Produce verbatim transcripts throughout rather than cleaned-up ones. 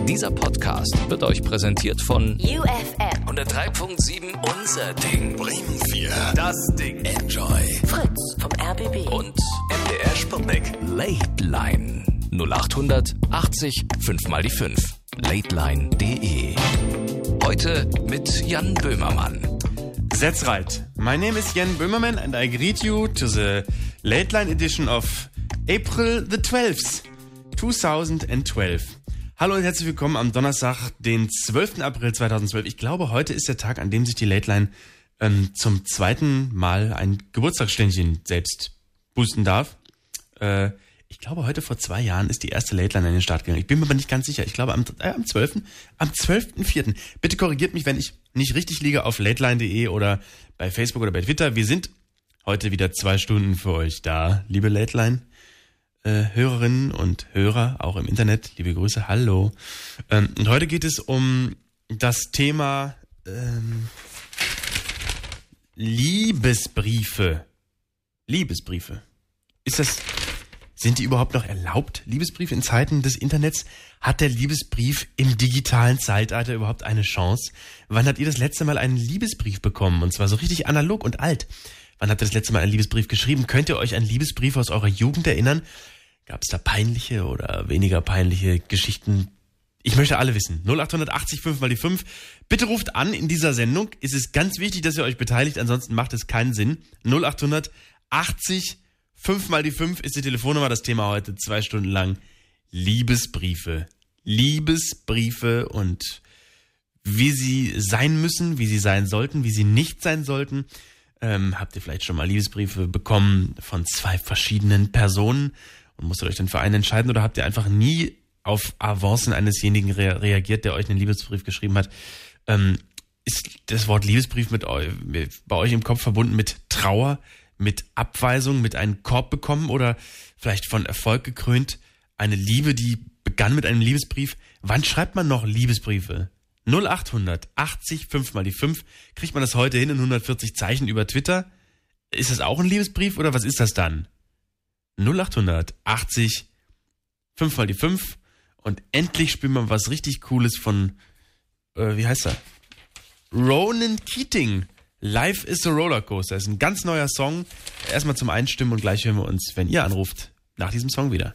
Dieser Podcast wird euch präsentiert von U F M hundertdrei Punkt sieben Unser Ding. Bremen vier. Das Ding. Enjoy. Fritz vom R B B Und M D R Sputnik. Late Line null acht hundert achtzig fünf mal die fünf. lateline punkt de. Heute mit Jan Böhmermann. That's right. My name is Jan Böhmermann and I greet you to the Late Line edition of April the twelfth, twenty twelve. Hallo und herzlich willkommen am Donnerstag, den zwölften April zweitausendzwölf. Ich glaube, heute ist der Tag, an dem sich die Late Line ähm, zum zweiten Mal ein Geburtstagsständchen selbst boosten darf. Äh, ich glaube, heute vor zwei Jahren ist die erste Late Line an den Start gegangen. Ich bin mir aber nicht ganz sicher. Ich glaube, am, äh, am zwölften Am zwölften vierten Bitte korrigiert mich, wenn ich nicht richtig liege, auf lateline punkt de oder bei Facebook oder bei Twitter. Wir sind heute wieder zwei Stunden für euch da, liebe Late Line äh, Hörerinnen und Hörer, auch im Internet. Liebe Grüße, hallo. Ähm, und heute geht es um das Thema ähm, Liebesbriefe. Liebesbriefe. Ist das... Sind die überhaupt noch erlaubt, Liebesbriefe in Zeiten des Internets? Hat der Liebesbrief im digitalen Zeitalter überhaupt eine Chance? Wann habt ihr das letzte Mal einen Liebesbrief bekommen? Und zwar so richtig analog und alt. Wann habt ihr das letzte Mal einen Liebesbrief geschrieben? Könnt ihr euch an Liebesbriefe aus eurer Jugend erinnern? Gab es da peinliche oder weniger peinliche Geschichten? Ich möchte alle wissen. null acht achtzig fünf mal die fünf. Bitte ruft an in dieser Sendung. Es ist ganz wichtig, dass ihr euch beteiligt, ansonsten macht es keinen Sinn. null acht achtzig fünf mal die fünf ist die Telefonnummer, das Thema heute zwei Stunden lang. Liebesbriefe. Liebesbriefe und wie sie sein müssen, wie sie sein sollten, wie sie nicht sein sollten. Ähm, habt ihr vielleicht schon mal Liebesbriefe bekommen von zwei verschiedenen Personen und musstet euch dann für einen entscheiden oder habt ihr einfach nie auf Avancen einesjenigen rea- reagiert, der euch einen Liebesbrief geschrieben hat? Ähm, ist das Wort Liebesbrief mit eu- mit, bei euch im Kopf verbunden mit Trauer, mit Abweisung, mit einem Korb bekommen oder vielleicht von Erfolg gekrönt? Eine Liebe, die begann mit einem Liebesbrief. Wann schreibt man noch Liebesbriefe? null acht achtzig fünf mal die fünf. Kriegt man das heute hin in hundertvierzig Zeichen über Twitter? Ist das auch ein Liebesbrief oder was ist das dann? null acht achtzig fünf mal die fünf und endlich spielt man was richtig Cooles von, äh, wie heißt er? Ronan Keating. Life is a Rollercoaster. Das ist ein ganz neuer Song. Erstmal zum Einstimmen und gleich hören wir uns, wenn ihr anruft, nach diesem Song wieder.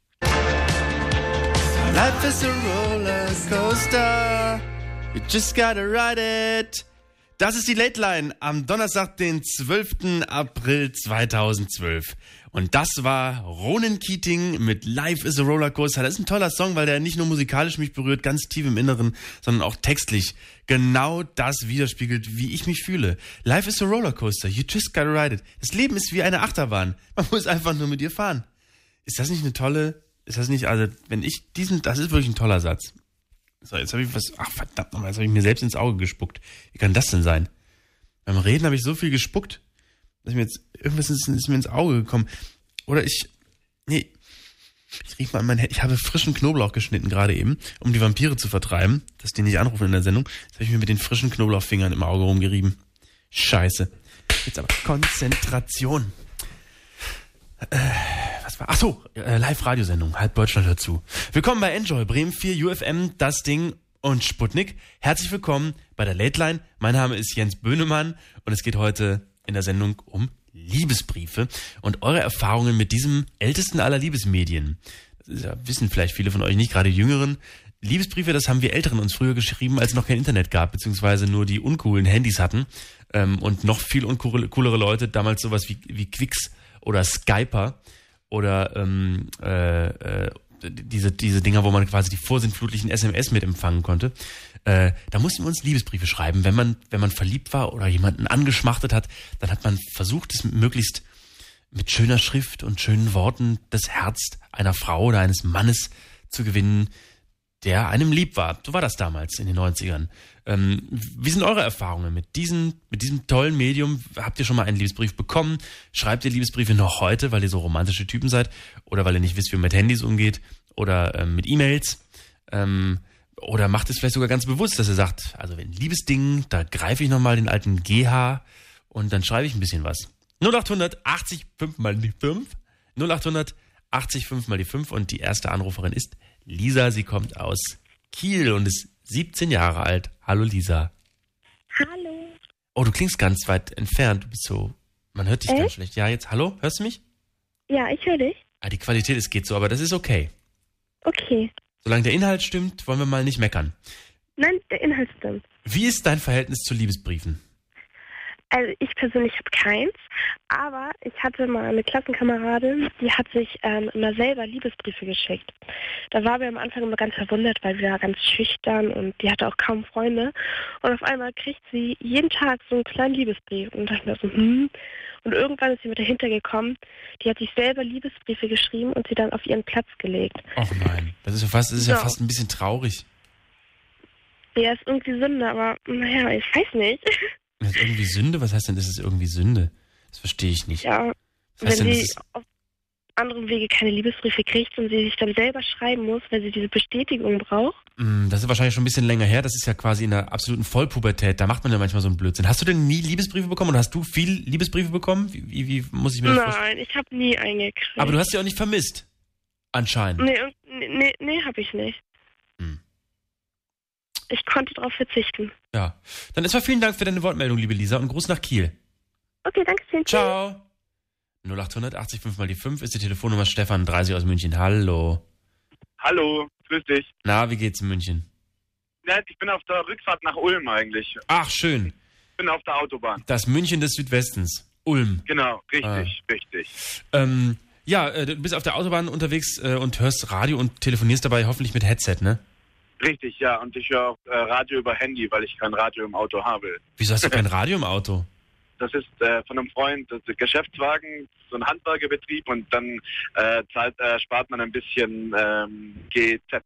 Life is a Rollercoaster. You just gotta ride it. Das ist die Late Line am Donnerstag, den zwölften April zweitausendzwölf. Und das war Ronan Keating mit Life is a Rollercoaster. Das ist ein toller Song, weil der nicht nur musikalisch mich berührt, ganz tief im Inneren, sondern auch textlich genau das widerspiegelt, wie ich mich fühle. Life is a Rollercoaster. You just gotta ride it. Das Leben ist wie eine Achterbahn. Man muss einfach nur mit ihr fahren. Ist das nicht eine tolle, ist das nicht, also, wenn ich diesen, das ist wirklich ein toller Satz. So, jetzt habe ich was, ach verdammt nochmal, jetzt habe ich mir selbst ins Auge gespuckt. Wie kann das denn sein? Beim Reden habe ich so viel gespuckt, dass mir jetzt, irgendwas ist, ist mir ins Auge gekommen. Oder ich, nee, ich riech mal an mein Handy, ich habe frischen Knoblauch geschnitten gerade eben, um die Vampire zu vertreiben, dass die nicht anrufen in der Sendung. Jetzt habe ich mir mit den frischen Knoblauchfingern im Auge rumgerieben. Scheiße. Jetzt aber Konzentration. Äh, was war? Ach so, äh, Live-Radiosendung, halb Deutschland hört zu. Willkommen bei Enjoy, Bremen vier, U F M, Das Ding und Sputnik. Herzlich willkommen bei der Late Line. Mein Name ist Jens Böhmermann und es geht heute in der Sendung um Liebesbriefe und eure Erfahrungen mit diesem ältesten aller Liebesmedien. Das ist ja, wissen vielleicht viele von euch nicht, gerade Jüngeren. Liebesbriefe, das haben wir Älteren uns früher geschrieben, als es noch kein Internet gab, beziehungsweise nur die uncoolen Handys hatten ähm, und noch viel uncoolere Leute, damals sowas wie, wie Quicks oder Skyper oder ähm, äh, äh, diese diese Dinger, wo man quasi die vorsintflutlichen S M S mit empfangen konnte. Äh, da mussten wir uns Liebesbriefe schreiben. Wenn man wenn man verliebt war oder jemanden angeschmachtet hat, dann hat man versucht, es möglichst mit schöner Schrift und schönen Worten das Herz einer Frau oder eines Mannes zu gewinnen, der einem lieb war. So war das damals in den neunzigern. Ähm, wie sind eure Erfahrungen mit diesem, mit diesem tollen Medium? Habt ihr schon mal einen Liebesbrief bekommen? Schreibt ihr Liebesbriefe noch heute, weil ihr so romantische Typen seid? Oder weil ihr nicht wisst, wie man mit Handys umgeht? Oder ähm, mit E-Mails? Ähm, oder macht es vielleicht sogar ganz bewusst, dass ihr sagt, also wenn Liebesding, da greife ich nochmal den alten G H und dann schreibe ich ein bisschen was. null acht achtzig fünf mal die fünf. null acht achtzig fünf mal die fünf und die erste Anruferin ist Lisa, sie kommt aus Kiel und ist siebzehn Jahre alt. Hallo Lisa. Hallo. Oh, du klingst ganz weit entfernt. Du bist so, man hört dich Echt? ganz schlecht. Ja, jetzt, hallo? Hörst du mich? Ja, ich höre dich. Ah, die Qualität, es geht so, aber das ist okay. Okay. Solange der Inhalt stimmt, wollen wir mal nicht meckern. Nein, der Inhalt stimmt. Wie ist dein Verhältnis zu Liebesbriefen? Also ich persönlich habe keins, aber ich hatte mal eine Klassenkameradin, die hat sich ähm, immer selber Liebesbriefe geschickt. Da war wir am Anfang immer ganz verwundert, weil sie war ganz schüchtern und die hatte auch kaum Freunde. Und auf einmal kriegt sie jeden Tag so einen kleinen Liebesbrief. Und dachte mir so, hm. Und irgendwann ist sie mit dahinter gekommen, die hat sich selber Liebesbriefe geschrieben und sie dann auf ihren Platz gelegt. Ach nein, das ist ja fast, das ist So. ja fast ein bisschen traurig. Ja, ist irgendwie Sünde, aber naja, ich weiß nicht. Das ist irgendwie Sünde? Was heißt denn, das ist irgendwie Sünde? Das verstehe ich nicht. Ja, Was heißt wenn denn, das sie ist, auf anderem Wege keine Liebesbriefe kriegt und sie sich dann selber schreiben muss, weil sie diese Bestätigung braucht. Mh, das ist wahrscheinlich schon ein bisschen länger her. Das ist ja quasi in der absoluten Vollpubertät. Da macht man ja manchmal so einen Blödsinn. Hast du denn nie Liebesbriefe bekommen oder hast du viel Liebesbriefe bekommen? Wie, wie, wie muss ich mir das vorstellen? Nein, ich habe nie eingekriegt. Aber du hast sie auch nicht vermisst. Anscheinend. Nee, irg- nee, nee, nee habe ich nicht. Hm. Ich konnte darauf verzichten. Ja. Dann erstmal vielen Dank für deine Wortmeldung, liebe Lisa, und Gruß nach Kiel. Okay, danke schön. Ciao. null acht achtzig fünf mal die fünf ist die Telefonnummer. Stefan, dreißig aus München. Hallo. Hallo, grüß dich. Na, wie geht's in München? Ja, ich bin auf der Rückfahrt nach Ulm eigentlich. Ach, schön. Ich bin auf der Autobahn. Das München des Südwestens. Ulm. Genau, richtig, Ah. richtig. Ähm, ja, äh, du bist auf der Autobahn unterwegs äh, und hörst Radio und telefonierst dabei hoffentlich mit Headset, ne? Richtig, ja. Und ich höre auch äh, Radio über Handy, weil ich kein Radio im Auto habe. Wieso hast du kein Radio im Auto? Das ist äh, von einem Freund, das ist ein Geschäftswagen, so ein Handwerkerbetrieb und dann äh, zahlt, äh, spart man ein bisschen ähm, G Z.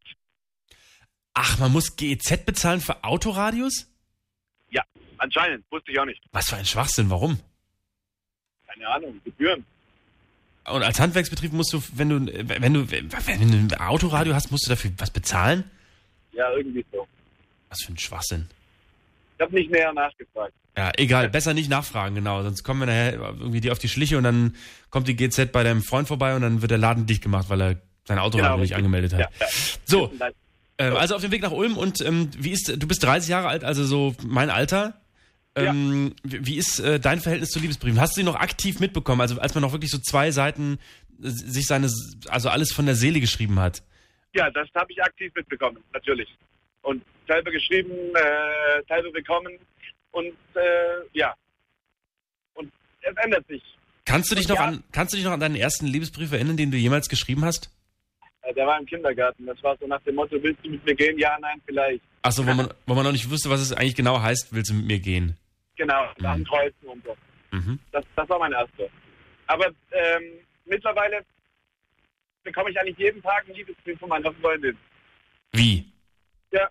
Ach, man muss G E Z bezahlen für Autoradios? Ja, anscheinend, wusste ich auch nicht. Was für ein Schwachsinn, warum? Keine Ahnung, Gebühren. Und als Handwerksbetrieb musst du, wenn du, wenn du, wenn du ein Autoradio hast, musst du dafür was bezahlen? Ja, irgendwie so. Was für ein Schwachsinn. Ich habe nicht näher nachgefragt. Ja, egal, besser nicht nachfragen, genau. Sonst kommen wir nachher irgendwie dir auf die Schliche und dann kommt die G Z bei deinem Freund vorbei und dann wird der Laden dicht gemacht, weil er sein Autoradio Genau, nicht richtig. angemeldet hat. Ja, ja. So, ähm, also auf dem Weg nach Ulm und ähm, wie ist, du bist dreißig Jahre alt, also so mein Alter. Ähm, wie, wie ist äh, dein Verhältnis zu Liebesbriefen? Hast du sie noch aktiv mitbekommen? Also als man noch wirklich so zwei Seiten äh, sich seine, also alles von der Seele geschrieben hat. Ja, das habe ich aktiv mitbekommen, natürlich. Und selber geschrieben, äh, selber bekommen und äh, ja. Und es ändert sich. Kannst du dich Und noch ja. an, kannst du dich noch an deinen ersten Liebesbrief erinnern, den du jemals geschrieben hast? Äh, der war im Kindergarten. Das war so nach dem Motto, willst du mit mir gehen? Ja, nein, vielleicht. Achso, wo man, wo man noch nicht wusste, was es eigentlich genau heißt, willst du mit mir gehen? Genau, nach dem Mhm. Kreuzen und so. Mhm. Das, das war mein erster. Aber ähm, mittlerweile bekomme ich eigentlich jeden Tag einen Liebesbrief von meiner Freundin. Wie? Ja.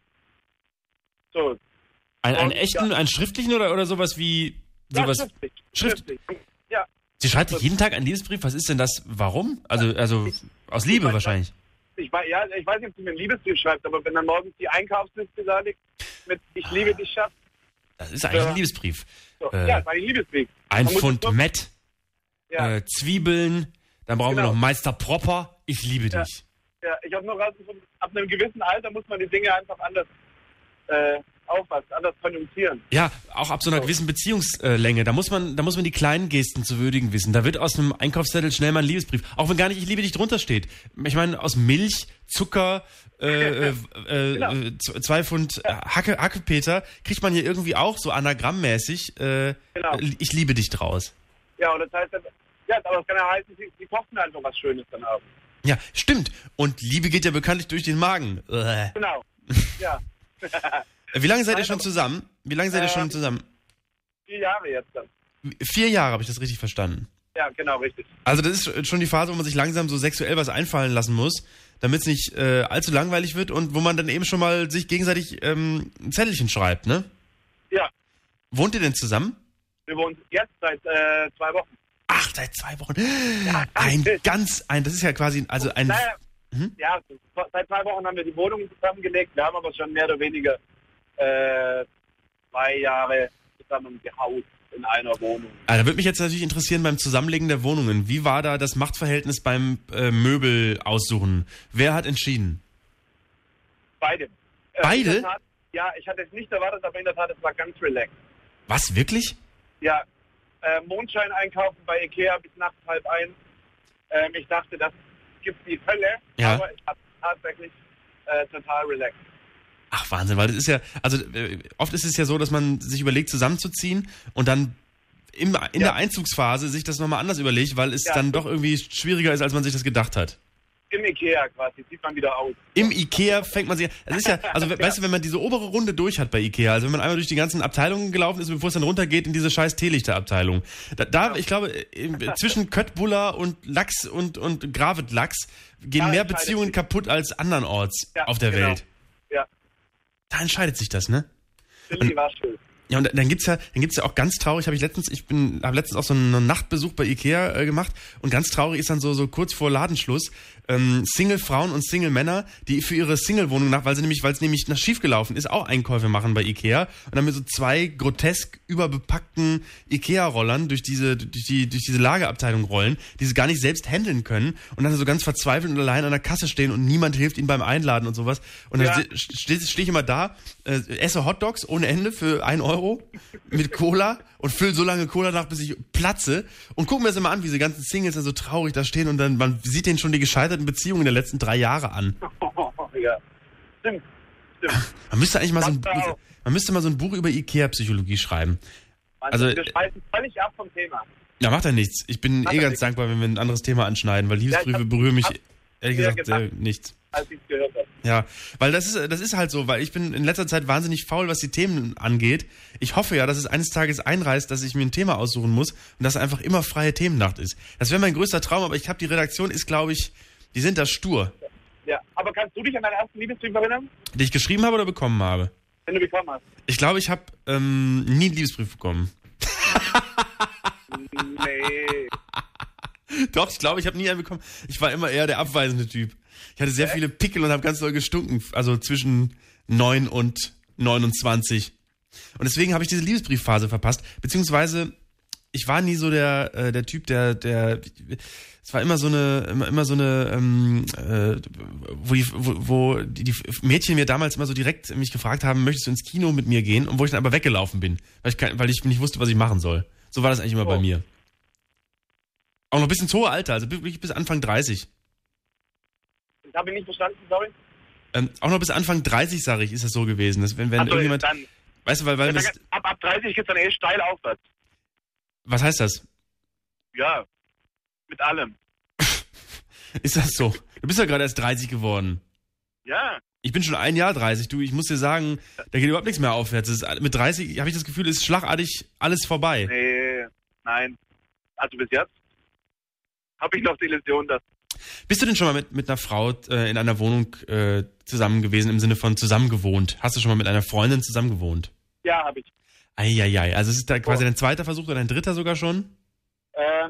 So. Ein, einen Und, echten, ja. einen schriftlichen oder, oder sowas wie sowas? Ja, schriftlich. Schrift- schriftlich. Ja. Sie schreibt dir jeden Tag einen Liebesbrief? Was ist denn das? Warum? Also, also aus Liebe weiß wahrscheinlich. Ich weiß, ja, ich weiß nicht, ob sie mir einen Liebesbrief schreibt, aber wenn dann morgens die Einkaufsliste da liegt mit Ich liebe dich, Schatz. Das ist eigentlich Ja. ein Liebesbrief. So, Äh, ja, das war ein Liebesbrief. Ein Man muss Pfund es nur- Mett, Ja, äh, Zwiebeln, dann brauchen wir Genau. noch Meister Propper. Ich liebe Ja. dich. ja, ich habe nur rausgefunden, ab einem gewissen Alter muss man die Dinge einfach anders äh, auffassen, anders konjunktieren. Ja, auch ab so einer gewissen Beziehungslänge. Da muss man, da muss man die kleinen Gesten zu würdigen wissen. Da wird aus einem Einkaufszettel schnell mal ein Liebesbrief. Auch wenn gar nicht Ich liebe dich drunter steht. Ich meine, aus Milch, Zucker, äh, äh, äh, Genau. äh, z- zwei Pfund äh, Hacke, Hackepeter kriegt man hier irgendwie auch so anagrammmäßig äh, Genau. Ich liebe dich draus. Ja, und das heißt, dann, ja, aber das kann ja heißen, sie, sie kochen einfach was Schönes dann abends. Ja, stimmt. Und Liebe geht ja bekanntlich durch den Magen. Äh. Genau. Ja. Wie lange seid ihr Nein, schon aber- zusammen? Wie lange seid ihr schon Ähm, zusammen? Vier Jahre jetzt dann. Vier Jahre, habe ich das richtig verstanden. Ja, genau, richtig. Also das ist schon die Phase, wo man sich langsam so sexuell was einfallen lassen muss, damit es nicht äh, allzu langweilig wird und wo man dann eben schon mal sich gegenseitig ähm, ein Zettelchen schreibt, ne? Ja, Wohnt ihr denn zusammen? wir wohnen jetzt seit äh, zwei Wochen. Ach, seit zwei Wochen. Ja, Ein ganz ganz, ein, das ist ja quasi, also ein, Naja, Mhm. ja, seit zwei Wochen haben wir die Wohnung zusammengelegt. Wir haben aber schon mehr oder weniger äh, zwei Jahre zusammen gehaust in einer Wohnung. ah, da würde mich jetzt natürlich interessieren beim Zusammenlegen der Wohnungen. Wie war da das Machtverhältnis beim äh, Möbel aussuchen? Wer hat entschieden? Beide. Äh, Beide? in der Tat, ja, ich hatte es nicht erwartet, aber in der Tat, es war ganz relaxed. Was, wirklich? Ja, äh, Mondschein einkaufen bei Ikea bis nachts halb eins. Ähm, ich dachte, das gibt die Hölle, Ja. aber ich habe tatsächlich äh, total relaxed. Ach, Wahnsinn, weil das ist ja, also äh, oft ist es ja so, dass man sich überlegt, zusammenzuziehen und dann im, in Ja. der Einzugsphase sich das nochmal anders überlegt, weil es Ja. dann doch irgendwie schwieriger ist, als man sich das gedacht hat. Im Ikea quasi, sieht man wieder aus. Im Ikea fängt man sich, es ist ja, also we- weißt du, wenn man diese obere Runde durch hat bei Ikea, also wenn man einmal durch die ganzen Abteilungen gelaufen ist, bevor es dann runtergeht in diese scheiß Teelichterabteilung, da, da ich glaube, im, zwischen Köttbullar und Lachs und, und Gravet-Lachs gehen Da mehr entscheidet Beziehungen sich. kaputt als andernorts Ja, auf der genau. Welt. Ja, Da entscheidet sich das, ne? Billy war schön. Ja, und dann gibt's ja, dann gibt's ja auch ganz traurig, habe ich letztens, ich bin, habe letztens auch so einen Nachtbesuch bei Ikea äh, gemacht und ganz traurig ist dann so, so kurz vor Ladenschluss, ähm, Single-Frauen und Single-Männer, die für ihre Single-Wohnung nach, weil sie nämlich, weil es nämlich nach schief gelaufen ist, auch Einkäufe machen bei Ikea und dann mit so zwei grotesk überbepackten Ikea-Rollern durch diese, durch die, durch diese Lagerabteilung rollen, die sie gar nicht selbst handeln können und dann so ganz verzweifelt und allein an der Kasse stehen und niemand hilft ihnen beim Einladen und sowas. Und dann Ja. stehe steh ich immer da, äh, esse Hotdogs ohne Ende für ein Euro mit Cola und fülle so lange Cola nach, bis ich platze und gucke mir das immer an, wie diese ganzen Singles da so traurig da stehen und dann, man sieht denen schon die gescheiterten Beziehungen der letzten drei Jahre an. Ja, stimmt, stimmt. Man müsste eigentlich mal so ein, Ganz genau. man müsste mal so ein Buch über Ikea-Psychologie schreiben. Also, Also, wir schweifen völlig ab vom Thema. Ja, macht ja nichts. Ich bin Macht eh ja ganz nichts. dankbar, wenn wir ein anderes Thema anschneiden, weil Ja, ich Liebesbriefe hab- berühren mich hab ehrlich mir gesagt äh, gedacht. nichts. Als ich es gehört habe. Ja, weil das ist, das ist halt so, weil ich bin in letzter Zeit wahnsinnig faul, was die Themen angeht. Ich hoffe ja, dass es eines Tages einreißt, dass ich mir ein Thema aussuchen muss und dass einfach immer freie Themennacht ist. Das wäre mein größter Traum, aber ich habe die Redaktion ist, glaube ich, die sind da stur. Ja, aber kannst du dich an deinen ersten Liebesbrief erinnern? Die ich geschrieben habe oder bekommen habe? Wenn du bekommen hast. Ich glaube, ich habe ähm, nie einen Liebesbrief bekommen. Nee. Doch, ich glaube, ich habe nie einen bekommen. Ich war immer eher der abweisende Typ. Ich hatte sehr viele Pickel und habe ganz doll gestunken. Also zwischen neun und neunundzwanzig. Und deswegen habe ich diese Liebesbriefphase verpasst. Beziehungsweise, ich war nie so der, äh, der Typ, der, der, es war immer so eine, immer, immer so eine, ähm, äh, wo, die, wo, wo die, die Mädchen mir damals immer so direkt mich gefragt haben, möchtest du ins Kino mit mir gehen? Und wo ich dann aber weggelaufen bin, weil ich, kein, weil ich nicht wusste, was ich machen soll. So war das eigentlich immer Oh. bei mir. Auch noch bis ins hohe Alter, also wirklich bis Anfang dreißig. Das habe ich nicht verstanden, sorry. Ähm, auch noch bis Anfang dreißig, sage ich, ist das so gewesen. Dass wenn, wenn Achso, irgendjemand, dann, weißt du, weil, weil dann, das, ab, ab dreißig geht es dann eh steil aufwärts. was heißt das? Ja, mit allem. Ist das so? Du bist ja gerade erst dreißig geworden. Ja, Ich bin schon ein Jahr dreißig. Du, ich muss dir sagen, da geht überhaupt nichts mehr aufwärts. Das ist, mit dreißig habe ich das Gefühl, ist schlagartig alles vorbei. nee, nein. Also bis jetzt habe ich noch die Illusion, dass... Bist du denn schon mal mit, mit einer Frau äh, in einer Wohnung äh, zusammen gewesen, im Sinne von zusammen gewohnt? Hast du schon mal mit einer Freundin zusammen gewohnt? Ja, habe ich. Eieiei, also es ist da quasi Oh. dein zweiter Versuch oder dein dritter sogar schon? Ähm,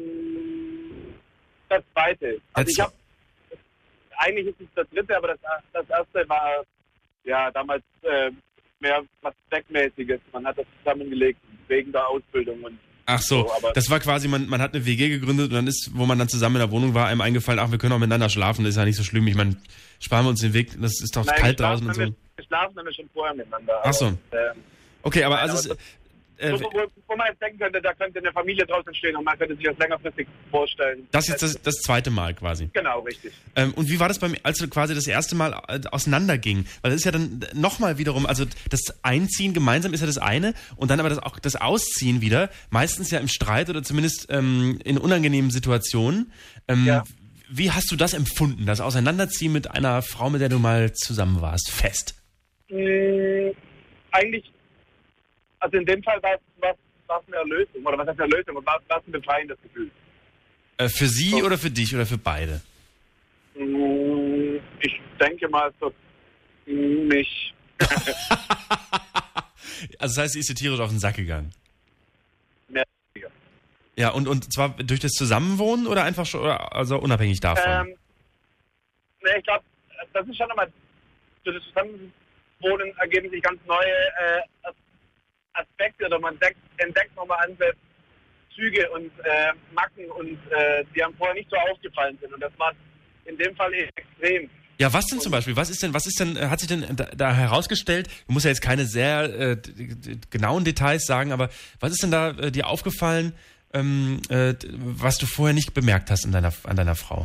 das zweite. Also Jetzt- ich habe... Eigentlich ist es das dritte, aber das, das erste war ja damals äh, mehr was Zweckmäßiges. Man hat das zusammengelegt wegen der Ausbildung und Ach so, So, aber- das war quasi, man, man hat eine W G gegründet und dann ist, wo man dann zusammen in der Wohnung war, einem eingefallen, ach, wir können auch miteinander schlafen, das ist ja nicht so schlimm. Ich meine, sparen wir uns den Weg, das ist doch Nein, kalt geschlafen draußen und so. haben wir, geschlafen haben wir schon vorher miteinander. Ach so. Aber, ähm, Okay, aber Nein, also, aber es, äh, so, wo, wo man jetzt denken könnte, da könnte eine Familie draußen stehen und man könnte sich das längerfristig vorstellen. das ist jetzt das, das zweite Mal quasi. Genau, richtig. Ähm, und wie war das beim, als du quasi das erste Mal äh, auseinanderging? Weil das ist ja dann nochmal wiederum, also das Einziehen gemeinsam ist ja das eine und dann aber das auch das Ausziehen wieder, meistens ja im Streit oder zumindest ähm, in unangenehmen Situationen. Ähm, Ja. Wie hast du das empfunden, das Auseinanderziehen mit einer Frau, mit der du mal zusammen warst, fest? Mm, eigentlich, also in dem Fall war es was, was eine Erlösung. Oder was heißt eine Erlösung? War es ein befreiendes Gefühl. Äh, für sie So. oder für dich oder für beide? Mm, ich denke mal für mich. Also das heißt, sie ist dir tierisch auf den Sack gegangen. Mehr oder weniger. Ja, und, und zwar durch das Zusammenwohnen oder einfach schon, oder also unabhängig davon? Ähm, ne, ich glaube, das ist schon nochmal, durch das Zusammenwohnen ergeben sich ganz neue äh, As- Aspekte oder man entdeckt, entdeckt nochmal andere Züge und äh, Macken und äh, die einem vorher nicht so aufgefallen sind und das war in dem Fall extrem. Ja, was denn zum Beispiel? Was ist denn, was ist denn, äh, hat sich denn da, da herausgestellt? Du musst ja jetzt keine sehr äh, d- d- genauen Details sagen, aber was ist denn da äh, dir aufgefallen, ähm, äh, d- was du vorher nicht bemerkt hast an deiner, an deiner Frau?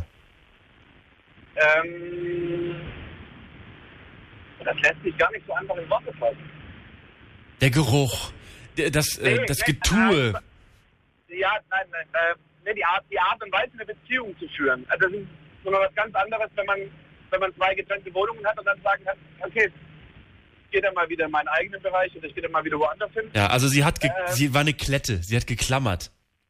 Ähm, das lässt sich gar nicht so einfach in Worte fassen. Der Geruch, der- das, äh, Nee, das nee, Getue. nein, Ja, nein, nein, äh, nee, die Art, die Art und Weise, eine Beziehung zu führen. Also das ist so noch was ganz anderes, wenn man, wenn man zwei getrennte Wohnungen hat und dann sagen kann, okay, ich gehe dann mal wieder in meinen eigenen Bereich oder ich gehe dann mal wieder woanders hin. Ja, also sie hat, ge- Äh. sie war eine Klette, sie hat geklammert.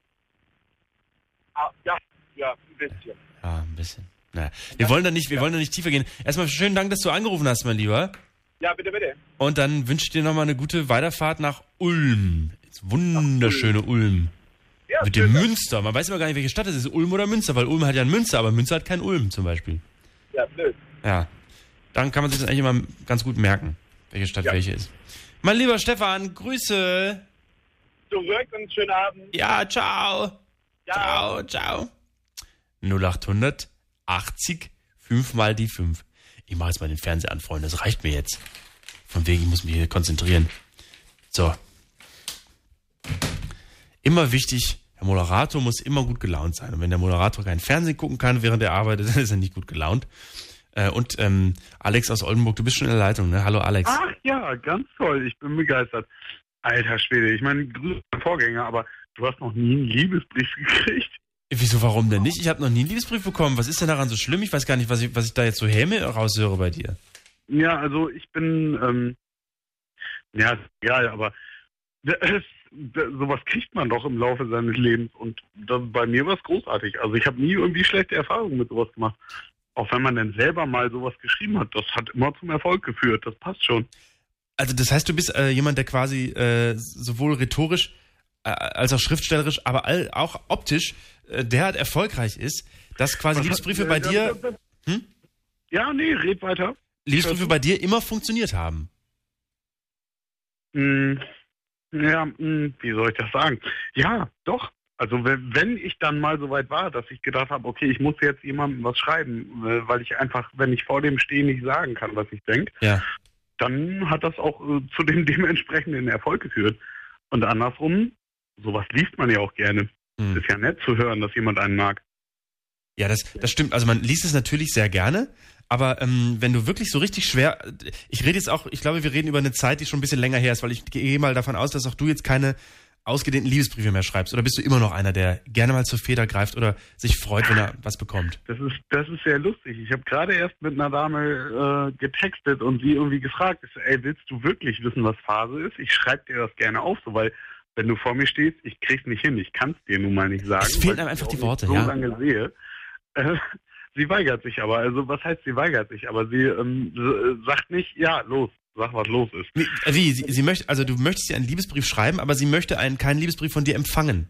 Ah, ja, ja, ein bisschen. Ja, ein bisschen. Naja. Wir wollen da nicht, wir wollen da nicht tiefer gehen. Erstmal schönen Dank, dass du angerufen hast, mein Lieber. Ja, bitte, bitte. Und dann wünsche ich dir nochmal eine gute Weiterfahrt nach Ulm. Das wunderschöne Ulm. Ja, Mit dem schön. Münster. Man weiß immer gar nicht, welche Stadt es ist, Ulm oder Münster, weil Ulm hat ja ein Münster, aber Münster hat kein Ulm zum Beispiel. Ja, blöd. Ja. Dann kann man sich das eigentlich immer ganz gut merken, welche Stadt Ja. welche ist. Mein lieber Stefan, Grüße. Zurück und schönen Abend. Ja, ciao. Ciao, ciao. null achthundert achtzig fünf mal die fünf. Ich mache jetzt mal den Fernseher an, Freunde. Das reicht mir jetzt. Von wegen, ich muss mich hier konzentrieren. So. Immer wichtig, der Moderator muss immer gut gelaunt sein. Und wenn der Moderator kein Fernsehen gucken kann, während er arbeitet, dann ist er nicht gut gelaunt. Äh, und ähm, Alex aus Oldenburg, du bist schon in der Leitung, ne? Hallo Alex. Ach ja, ganz toll. Ich bin begeistert. Alter Schwede, ich meine, grüße den Vorgänger, aber du hast noch nie einen Liebesbrief gekriegt. Wieso, warum denn nicht? Ich habe noch nie einen Liebesbrief bekommen. Was ist denn daran so schlimm? Ich weiß gar nicht, was ich, was ich da jetzt so Häme raushöre bei dir. Ja, also ich bin, ähm, ja, ja, aber das, das, sowas kriegt man doch im Laufe seines Lebens und das, bei mir war es großartig. Also ich habe nie irgendwie schlechte Erfahrungen mit sowas gemacht. Auch wenn man dann selber mal sowas geschrieben hat, das hat immer zum Erfolg geführt, das passt schon. Also das heißt, du bist äh, jemand, der quasi äh, sowohl rhetorisch äh, als auch schriftstellerisch, aber all, auch optisch äh, derart erfolgreich ist, dass quasi Was Liebesbriefe hat- bei äh, dir, das- das- hm? Ja, nee, red weiter. Liebesbriefe bei dir immer funktioniert haben. Hm, ja, hm, wie soll ich das sagen? Ja, doch. Also wenn, wenn ich dann mal so weit war, dass ich gedacht habe, okay, ich muss jetzt jemandem was schreiben, äh, weil ich einfach, wenn ich vor dem stehe, nicht sagen kann, was ich denke, Ja. dann hat das auch äh, zu dem dementsprechenden Erfolg geführt. Und andersrum, sowas liest man ja auch gerne. Hm. Ist ja nett zu hören, dass jemand einen mag. Ja, das, das stimmt. Also man liest es natürlich sehr gerne, aber ähm, wenn du wirklich so richtig schwer, ich rede jetzt auch, ich glaube, wir reden über eine Zeit, die schon ein bisschen länger her ist, weil ich gehe mal davon aus, dass auch du jetzt keine ausgedehnten Liebesbriefe mehr schreibst. Oder bist du immer noch einer, der gerne mal zur Feder greift oder sich freut, wenn er was bekommt? Das ist, das ist sehr lustig. Ich habe gerade erst mit einer Dame äh, getextet und sie irgendwie gefragt, ich so, ey, willst du wirklich wissen, was Phase ist? Ich schreibe dir das gerne auf, so, weil wenn du vor mir stehst, ich krieg's nicht hin, ich kann's dir nun mal nicht sagen. Es fehlen weil einem ich einfach auch die nicht Worte, so ja. lange sehe. Äh, sie weigert sich aber, also was heißt sie weigert sich? Aber sie ähm, s- sagt nicht, ja, los, sag, was los ist. Wie, äh, wie sie, sie möchte, also du möchtest ihr einen Liebesbrief schreiben, aber sie möchte einen, keinen Liebesbrief von dir empfangen.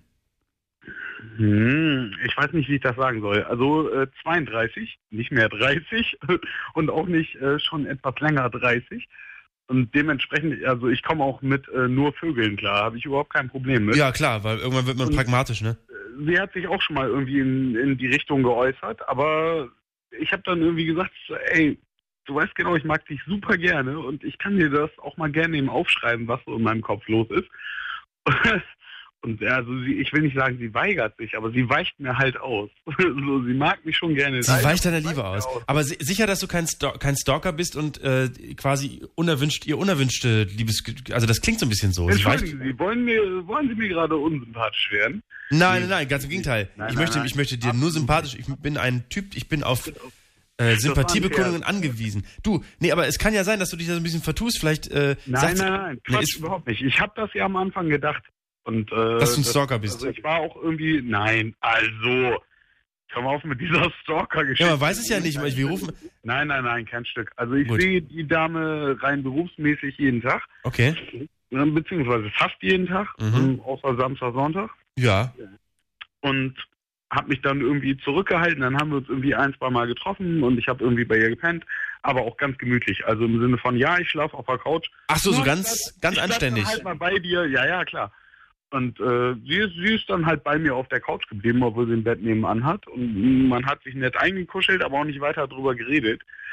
Hm, ich weiß nicht, wie ich das sagen soll. Also äh, zweiunddreißig, nicht mehr dreißig und auch nicht äh, schon etwas länger dreißig. Und dementsprechend, also ich komme auch mit äh, nur Vögeln klar, habe ich überhaupt kein Problem mit. Ja, klar, weil irgendwann wird man Und- pragmatisch, ne? Sie hat sich auch schon mal irgendwie in, in die Richtung geäußert, aber ich habe dann irgendwie gesagt, so, ey, du weißt genau, ich mag dich super gerne und ich kann dir das auch mal gerne eben aufschreiben, was so in meinem Kopf los ist. Und also sie, ich will nicht sagen, sie weigert sich, aber sie weicht mir halt aus. So, sie mag mich schon gerne. Sie Nein, weicht deiner sie Liebe mir aus. Aber si- sicher, dass du kein, Stalk, kein Stalker bist und äh, quasi unerwünscht, ihr unerwünschte Liebes... Also das klingt so ein bisschen so. Sie weicht, Entschuldigen Sie, wollen, mir, wollen Sie mir gerade unsympathisch werden? nein, nein, nein, ganz im Gegenteil. Nein, ich, nein, möchte, nein. ich möchte dir nur sympathisch... Ich bin ein Typ, ich bin auf äh, Sympathiebekundungen angewiesen. Du, nee, aber es kann ja sein, dass du dich da so ein bisschen vertust. Vielleicht äh, Nein, sagt sie- nein, nein, Nee, Quatsch, ist- überhaupt nicht. Ich habe das ja am Anfang gedacht. Und, äh, Dass du ein das- Stalker bist. Also ich war auch irgendwie, nein, also, hör mal auf mit dieser Stalker-Geschichte. Ja, man weiß es ja nicht. Wir rufen... Nein, nein, nein, kein Stück. Also ich Gut. sehe die Dame rein berufsmäßig jeden Tag, Okay, äh, beziehungsweise fast jeden Tag, Mhm. ähm, außer Samstag, Sonntag. ja. Und habe mich dann irgendwie zurückgehalten. Dann haben wir uns irgendwie ein, zwei Mal getroffen und ich habe irgendwie bei ihr gepennt, aber auch ganz gemütlich. Also im Sinne von, ja, ich schlafe auf der Couch. Ach so, so Ja, ganz, ich bleib- ganz ich bleib anständig. Dann halt mal bei dir, ja, ja, klar. Und äh, sie, ist, sie ist dann halt bei mir auf der Couch geblieben, obwohl sie ein Bett nebenan hat. Und man hat sich nett eingekuschelt, aber auch nicht weiter drüber geredet.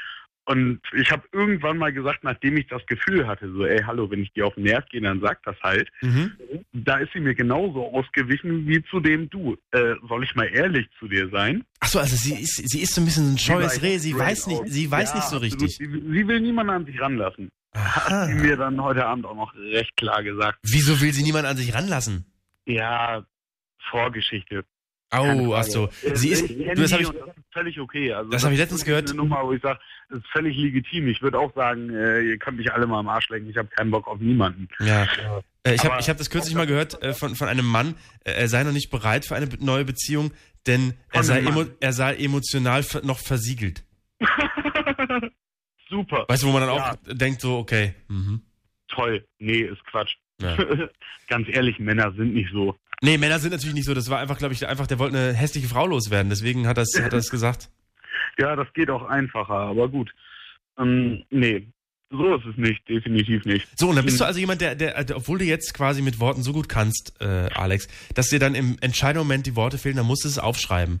Und ich habe irgendwann mal gesagt, nachdem ich das Gefühl hatte, so, ey, hallo, wenn ich dir auf den Nerv gehe, dann sag das halt. Mhm. Da ist sie mir genauso ausgewichen wie zu dem du. Äh, soll ich mal ehrlich zu dir sein? Ach so, also sie ist, sie ist so ein bisschen ein scheues Reh. Sie weiß nicht, sie weiß ja, nicht so absolut. richtig. Sie, sie will niemanden an sich ranlassen. Aha. Hat sie mir dann heute Abend auch noch recht klar gesagt. Wieso will sie niemanden an sich ranlassen? Ja, Vorgeschichte. Oh, ach so. Sie ist, ich, du, das habe ich, das ist völlig okay. Also, das hab ich letztens ist gehört. Eine Nummer, wo ich sage, das ist völlig legitim. Ich würde auch sagen, äh, ihr könnt mich alle mal am Arsch lecken. Ich habe keinen Bock auf niemanden. Ja. Äh, ich habe Aber- ich hab das kürzlich mal gehört äh, von, von einem Mann, äh, er sei noch nicht bereit für eine be- neue Beziehung, denn er Von sei, einem emo, Mann. er sei emotional ver- noch versiegelt. Super. Weißt du, wo man dann Ja. auch denkt, so, okay. Mhm. Toll. Nee, ist Quatsch. Ja. Ganz ehrlich, Männer sind nicht so. Nee, Männer sind natürlich nicht so. Das war einfach, glaube ich, einfach, der wollte eine hässliche Frau loswerden. Deswegen hat er hat er das gesagt. Ja, das geht auch einfacher, aber gut. Ähm, nee, so ist es nicht, definitiv nicht. So, und dann bist du also jemand, der, der, der obwohl du jetzt quasi mit Worten so gut kannst, äh, Alex, dass dir dann im entscheidenden Moment die Worte fehlen, dann musst du es aufschreiben.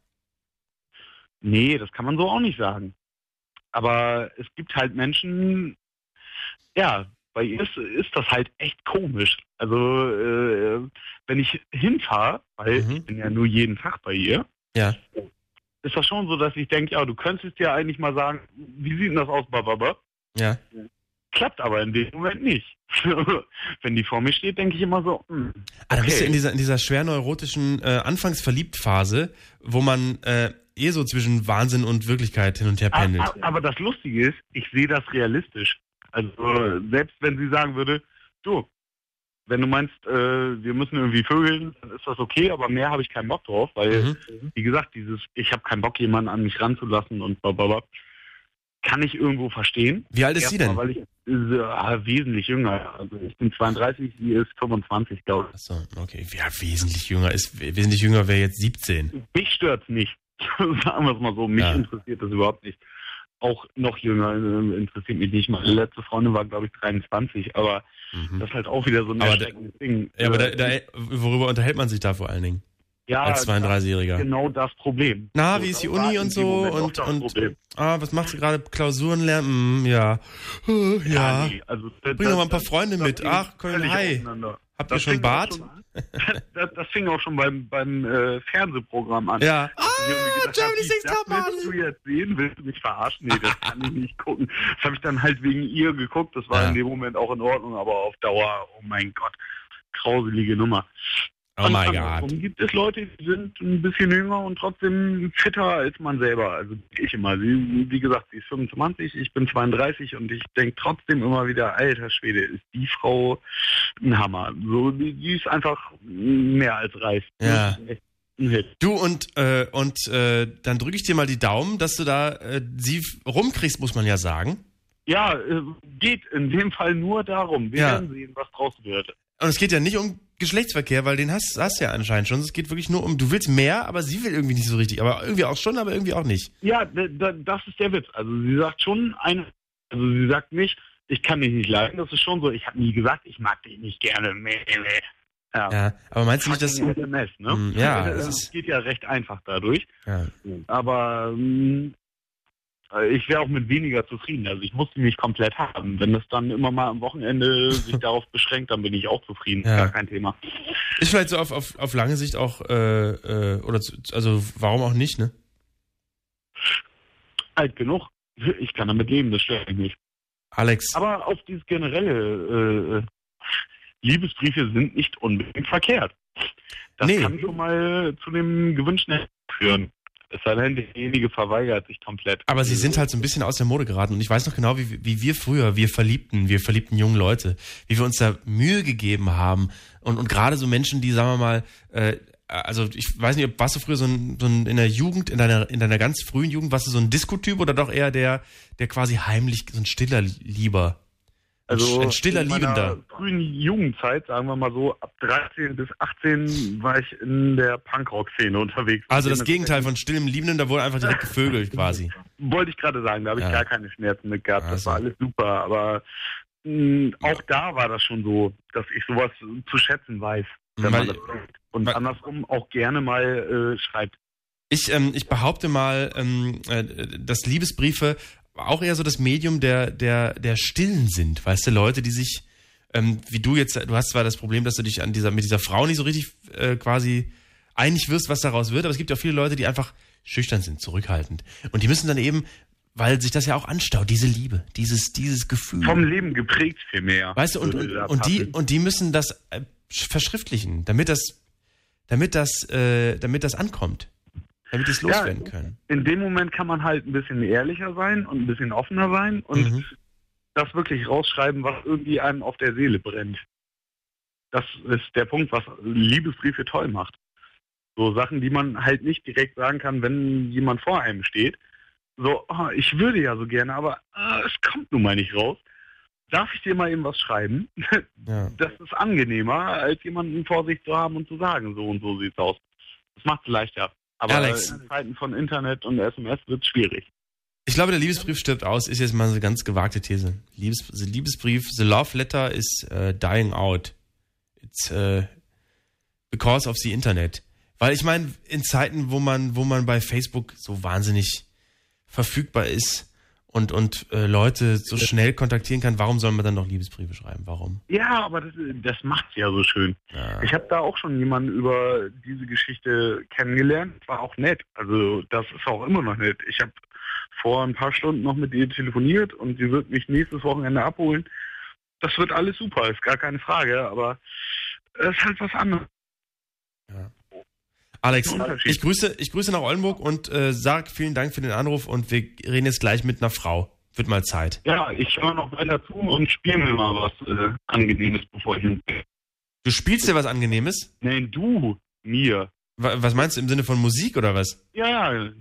Nee, das kann man so auch nicht sagen. Aber es gibt halt Menschen, ja, bei ihr ist, ist das halt echt komisch. Also, äh, wenn ich hinfahre, weil Mhm. ich bin ja nur jeden Tag bei ihr, Ja. ist das schon so, dass ich denke, ja, du könntest dir eigentlich mal sagen, wie sieht denn das aus, bababa? Ja. Klappt aber in dem Moment nicht. Wenn die vor mir steht, denke ich immer so, hm, Ah, da bist du okay. in dieser, in dieser schwer neurotischen äh, Anfangsverliebt-Phase, wo man äh, eh so zwischen Wahnsinn und Wirklichkeit hin und her A- pendelt. a- Aber das Lustige ist, ich sehe das realistisch. Also selbst wenn sie sagen würde, du, wenn du meinst, äh, wir müssen irgendwie vögeln, dann ist das okay, aber mehr habe ich keinen Bock drauf, weil, Mhm. wie gesagt, dieses, ich habe keinen Bock, jemanden an mich ranzulassen und blablabla, kann ich irgendwo verstehen. Wie alt ist sie Erstmal, denn? Weil ich äh, wesentlich jünger, also ich bin zweiunddreißig, sie ist fünfundzwanzig, glaube Achso, okay. Ja, wesentlich jünger ist, wesentlich jünger wäre jetzt siebzehn. ich. Mich stört's nicht, sagen wir es mal so, mich Ja. interessiert das überhaupt nicht. Auch noch jünger äh, interessiert mich nicht. Meine letzte Freundin war, glaube ich, dreiundzwanzig, aber Mhm. das ist halt auch wieder so ein Aber erschreckendes Ding. Ja, aber da, Äh, da, worüber unterhält man sich da vor allen Dingen? ja, Als zweiunddreißigjähriger. das ist genau das Problem. Na, So, wie ist die das war Uni in und dem so Moment auch und, das und Problem. ah, was macht sie gerade? Klausuren lernen? Hm, ja. Äh, Ja. nee, also, das- Bring doch mal ein paar das- Freunde das mit. ging Ach, Köln, völlig hi. auseinander. Habt ihr Das schon fing Bart? auch schon- das, das fing auch schon beim, beim äh, Fernsehprogramm an. Ja. Dass ich irgendwie gedacht hab, Germany's wie, Next das Topmodel. willst du jetzt sehen? Willst du mich verarschen? Nee, das kann ich nicht gucken. Das habe ich dann halt wegen ihr geguckt. Das war Ja. in dem Moment auch in Ordnung, aber auf Dauer, oh mein Gott, grauselige Nummer. Oh my andersrum God. gibt es Leute, die sind ein bisschen jünger und trotzdem fitter als man selber. Also ich immer. Sie, wie gesagt, sie ist fünfundzwanzig, ich bin zweiunddreißig und ich denke trotzdem immer wieder, alter Schwede, ist die Frau ein Hammer. So, die, die ist einfach mehr als reif. Ja. Das ist echt ein Hit. Du und äh, und äh, dann drücke ich dir mal die Daumen, dass du da äh, sie rumkriegst, muss man ja sagen. Ja, äh, geht in dem Fall nur darum. Wir Ja. werden sehen, was draus wird. Und es geht ja nicht um Geschlechtsverkehr, weil den hast hast du ja anscheinend schon. Es geht wirklich nur um, du willst mehr, aber sie will irgendwie nicht so richtig. Aber irgendwie auch schon, aber irgendwie auch nicht. Ja, d- d- das ist der Witz. Also sie sagt schon eine, also sie sagt nicht, ich kann dich nicht leiden. Das ist schon so, ich habe nie gesagt, ich mag dich nicht gerne. Nee, nee. Ja, Ja, aber meinst du nicht, dass... fucking S M S, ne? Mm, ja, das es ist- geht ja recht einfach dadurch. Ja. Aber ähm, ich wäre auch mit weniger zufrieden. Also ich muss die nicht komplett haben. Wenn das dann immer mal am Wochenende sich darauf beschränkt, dann bin ich auch zufrieden. Ja. Gar kein Thema. Ist vielleicht so auf, auf, auf lange Sicht auch, äh, äh, oder zu, also warum auch nicht, ne? Alt genug. Ich kann damit leben, das stört mich nicht. Alex, Aber auf dieses generelle, äh, Liebesbriefe sind nicht unbedingt verkehrt. Das Nee. kann schon mal zu dem gewünschten Ergebnis führen. Es sei denn, derjenige verweigert sich komplett. aber sie sind halt so ein bisschen aus der Mode geraten und ich weiß noch genau, wie, wie wir früher, wir Verliebten, wir verliebten jungen Leute, wie wir uns da Mühe gegeben haben und, und gerade so Menschen, die, sagen wir mal, äh, also ich weiß nicht, ob warst du früher so ein, so ein in der Jugend, in deiner, in deiner ganz frühen Jugend, warst du so ein Disco-Typ oder doch eher der, der quasi heimlich, so ein stiller Lieber? Ein, Also ein stiller in meiner Liebender. frühen Jugendzeit, sagen wir mal so, ab dreizehn bis achtzehn war ich in der Punkrock-Szene unterwegs. Also das Gegenteil von stillem Liebenden, da wurde einfach direkt gevögelt quasi. Wollte ich gerade sagen, da habe ich Ja. gar keine Schmerzen mit gehabt. Das Also. war alles super, aber mh, auch da war das schon so, dass ich sowas zu schätzen weiß, wenn Weil- man das sagt. Und weil- andersrum auch gerne mal äh, schreibt. Ich, ähm, ich behaupte mal, ähm, äh, dass Liebesbriefe auch eher so das Medium der, der, der Stillen sind, weißt du, Leute, die sich, ähm, wie du jetzt, du hast zwar das Problem, dass du dich an dieser, mit dieser Frau nicht so richtig äh, quasi einig wirst, was daraus wird, aber es gibt ja auch viele Leute, die einfach schüchtern sind, zurückhaltend. Und die müssen dann eben, weil sich das ja auch anstaut, diese Liebe, dieses, dieses Gefühl. Vom Leben geprägt viel mehr. Weißt du, und, und, und, die, und die müssen das äh, verschriftlichen, damit das, damit das, äh, damit das ankommt. Damit die es loswerden ja, können. In dem Moment kann man halt ein bisschen ehrlicher sein und ein bisschen offener sein und mhm. das wirklich rausschreiben, was irgendwie einem auf der Seele brennt. Das ist der Punkt, was Liebesbriefe toll macht. So Sachen, die man halt nicht direkt sagen kann, wenn jemand vor einem steht. So, oh, ich würde ja so gerne, aber äh, es kommt nun mal nicht raus. Darf ich dir mal eben was schreiben? Ja. Das ist angenehmer, als jemanden vor sich zu haben und zu sagen, so und so sieht's aus. Das macht es leichter. Aber Alex, in Zeiten von Internet und S M S wird es schwierig. Ich glaube, der Liebesbrief stirbt aus, ist jetzt mal eine ganz gewagte These. Liebes, the Liebesbrief, the love letter is uh, dying out. It's uh, because of the Internet. Weil ich meine, in Zeiten, wo man, wo man bei Facebook so wahnsinnig verfügbar ist und, und äh, Leute so schnell kontaktieren kann, warum soll man dann noch Liebesbriefe schreiben? Warum? Ja, aber das, das macht's ja so schön. Ja. Ich habe da auch schon jemanden über diese Geschichte kennengelernt. War auch nett. Also das ist auch immer noch nett. Ich habe vor ein paar Stunden noch mit ihr telefoniert und sie wird mich nächstes Wochenende abholen. Das wird alles super, ist gar keine Frage, aber es ist halt was anderes. Ja. Alex, ich grüße, ich grüße nach Oldenburg und äh, sag vielen Dank für den Anruf und wir reden jetzt gleich mit einer Frau. Wird mal Zeit. Ja, ich höre noch weiter zu und spiele mir mal was äh, Angenehmes, bevor ich hin. Du spielst dir was Angenehmes? Nein, du, mir. Was meinst du im Sinne von Musik oder was? Ja, ja.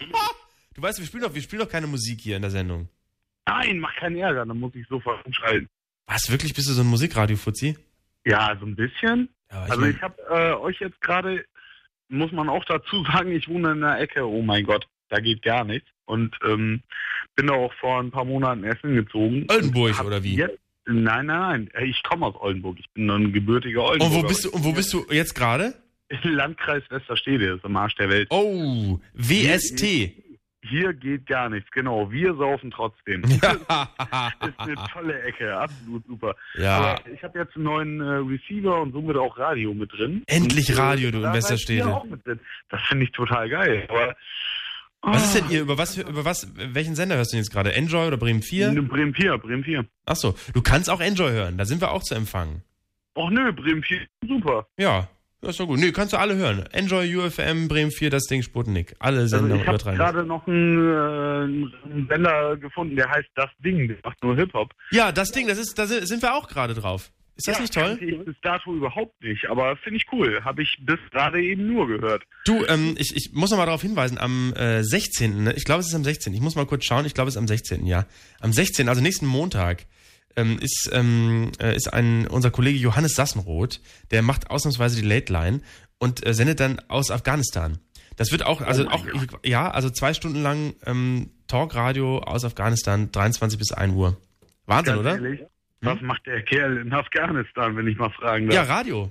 Du weißt, wir spielen doch, wir spielen doch keine Musik hier in der Sendung. Nein, mach keinen Ärger, dann muss ich sofort umschalten. Was, wirklich? Bist du so ein Musikradio-Fuzzi? Ja, so ein bisschen. Ja, ich also mein... ich habe äh, euch jetzt gerade, muss man auch dazu sagen, ich wohne in einer Ecke, oh mein Gott, da geht gar nichts. Und ähm, bin da auch vor ein paar Monaten erst hingezogen. Oldenburg oder wie? Jetzt, nein, nein, nein, ich komme aus Oldenburg, ich bin ein gebürtiger Oldenburger. Und wo bist du, und wo bist du jetzt gerade? Landkreis Westerstede, ist am Arsch der Welt. Oh, W S T. Hier geht gar nichts, genau. Wir saufen trotzdem. Ja. Ist eine tolle Ecke, absolut super. Ja. Aber ich habe jetzt einen neuen äh, Receiver und somit auch Radio mit drin. Endlich und, Radio, du da in Westerstede. Auch mit drin. Das finde ich total geil. Aber, oh. Was ist denn ihr, über was, über was, welchen Sender hörst du denn jetzt gerade? Enjoy oder Bremen vier? Bremen vier, Bremen vier. Ach so, du kannst auch Enjoy hören, da sind wir auch zu empfangen. Och nö, Bremen vier, super. Ja. Das ist doch gut. Nee, kannst du alle hören. Enjoy, U F M, Bremen vier, das Ding, Sputnik. Alle Sender also übertragen. Ich habe gerade noch einen, äh, einen Sender gefunden, der heißt Das Ding, der macht nur Hip-Hop. Ja, Das Ding, das ist, da sind wir auch gerade drauf. Ist das ja, nicht toll? Kannte ich bis dato überhaupt nicht, aber finde ich cool. Habe ich bis gerade eben nur gehört. Du, ähm, ich, ich muss noch mal darauf hinweisen, am äh, sechzehnten, ne? Ich glaube, es ist am sechzehnten. Ich muss mal kurz schauen, ich glaube, es ist am sechzehnten, ja. Am sechzehnten, also nächsten Montag, ähm, ist, ähm, äh, ist ein, unser Kollege Johannes Sassenroth, der macht ausnahmsweise die Late Line und äh, sendet dann aus Afghanistan. Das wird auch, also oh auch, Gott. ja, also zwei Stunden lang ähm, Talkradio aus Afghanistan, dreiundzwanzig bis ein Uhr. Wahnsinn, Ganz oder? Ehrlich, was hm? macht der Kerl in Afghanistan, wenn ich mal fragen darf? Ja, Radio.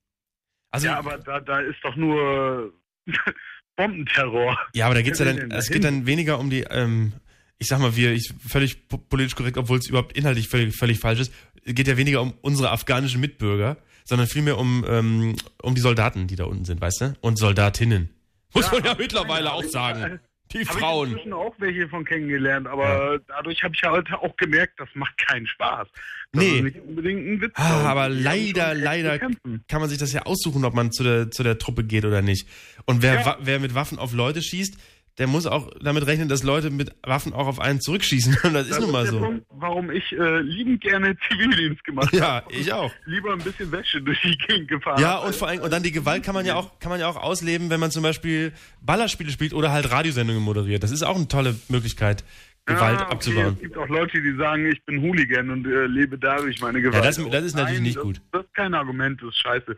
Also, ja, aber da, da ist doch nur Bombenterror. Ja, aber da geht's ja dann, es geht dann weniger um die, ähm, ich sag mal, wir, ich völlig politisch korrekt, obwohl es überhaupt inhaltlich völlig, völlig falsch ist, geht ja weniger um unsere afghanischen Mitbürger, sondern vielmehr um, ähm, um die Soldaten, die da unten sind, weißt du? Und Soldatinnen. Muss ja, man ja mittlerweile auch sagen. Die hab Frauen. Ich habe inzwischen auch welche von kennengelernt, aber ja. dadurch habe ich halt auch gemerkt, das macht keinen Spaß. Das nee. ist nicht unbedingt ein Witz. Ah, aber leider, leider kann man sich das ja aussuchen, ob man zu der, zu der Truppe geht oder nicht. Und wer, ja. wa- wer mit Waffen auf Leute schießt, der muss auch damit rechnen, dass Leute mit Waffen auch auf einen zurückschießen. Und das, das ist nun mal ist der so. Punkt, warum ich äh, liebend gerne Zivildienst gemacht habe. Ja, ich auch. Lieber ein bisschen Wäsche durch die Gegend gefahren. Ja, und vor allem, und dann die Gewalt kann man ja auch, kann man ja auch ausleben, wenn man zum Beispiel Ballerspiele spielt oder halt Radiosendungen moderiert. Das ist auch eine tolle Möglichkeit, Gewalt ja, okay. abzubauen. Es gibt auch Leute, die sagen, ich bin Hooligan und äh, lebe dadurch meine Gewalt. Ja, das, das ist natürlich Nein, nicht das, gut. Das ist kein Argument, das ist scheiße.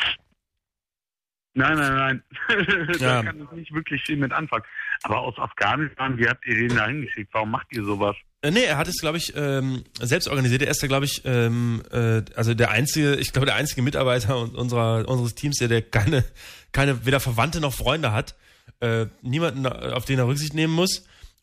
Nein, nein, nein. Ja. Da kann ich nicht wirklich viel mit anfangen. Aber aus Afghanistan, wie habt ihr den da hingeschickt? Warum macht ihr sowas? Äh, nee, er hat es, glaube ich, ähm, selbst organisiert. Er ist da, glaube ich, ähm, äh, also der einzige, ich glaube, der einzige Mitarbeiter unserer, unseres Teams, der, der keine, keine, weder Verwandte noch Freunde hat. Äh, niemanden, auf den er Rücksicht nehmen muss.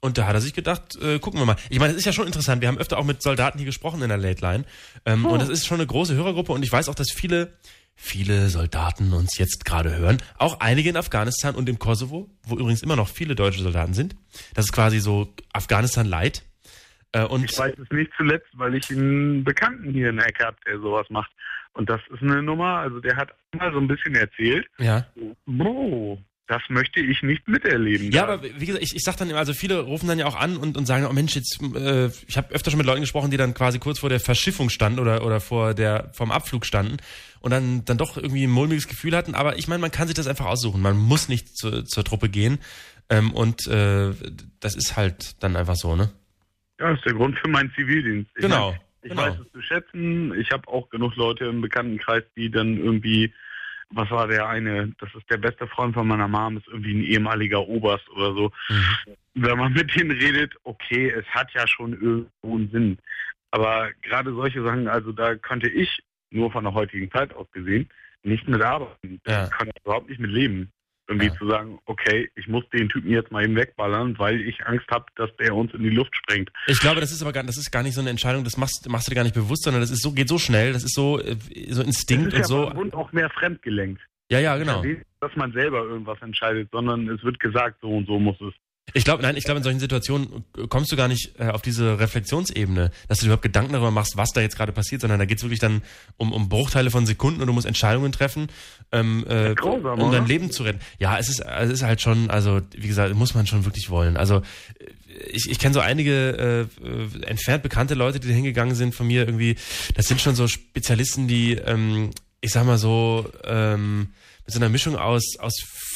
Und da hat er sich gedacht, äh, gucken wir mal. Ich meine, das ist ja schon interessant. Wir haben öfter auch mit Soldaten hier gesprochen in der Late Line. Ähm, oh. Und das ist schon eine große Hörergruppe. Und ich weiß auch, dass viele, viele Soldaten uns jetzt gerade hören. Auch einige in Afghanistan und im Kosovo, wo übrigens immer noch viele deutsche Soldaten sind. Das ist quasi so Afghanistan-Light. Äh, und ich weiß es nicht zuletzt, weil ich einen Bekannten hier in der Ecke habe, der sowas macht. Und das ist eine Nummer, also der hat mal so ein bisschen erzählt. Ja. Bro, das möchte ich nicht miterleben. Ja, aber wie gesagt, ich, ich sag dann immer, also viele rufen dann ja auch an und, und sagen, oh Mensch, jetzt, äh, ich habe öfter schon mit Leuten gesprochen, die dann quasi kurz vor der Verschiffung standen oder oder vor der vom Abflug standen und dann dann doch irgendwie ein mulmiges Gefühl hatten. Aber ich meine, man kann sich das einfach aussuchen. Man muss nicht zu, zur Truppe gehen ähm, und äh, das ist halt dann einfach so, ne? Ja, das ist der Grund für meinen Zivildienst. Ich genau. Mein, ich genau. weiß es zu schätzen. Ich habe auch genug Leute im Bekanntenkreis, die dann irgendwie, was war der eine, das ist der beste Freund von meiner Mom, ist irgendwie ein ehemaliger Oberst oder so. Mhm. Wenn man mit denen redet, okay, es hat ja schon irgendwo einen Sinn. Aber gerade solche Sachen, also da könnte ich, nur von der heutigen Zeit aus gesehen, nicht mit arbeiten. Ja. Da kann ich überhaupt nicht mit leben. Irgendwie ja. zu sagen, okay, ich muss den Typen jetzt mal eben wegballern, weil ich Angst habe, dass der uns in die Luft sprengt. Ich glaube, das ist aber gar, das ist gar nicht so eine Entscheidung, das machst, machst du dir gar nicht bewusst, sondern das ist so, geht so schnell, das ist so, so Instinkt das ist und ja so. Und auch mehr fremdgelenkt. Ja, ja, genau. Nicht, dass man selber irgendwas entscheidet, sondern es wird gesagt, so und so muss es. Ich glaube, nein, ich glaube, in solchen Situationen kommst du gar nicht äh, auf diese Reflexionsebene, dass du dir überhaupt Gedanken darüber machst, was da jetzt gerade passiert, sondern da geht es wirklich dann um, um Bruchteile von Sekunden und du musst Entscheidungen treffen, ähm, äh, grausam, um dein oder? Leben zu retten. Ja, es ist, es ist halt schon, also wie gesagt, muss man schon wirklich wollen. Also ich, ich kenne so einige äh, entfernt bekannte Leute, die da hingegangen sind von mir irgendwie, das sind schon so Spezialisten, die, ähm, ich sag mal so, ähm, mit so einer Mischung aus, aus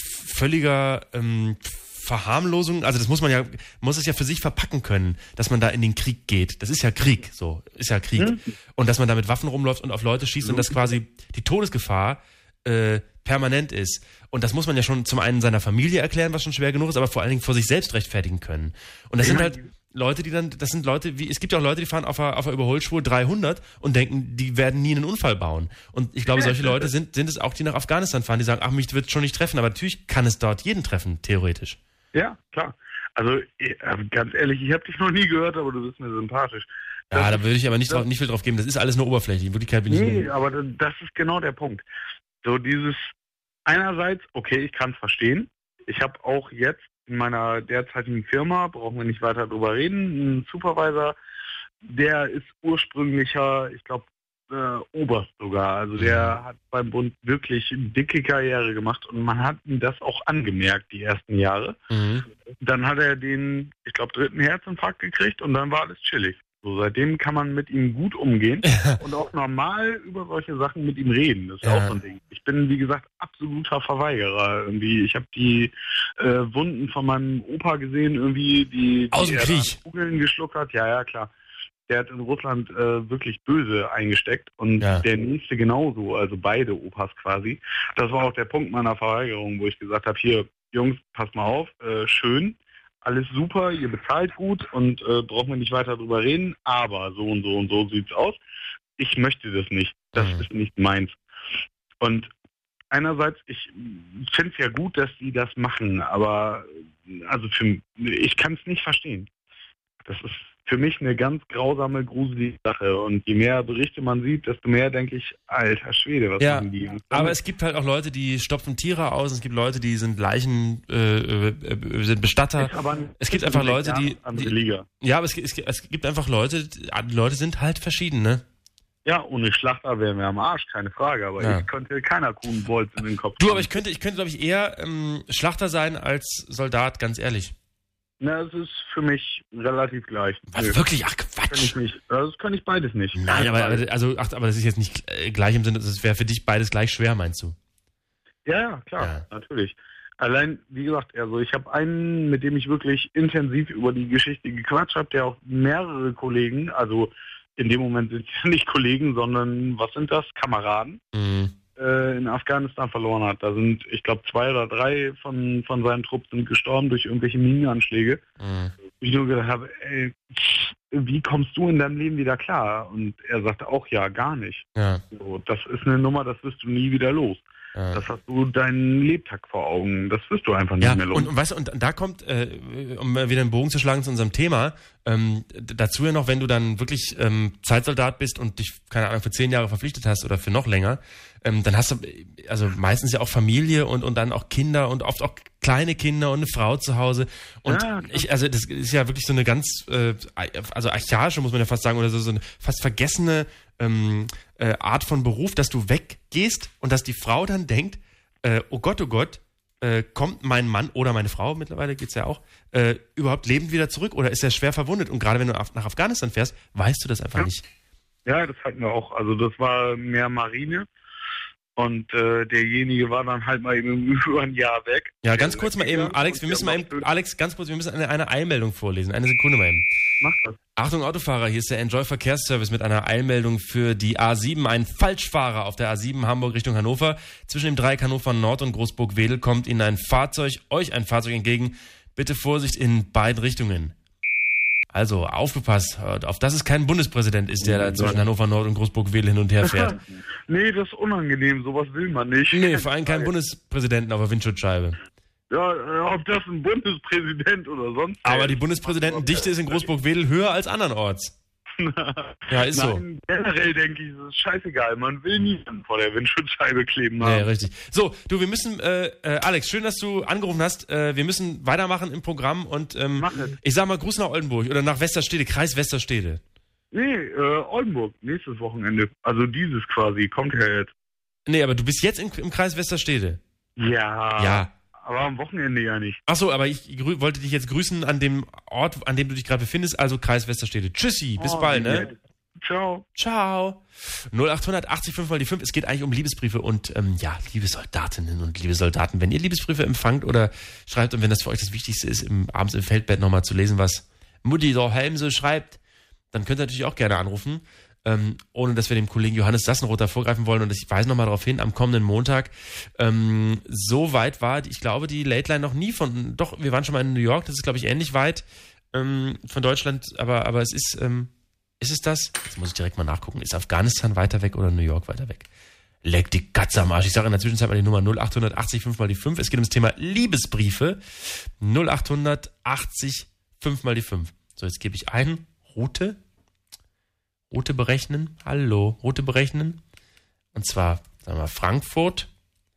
völliger ähm, Verharmlosung, also das muss man ja, muss es ja für sich verpacken können, dass man da in den Krieg geht. Das ist ja Krieg, so, ist ja Krieg. Mhm. Und dass man da mit Waffen rumläuft und auf Leute schießt mhm. und dass quasi die Todesgefahr äh, permanent ist. Und das muss man ja schon zum einen seiner Familie erklären, was schon schwer genug ist, aber vor allen Dingen vor sich selbst rechtfertigen können. Und das ja. sind halt Leute, die dann, das sind Leute, wie, es gibt ja auch Leute, die fahren auf der, auf der Überholspur dreihundert und denken, die werden nie einen Unfall bauen. Und ich glaube, solche Leute sind, sind es auch, die nach Afghanistan fahren, die sagen, ach, mich wird es schon nicht treffen, aber natürlich kann es dort jeden treffen, theoretisch. Ja, klar. Also ganz ehrlich, ich habe dich noch nie gehört, aber du bist mir sympathisch. Das ja, da würde ich aber nicht, drauf, nicht viel drauf geben. Das ist alles nur oberflächlich. In Wirklichkeit bin ich Nee, nur aber das ist genau der Punkt. So dieses, einerseits, okay, ich kann es verstehen. Ich habe auch jetzt in meiner derzeitigen Firma, brauchen wir nicht weiter drüber reden, einen Supervisor, der ist ursprünglicher, ich glaube, Äh, Oberst sogar. Also der hat beim Bund wirklich eine dicke Karriere gemacht und man hat ihm das auch angemerkt, die ersten Jahre. Mhm. Dann hat er den, ich glaube, dritten Herzinfarkt gekriegt und dann war alles chillig. So, seitdem kann man mit ihm gut umgehen und auch normal über solche Sachen mit ihm reden. Das ist ja. auch so ein Ding. Ich bin, wie gesagt, absoluter Verweigerer. Irgendwie, ich habe die äh, Wunden von meinem Opa gesehen, irgendwie, die, die aus dem er Krieg Kugeln geschluckt hat. Ja, ja, klar. Der hat in Russland äh, wirklich böse eingesteckt und ja. der nächste genauso, also beide Opas quasi. Das war auch der Punkt meiner Verweigerung, wo ich gesagt habe, hier, Jungs, passt mal auf, äh, schön, alles super, ihr bezahlt gut und äh, brauchen wir nicht weiter drüber reden, aber so und so und so sieht's aus. Ich möchte das nicht, das mhm. ist nicht meins. Und einerseits, ich finde es ja gut, dass die das machen, aber also für, ich kann es nicht verstehen. Das ist für mich eine ganz grausame, gruselige Sache. Und je mehr Berichte man sieht, desto mehr denke ich, alter Schwede, was ja, machen die? Aber es gibt halt auch Leute, die stopfen Tiere aus. Es gibt Leute, die sind Leichen, äh, äh, sind Bestatter. Ein, es gibt einfach Leute, die, die Liga. Ja, aber es, es, es gibt einfach Leute, die Leute sind halt verschieden, ne? Ja, ohne Schlachter wären wir am Arsch, keine Frage. Aber ja. ich könnte keiner Kuhn Bolz in den Kopf. Du, aber ich könnte, ich könnte, glaube ich, eher ähm, Schlachter sein als Soldat, ganz ehrlich. Na, es ist für mich relativ gleich. Was, Nö. Wirklich? Ach, Quatsch. Kann ich nicht. Das kann ich beides nicht. Nein, aber, also, ach, aber das ist jetzt nicht äh, gleich im Sinne, das wäre für dich beides gleich schwer, meinst du? Ja, ja, klar, ja. natürlich. Allein, wie gesagt, also ich habe einen, mit dem ich wirklich intensiv über die Geschichte gequatscht habe, der auch mehrere Kollegen, also in dem Moment sind es nicht Kollegen, sondern, was sind das, Kameraden, mhm. äh, in Afghanistan verloren hat. Da sind, ich glaube, zwei oder drei von, von seinen Truppen sind gestorben durch irgendwelche Minenanschläge. Mhm. Ich nur gedacht habe, ey, wie kommst du in deinem Leben wieder klar? Und er sagte auch, ja, gar nicht. Ja. So, das ist eine Nummer, das wirst du nie wieder los. Ja. Das hast du deinen Lebtag vor Augen. Das wirst du einfach nicht ja, mehr los. Und, und weißt du, und da kommt, äh, um wieder einen Bogen zu schlagen zu unserem Thema, ähm, dazu ja noch, wenn du dann wirklich ähm, Zeitsoldat bist und dich, keine Ahnung, für zehn Jahre verpflichtet hast oder für noch länger, ähm, dann hast du also meistens ja auch Familie und, und dann auch Kinder und oft auch kleine Kinder und eine Frau zu Hause. Und ja, ich, also das ist ja wirklich so eine ganz, äh, also archaische, muss man ja fast sagen, oder so, so eine fast vergessene ähm, äh, Art von Beruf, dass du weggehst und dass die Frau dann denkt, äh, oh Gott, oh Gott, äh, kommt mein Mann oder meine Frau, mittlerweile geht's ja auch, äh, überhaupt lebend wieder zurück oder ist er schwer verwundet? Und gerade wenn du nach Afghanistan fährst, weißt du das einfach ja. nicht. Ja, das hatten wir auch. Also das war mehr Marine. Und äh, derjenige war dann halt mal eben über ein Jahr weg. Ja, ganz kurz mal eben, Alex, wir müssen mal eben, Alex, ganz kurz, wir müssen eine, eine Eilmeldung vorlesen. Eine Sekunde mal eben. Mach das. Achtung Autofahrer, hier ist der Enjoy Verkehrsservice mit einer Eilmeldung für die A sieben. Ein Falschfahrer auf der A sieben Hamburg Richtung Hannover. Zwischen dem Dreieck Hannover Nord und Großburg-Wedel kommt Ihnen ein Fahrzeug, euch ein Fahrzeug entgegen. Bitte Vorsicht in beiden Richtungen. Also, aufgepasst, auf dass es kein Bundespräsident ist, der da zwischen Hannover Nord und Großburg-Wedel hin und her fährt. Nee, das ist unangenehm, sowas will man nicht. Nee, vor allem keinen Bundespräsidenten auf der Windschutzscheibe. Ja, ob das ein Bundespräsident oder sonst. Aber die Bundespräsidentendichte ist in Großburg-Wedel höher als andernorts. Ja, ist so. Nein, generell denke ich, es ist scheißegal. Man will niemanden vor der Windschutzscheibe kleben haben. Nee, richtig. So, du, wir müssen, äh, äh, Alex, schön, dass du angerufen hast. Äh, wir müssen weitermachen im Programm und ähm, Mach es. Ich sag mal Gruß nach Oldenburg oder nach Westerstede, Kreis Westerstede. Nee, äh, Oldenburg, nächstes Wochenende. Also dieses quasi, kommt ja jetzt. Nee, aber du bist jetzt im, im Kreis Westerstede. Ja. Ja. Aber am Wochenende ja nicht. Ach so, aber ich grü- wollte dich jetzt grüßen an dem Ort, an dem du dich gerade befindest, also Kreis Westerstede. Tschüssi, bis Oh, bald, wie ne? nett. Ciao. Ciao. null acht achtzig fünf mal die fünf. Es geht eigentlich um Liebesbriefe und ähm, ja, liebe Soldatinnen und liebe Soldaten. Wenn ihr Liebesbriefe empfangt oder schreibt und wenn das für euch das Wichtigste ist, im, abends im Feldbett nochmal zu lesen, was Mutti der Helm so schreibt, dann könnt ihr natürlich auch gerne anrufen. Ähm, ohne dass wir dem Kollegen Johannes Sassenroth vorgreifen wollen. Und ich weise nochmal darauf hin, am kommenden Montag, ähm, so weit war, ich glaube, die Late Line noch nie von, doch, wir waren schon mal in New York, das ist, glaube ich, ähnlich weit ähm, von Deutschland, aber, aber es ist, ähm, ist es das? Jetzt muss ich direkt mal nachgucken. Ist Afghanistan weiter weg oder New York weiter weg? Leck die Katze am Arsch. Ich sage in der Zwischenzeit mal die Nummer null acht achtzig fünf mal die fünf. Es geht um das Thema Liebesbriefe. null acht achtzig fünf mal die fünf. So, jetzt gebe ich ein. Route. Route berechnen. Hallo. Route berechnen. Und zwar, sagen wir, Frankfurt,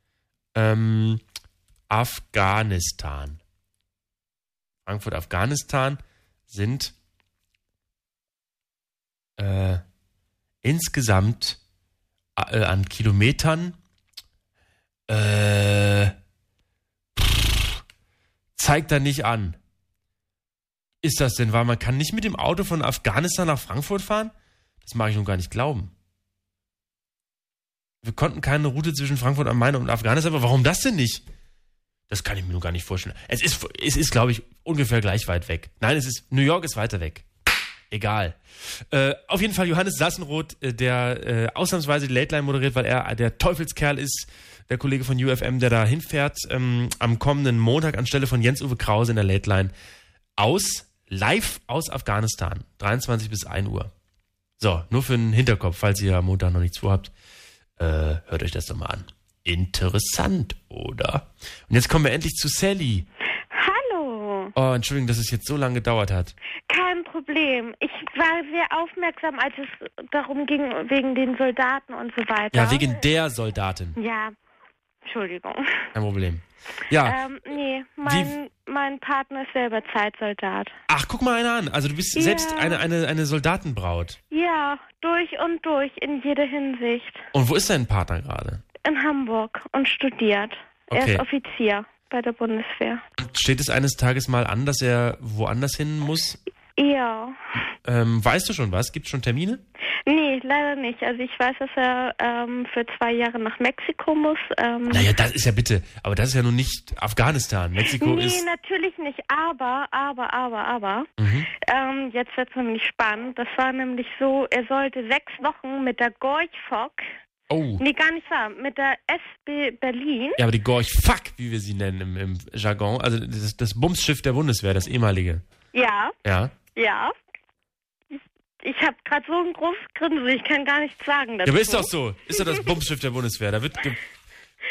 ähm, Afghanistan. Frankfurt, Afghanistan sind äh, insgesamt äh, an Kilometern äh, pff, zeigt er nicht an. Ist das denn wahr? Man kann nicht mit dem Auto von Afghanistan nach Frankfurt fahren? Das mag ich nun gar nicht glauben. Wir konnten keine Route zwischen Frankfurt am Main und Afghanistan, aber warum das denn nicht? Das kann ich mir nun gar nicht vorstellen. Es ist, es ist, glaube ich, ungefähr gleich weit weg. Nein, es ist, New York ist weiter weg. Egal. Äh, auf jeden Fall Johannes Sassenroth, äh, der äh, ausnahmsweise die Late Line moderiert, weil er der Teufelskerl ist, der Kollege von U F M, der da hinfährt, ähm, am kommenden Montag anstelle von Jens-Uwe Krause in der Late Line aus, live aus Afghanistan, dreiundzwanzig bis ein Uhr. So, nur für den Hinterkopf, falls ihr am Montag noch nichts vorhabt, äh, hört euch das doch mal an. Interessant, oder? Und jetzt kommen wir endlich zu Sally. Hallo. Oh, Entschuldigung, dass es jetzt so lange gedauert hat. Kein Problem. Ich war sehr aufmerksam, als es darum ging, wegen den Soldaten und so weiter. Ja, wegen der Soldatin. Ja, Entschuldigung. Kein Problem. Ja. Ähm, nee, mein, mein Partner ist selber Zeitsoldat. Ach, guck mal einer an. Also du bist Ja. selbst eine, eine, eine Soldatenbraut. Ja, durch und durch, in jeder Hinsicht. Und wo ist dein Partner gerade? In Hamburg und studiert. Er Okay. ist Offizier bei der Bundeswehr. Steht es eines Tages mal an, dass er woanders hin muss? Ja. Ähm, weißt du schon was? Gibt es schon Termine? Nee, leider nicht. Also ich weiß, dass er ähm, für zwei Jahre nach Mexiko muss. Ähm, Naja, das ist ja bitte, aber das ist ja nun nicht Afghanistan. Mexiko nee, ist... natürlich nicht. Aber, aber, aber, aber. Mhm. Ähm, jetzt wird es nämlich spannend. Das war nämlich so, er sollte sechs Wochen mit der Gorch-Fock, Oh. nee, gar nicht wahr, mit der S B Berlin. Ja, aber die Gorch Fuck, wie wir sie nennen im, im Jargon, also das, das Bumsschiff der Bundeswehr, das ehemalige. Ja, Ja. ja. Ich, ich habe gerade so ein großes Grinsen, ich kann gar nichts sagen dazu. Ja, aber ist doch so. Ist doch das Bumsschiff der Bundeswehr. Da wird, ge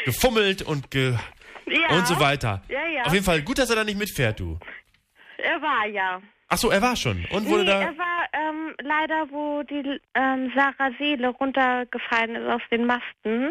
gefummelt und ge Ja. und so weiter. Ja, ja. Auf jeden Fall gut, dass er da nicht mitfährt, du. Er war ja. Ach so, er war schon. Und wurde Nee, da... er war ähm, leider, wo die ähm, Sarah Seele runtergefallen ist aus den Masten.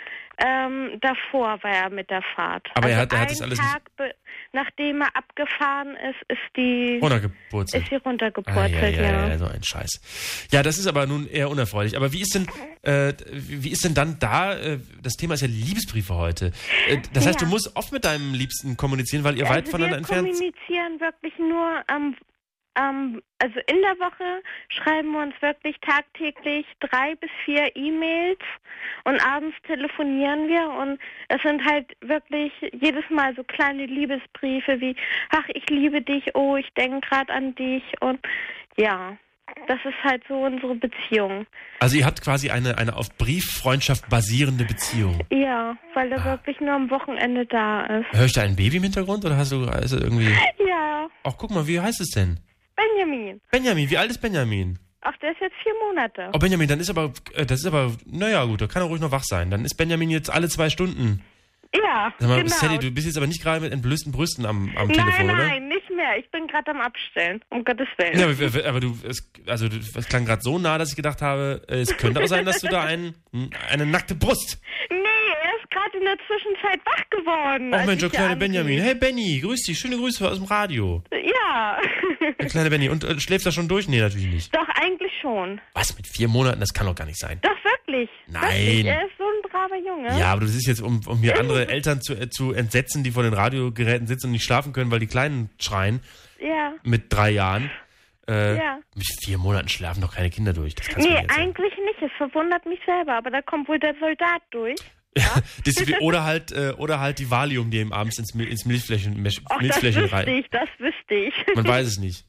Ähm, davor war er mit der Fahrt. Aber also er hat- er hat einen das alles Tag, be- nachdem er abgefahren ist, ist die runtergepurzelt. ist sie Ah, runtergepurzelt, ja, ja, ja. ja, so ein Scheiß. Ja, das ist aber nun eher unerfreulich. Aber wie ist denn, äh, wie ist denn dann da, äh, das Thema ist ja Liebesbriefe heute. Äh, das heißt, Ja. du musst oft mit deinem Liebsten kommunizieren, weil ihr weit Also voneinander wir entfernt seid? kommunizieren wirklich nur am ähm, also in der Woche schreiben wir uns wirklich tagtäglich drei bis vier E-Mails und abends telefonieren wir und es sind halt wirklich jedes Mal so kleine Liebesbriefe wie, ach, ich liebe dich, oh, ich denke gerade an dich und ja, das ist halt so unsere Beziehung. Also ihr habt quasi eine, eine auf Brieffreundschaft basierende Beziehung. Ja, weil er Ah. wirklich nur am Wochenende da ist. Hör ich da ein Baby im Hintergrund oder hast du also irgendwie... Ja, Ach, guck mal, wie heißt es denn? Benjamin. Benjamin, wie alt ist Benjamin? Ach, der ist jetzt vier Monate. Oh, Benjamin, dann ist aber, äh, das ist aber, naja gut, da kann er ruhig noch wach sein. Dann ist Benjamin jetzt alle zwei Stunden. Ja, Sag mal, genau. Sally, du bist jetzt aber nicht gerade mit entblößten Brüsten am, am nein, Telefon, oder? nein, nicht mehr. Ich bin gerade am Abstellen, um Gottes Willen. Ja, aber, aber du, es, also du, es klang gerade so nah, dass ich gedacht habe, äh, es könnte auch sein, dass du da ein, eine nackte Brust. Nee, er ist gerade in der Zwischenzeit wach geworden. Oh als Mensch, der ich hier kleine anrief. Benjamin. Hey Benny, grüß dich, schöne Grüße aus dem Radio. Ja. Der kleine Benny. Und äh, schläft er schon durch? Nee, natürlich nicht. Doch, eigentlich schon. Was, mit vier Monaten? Das kann doch gar nicht sein. Doch, wirklich. Nein. Wirklich. Er ist so ein braver Junge. Ja, aber das ist jetzt, um, um hier andere Eltern zu, äh, zu entsetzen, die vor den Radiogeräten sitzen und nicht schlafen können, weil die Kleinen schreien Ja. mit drei Jahren. Äh, Ja. Mit vier Monaten schlafen doch keine Kinder durch. Das kannst du Nee, nicht erzählen. eigentlich nicht. Es verwundert mich selber, aber da kommt wohl der Soldat durch. Das ist wie, oder halt äh, oder halt die Valium, die ihm abends ins, Mil- ins Milchflächen, Milch, Ach, das Milchflächen wüsste rein. ich, das wüsste ich. Man weiß es nicht.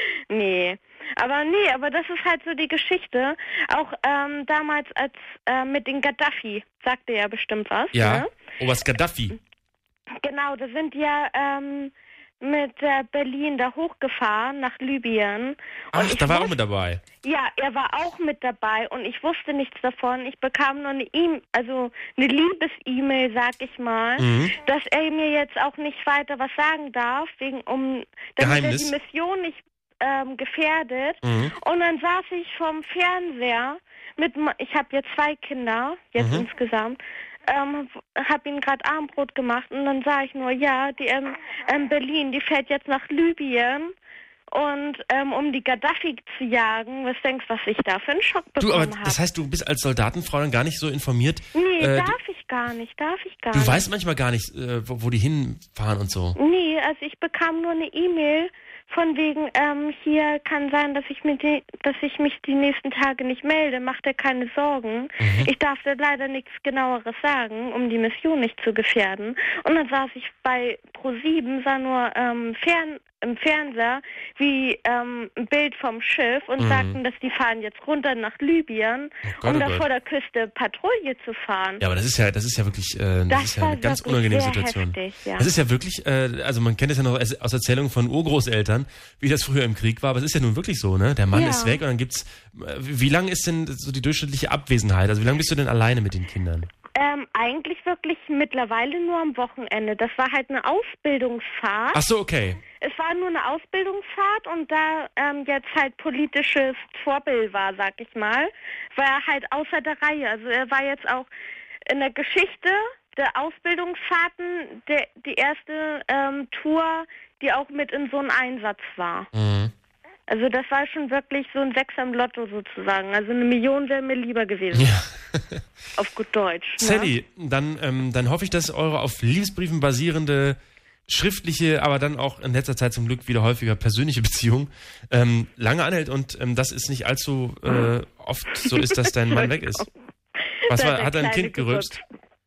Nee. Aber nee, aber das ist halt so die Geschichte. Auch ähm, damals als äh, mit den Gaddafi, sagte ja bestimmt was. Ja. Ne? Oberst Gaddafi. Genau, da sind ja ähm, mit äh, Berlin da hochgefahren nach Libyen. Und Ach, ich da war er auch wus- mit dabei. Ja, er war auch mit dabei und ich wusste nichts davon. Ich bekam nur eine E-Mail, also eine Liebes-E-Mail, sag ich mal, Mhm. dass er mir jetzt auch nicht weiter was sagen darf, wegen um damit er Geheimnis. die Mission nicht ähm, gefährdet. Mhm. Und dann saß ich vorm Fernseher mit, ma- ich habe jetzt zwei Kinder, jetzt Mhm. insgesamt, ähm, habe ihnen gerade Abendbrot gemacht und dann sah ich nur, ja, die ähm, ähm, Berlin, die fährt jetzt nach Libyen und ähm, um die Gaddafi zu jagen. Was denkst du, was ich da für einen Schock Du, bekommen aber habe? das heißt, du bist als Soldatenfrau dann gar nicht so informiert. Nee, äh, darf ich gar nicht, darf ich gar du, nicht. du weißt manchmal gar nicht, äh, wo, wo die hinfahren und so. Nee, also ich bekam nur eine E-Mail von wegen, ähm, hier kann sein, dass ich, mir die, dass ich mich die nächsten Tage nicht melde, macht er keine Sorgen. Mhm. Ich darf da leider nichts genaueres sagen, um die Mission nicht zu gefährden. Und dann saß ich bei ProSieben, sah nur ähm, fern, im Fernseher wie ähm, ein Bild vom Schiff und Mhm. sagten, dass die fahren jetzt runter nach Libyen, Oh Gott, um oh da Gott. vor der Küste Patrouille zu fahren. Ja, aber das ist ja, das ist ja wirklich, äh, das, Das ist ja war eine ganz wirklich unangenehme sehr Situation. heftig, ja. Das ist ja wirklich, äh, also man kennt es ja noch aus aus Erzählungen von Urgroßeltern, wie das früher im Krieg war, aber es ist ja nun wirklich so, ne? Der Mann Ja. ist weg und dann gibt's, äh, wie lang ist denn so die durchschnittliche Abwesenheit? Also wie lange bist du denn alleine mit den Kindern? Ähm, eigentlich wirklich mittlerweile nur am Wochenende. Das war halt eine Ausbildungsfahrt. Ach so, okay. Es war nur eine Ausbildungsfahrt und da ähm, jetzt halt politisches Vorbild war, sag ich mal, war er halt außer der Reihe. Also er war jetzt auch in der Geschichte der Ausbildungsfahrten der, die erste ähm, Tour, die auch mit in so einem Einsatz war. Mhm. Also das war schon wirklich so ein Sechser im Lotto sozusagen. Also eine Million wäre mir lieber gewesen. Ja. Auf gut Deutsch. Ne? Sally, dann, ähm, dann hoffe ich, dass eure auf Liebesbriefen basierende schriftliche, aber dann auch in letzter Zeit zum Glück wieder häufiger persönliche Beziehung ähm, lange anhält und ähm, dass es nicht allzu äh, oft so ist, dass dein Mann weg ist. Was Da war, der hat er ein Kleine Kind gerülpst?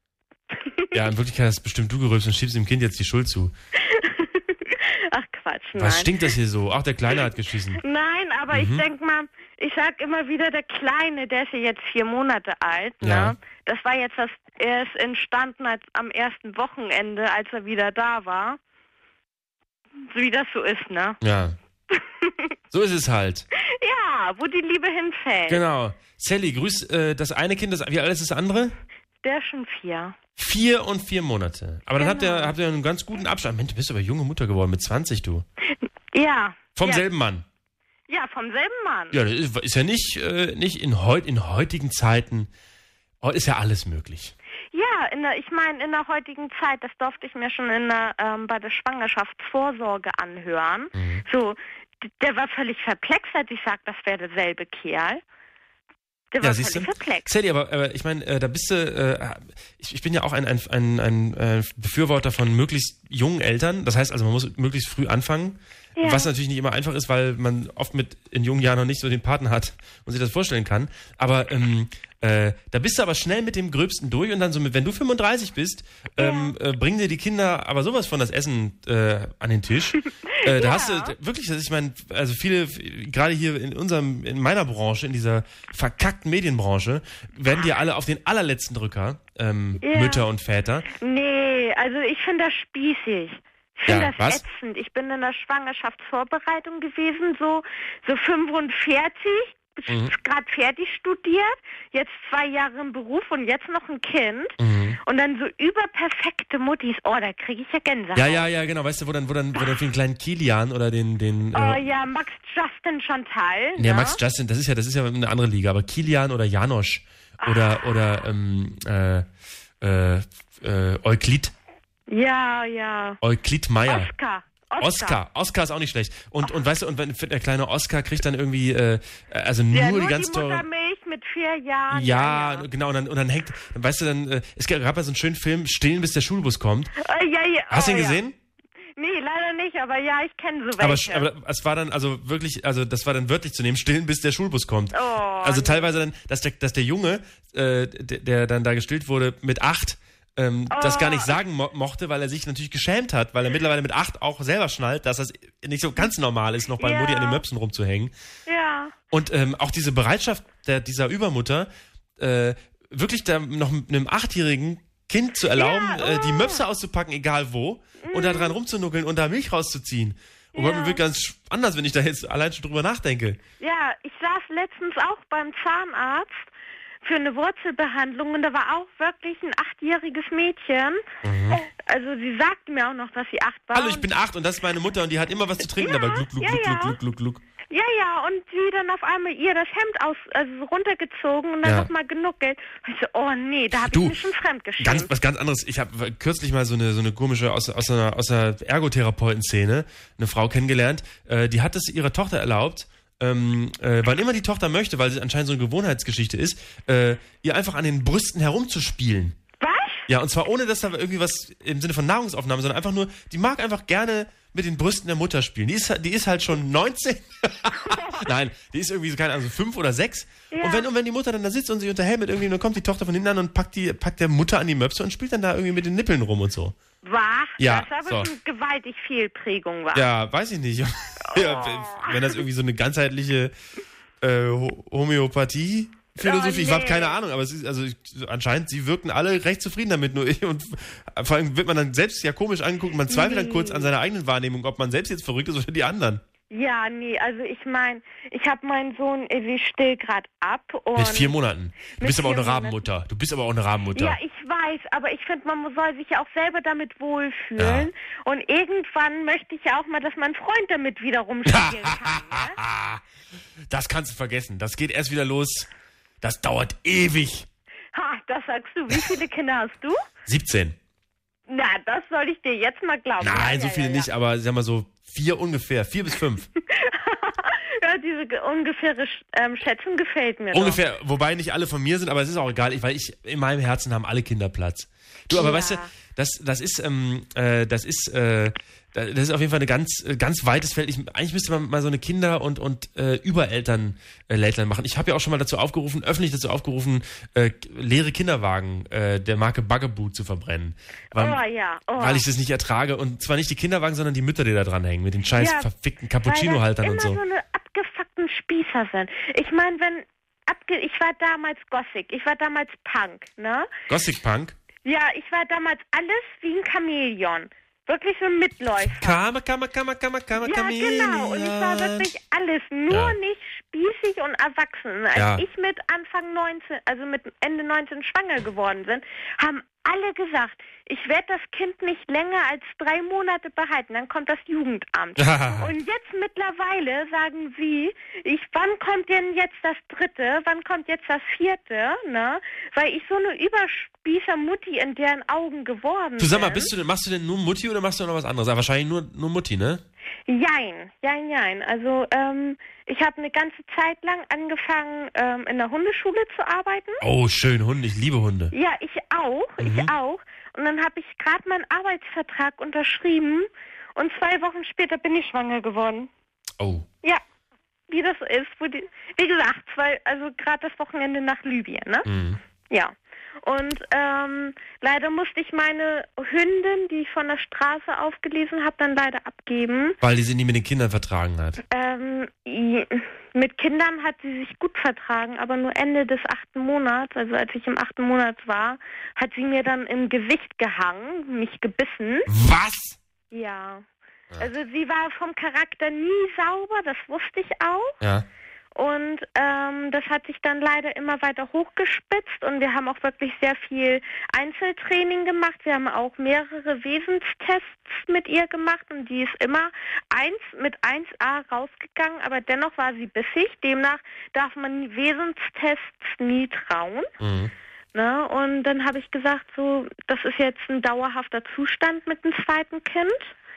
Ja, in Wirklichkeit hast bestimmt du gerülpst und schiebst dem Kind jetzt die Schuld zu. Ach Quatsch, nein. Was stinkt das hier so? Ach, der Kleine hat geschissen. Nein, aber Mhm. ich denk mal, ich sag immer wieder, der Kleine, der ist ja jetzt vier Monate alt, ne? Ja. Das war jetzt das, er ist entstanden als am ersten Wochenende, als er wieder da war. So wie das so ist, ne? Ja. So ist es halt. Ja, wo die Liebe hinfällt. Genau. Sally, grüß äh, das eine Kind, das, wie alt ist das andere? Der ist schon vier. Vier und vier Monate. Aber dann Genau. habt ihr, habt ihr einen ganz guten Abstand. Mensch, du bist aber junge Mutter geworden mit zwanzig, du. Ja. Vom ja. selben Mann. Ja, vom selben Mann. Ja, das ist, ist ja nicht, äh, nicht in, heut, in heutigen Zeiten, heute ist ja alles möglich. Ja, in der, ich meine, in der heutigen Zeit, das durfte ich mir schon in der, ähm, bei der Schwangerschaftsvorsorge anhören. Mhm. So, d- der war völlig perplex, als ich sagte, das wäre derselbe Kerl. Der Ja, war siehst du? völlig perplex. Sadie, aber äh, ich meine, äh, da bist du, äh, ich, ich bin ja auch ein, ein, ein, ein äh, Befürworter von möglichst jungen Eltern. Das heißt also, man muss möglichst früh anfangen. Ja. Was natürlich nicht immer einfach ist, weil man oft mit in jungen Jahren noch nicht so den Partner hat und sich das vorstellen kann. Aber ähm, äh, da bist du aber schnell mit dem Gröbsten durch und dann so mit, wenn du fünfunddreißig bist, ähm, äh, bringen dir die Kinder aber sowas von das Essen äh, an den Tisch. äh, da Ja. hast du da- wirklich, das- ich meine, also viele, gerade hier in unserem, in meiner Branche, in dieser verkackten Medienbranche, werden dir alle auf den allerletzten Drücker, ähm, Ja. Mütter und Väter. Nee, also ich finde das spießig. Ich finde Ja, das was? ätzend. Ich bin in der Schwangerschaftsvorbereitung gewesen, so, so fünfundvierzig, Mhm. gerade fertig studiert, jetzt zwei Jahre im Beruf und jetzt noch ein Kind. Mhm. Und dann so überperfekte Muttis. Oh, da kriege ich ja Gänsehaut. Ja, ja, ja, genau, weißt du, wo dann, wo dann, wo dann für den kleinen Kilian oder den, den, Oh äh, ja, Max Justin Chantal. nee, ne? Max Justin, das ist ja, das ist ja eine andere Liga, aber Kilian oder Janosch oder, oder, ähm, äh, äh, äh, Euklid, Ja, ja. Euklid Meyer. Oscar. Oscar, Oscar ist auch nicht schlecht. Und, und weißt du, und wenn der kleine Oscar kriegt dann irgendwie, äh, also nur Ja, die nur ganz die teure. Muttermilch mit vier Jahren. Ja, ja. genau, und dann, und dann hängt, dann weißt du dann, äh, es gab ja so einen schönen Film, Stillen bis der Schulbus kommt. Äh, ja, ja. Hast du oh, ihn ja. gesehen? Nee, leider nicht, aber ja, ich kenne so Aber, welche. aber es war dann also wirklich, also das war dann wörtlich zu nehmen, stillen bis der Schulbus kommt. Oh, also nee. teilweise dann, dass der, dass der Junge, äh, der, der dann da gestillt wurde mit acht, ähm, das gar nicht sagen mo mochte, weil er sich natürlich geschämt hat, weil er mittlerweile mit acht auch selber schnallt, dass das nicht so ganz normal ist, noch bei Ja. Mutti an den Möpsen rumzuhängen. Ja. Und ähm, auch diese Bereitschaft der, dieser Übermutter, äh, wirklich da noch einem achtjährigen Kind zu erlauben, Ja, äh, die oh. Möpse auszupacken, egal wo, und da dran rumzunuckeln und da Milch rauszuziehen. Oh Gott, Ja. mir wird ganz anders, wenn ich da jetzt allein schon drüber nachdenke. Ja, ich saß letztens auch beim Zahnarzt für eine Wurzelbehandlung und da war auch wirklich ein achtjähriges Mädchen. Also sie sagte mir auch noch, dass sie acht war. Hallo, ich und- bin acht und das ist meine Mutter und die hat immer was zu trinken, Ja, aber gluck, gluck, ja, gluck, ja. gluck, gluck, gluck, gluck. Ja, ja, und sie dann auf einmal ihr das Hemd aus, also so runtergezogen und dann Ja. nochmal genuckelt. Und ich so, oh nee, da habe ich Du, mich schon fremdgeschämt. Ganz, was ganz anderes. Ich habe kürzlich mal so eine, so eine komische, aus, aus einer, aus einer Ergotherapeuten-Szene, eine Frau kennengelernt, äh, die hat es ihrer Tochter erlaubt, ähm, äh, wann immer die Tochter möchte, weil es anscheinend so eine Gewohnheitsgeschichte ist, äh, ihr einfach an den Brüsten herumzuspielen. Was? Ja, und zwar ohne, dass da irgendwie was im Sinne von Nahrungsaufnahme, sondern einfach nur, die mag einfach gerne mit den Brüsten der Mutter spielen. Die ist, die ist halt schon neunzehn. Nein, die ist irgendwie so, keine Ahnung, so fünf oder sechs. Ja. Und wenn, und wenn die Mutter dann da sitzt und sich unterhält mit irgendwie, dann kommt die Tochter von hinten an und packt die, packt der Mutter an die Möpse und spielt dann da irgendwie mit den Nippeln rum und so. Was? Ja, Das ist aber so. schon gewaltig Fehlprägung war. Ja, weiß ich nicht. ja, wenn das irgendwie so eine ganzheitliche äh, Ho- Homöopathie Philosophie, Oh, ich habe nee. keine Ahnung, aber es ist, also ich, anscheinend, sie wirken alle recht zufrieden damit, nur ich und vor allem wird man dann selbst ja komisch angeguckt, man zweifelt dann kurz an seiner eigenen Wahrnehmung, ob man selbst jetzt verrückt ist oder die anderen. Ja, nee, also ich meine, ich habe meinen Sohn, äh, sie still gerade ab. Und Mit vier Monaten. Du Mit bist aber auch vier eine Rabenmutter. Du bist aber auch eine Rabenmutter. Ja, ich weiß, aber ich finde, man soll sich ja auch selber damit wohlfühlen. Und irgendwann möchte ich ja auch mal, dass mein Freund damit wieder rumspielen kann. Ne? Das kannst du vergessen. Das geht erst wieder los. Das dauert ewig. Ha, das sagst du. Wie viele Kinder hast du? siebzehn. Na, das soll ich dir jetzt mal glauben. Nein, ja, so ja, viele ja, nicht, ja. aber sag mal so vier ungefähr. Vier bis fünf. Ja, diese ge- ungefähre Sch- ähm, Schätzung gefällt mir Ungefähr, wobei nicht alle von mir sind, aber es ist auch egal, ich, weil ich in meinem Herzen haben alle Kinder Platz. Du, aber Ja. weißt du, das, das ist, ähm, äh, das ist, äh, das ist auf jeden Fall ein ganz, äh, ganz weites Feld. Ich, eigentlich müsste man mal so eine Kinder- und, und äh, Übereltern äh, Late-Line machen. Ich habe ja auch schon mal dazu aufgerufen, öffentlich dazu aufgerufen, äh, leere Kinderwagen äh, der Marke Bugaboo zu verbrennen. Weil, doch. Oh ja, oh. weil ich das nicht ertrage. Und zwar nicht die Kinderwagen, sondern die Mütter, die da dranhängen, mit den scheiß Ja, verfickten Weil Cappuccino-Haltern das und so. immer so eine abgefuckten Spießer sind. Ich meine, wenn, abge ich war damals Gothic, ich war damals Punk, ne? Gothic Punk. Ja, ich war damals alles wie ein Chamäleon. Wirklich so ein Mitläufer. Kammer, Kammer, Kammer, Kammer, Kammer, Ja, genau. Und ich war wirklich alles, nur Ja. nicht spießig und erwachsen. Als Ja. ich mit Anfang neunzehn, also mit Ende neunzehn schwanger geworden bin, haben alle gesagt, ich werde das Kind nicht länger als drei Monate behalten, dann kommt das Jugendamt. Und jetzt mittlerweile sagen sie, ich, wann kommt denn jetzt das dritte, wann kommt jetzt das vierte, ne? Weil ich so eine Überspießer-Mutti in deren Augen geworden bin. Du sag mal, bist du denn, machst du denn nur Mutti oder machst du noch was anderes? Aber wahrscheinlich nur, nur Mutti, ne? Jein, jein, jein. Also ähm, ich habe eine ganze Zeit lang angefangen, ähm, in der Hundeschule zu arbeiten. Oh, schön, Hunde, ich liebe Hunde. Ja, ich auch, mhm. ich auch. Und dann habe ich gerade meinen Arbeitsvertrag unterschrieben und zwei Wochen später bin ich schwanger geworden. Oh. Ja, wie das ist. Wo die, wie gesagt, zwei, also gerade das Wochenende nach Libyen, ne? Mhm. Ja. Und ähm, leider musste ich meine Hündin, die ich von der Straße aufgelesen habe, dann leider abgeben. Weil die sie nie mit den Kindern vertragen hat. Ähm, mit Kindern hat sie sich gut vertragen, aber nur Ende des achten Monats, also als ich im achten Monat war, hat sie mir dann im Gesicht gehangen, mich gebissen. Was? Ja. Also sie war vom Charakter nie sauber, das wusste ich auch. Ja. Und ähm, das hat sich dann leider immer weiter hochgespitzt und wir haben auch wirklich sehr viel Einzeltraining gemacht. Wir haben auch mehrere Wesenstests mit ihr gemacht und die ist immer eins mit eins a rausgegangen, aber dennoch war sie bissig. Demnach darf man Wesenstests nie trauen. Mhm. Ne? Und dann habe ich gesagt, so, das ist jetzt ein dauerhafter Zustand mit dem zweiten Kind.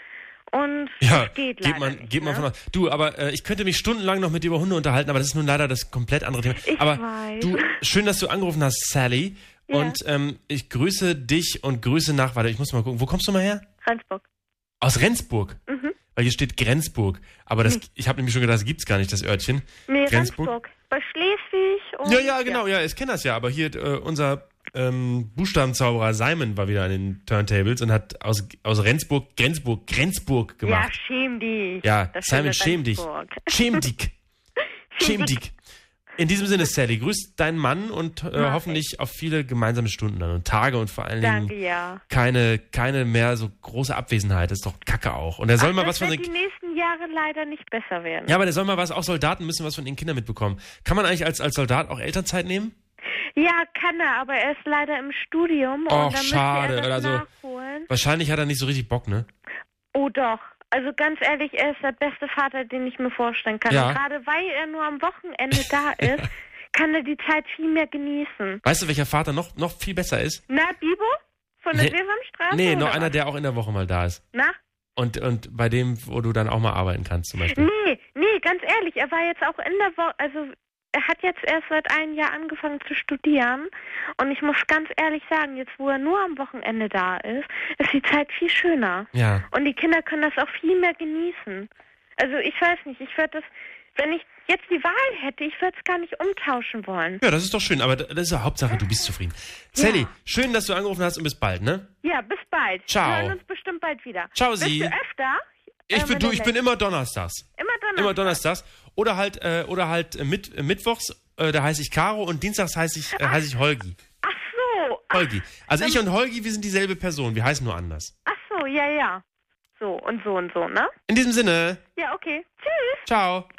Und ja, das geht geht leider man, nicht, geht man ne? von aus. Du, aber äh, ich könnte mich stundenlang noch mit dir über Hunde unterhalten, aber das ist nun leider das komplett andere Thema. Ich aber weiß. du, schön, dass du angerufen hast, Sally. Ja. Und ähm, ich grüße dich und grüße nach, warte, ich muss mal gucken, wo kommst du mal her? Rendsburg. Aus Rendsburg? Mhm. Weil hier steht Grenzburg. Aber das, Hm. ich habe nämlich schon gedacht, das gibt's gar nicht, das Örtchen. Nee, Rendsburg. Rendsburg. Bei Schleswig und... Ja, ja, genau, ja, ich kenne das ja, aber hier äh, unser ähm, Buchstabenzauberer Simon war wieder an den Turntables und hat aus, aus Rendsburg, Grenzburg, Grenzburg gemacht. Ja, schäm dich. Ja, Das Simon, schöne schäm dich. Rendsburg. Schäm dich. Schäm dich. In diesem Sinne, Sally, grüß deinen Mann und äh, Mach hoffentlich auf viele gemeinsame Stunden dann und Tage und vor allen Danke, Dingen ja. keine, keine mehr so große Abwesenheit. Das ist doch Kacke auch. Und er soll Ach, mal das was von wird den die nächsten Jahre leider nicht besser werden. Ja, aber der soll mal was, auch Soldaten müssen was von ihren Kindern mitbekommen. Kann man eigentlich als, als Soldat auch Elternzeit nehmen? Ja, kann er, aber er ist leider im Studium Och, und dann schade. müsste er das Also, nachholen. Wahrscheinlich hat er nicht so richtig Bock, ne? Oh doch. Also ganz ehrlich, er ist der beste Vater, den ich mir vorstellen kann. Ja. Und gerade weil er nur am Wochenende da ist, kann er die Zeit viel mehr genießen. Weißt du, welcher Vater noch, noch viel besser ist? Na, Bibo? Von der Nee, Sesamstraße? Nee, oder noch einer, was? der auch in der Woche mal da ist. Na? Und, und bei dem, wo du dann auch mal arbeiten kannst, zum Beispiel. Nee, nee, ganz ehrlich, er war jetzt auch in der Woche, also er hat jetzt erst seit einem Jahr angefangen zu studieren und ich muss ganz ehrlich sagen, jetzt wo er nur am Wochenende da ist, ist die Zeit viel schöner. Ja. Und die Kinder können das auch viel mehr genießen. Also ich weiß nicht, ich würde das, wenn ich jetzt die Wahl hätte, ich würde es gar nicht umtauschen wollen. Ja, das ist doch schön, aber das ist ja Hauptsache, du bist zufrieden. Sally, schön, dass du angerufen hast und bis bald, ne? Ja, bis bald. Ciao. Wir hören uns bestimmt bald wieder. Ciao, Bist Sie. du öfter? Ich äh, bin, mit du, der ich bin Lady? immer donnerstags. Immer Donnerstag. Immer donnerstags. Oder halt, äh, oder halt äh, mit, äh, mittwochs, äh, da heiße ich Caro und dienstags heiße ich, äh, heiße ich Holgi. Ach so. Ach, Holgi. Also ich und Holgi, wir sind dieselbe Person, wir heißen nur anders. ach so, ja, ja. So und so und so, ne? In diesem Sinne, Ja, okay. Tschüss. ciao.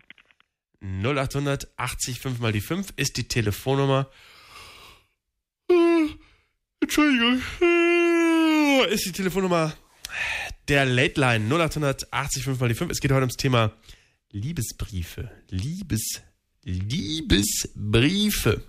null acht achtzig fünf mal die fünf ist die Telefonnummer. Äh, Entschuldigung. Äh, Ist die Telefonnummer der Late Line null acht achtzig fünf mal die fünf. Es geht heute ums Thema Liebesbriefe. Liebes, Liebesbriefe.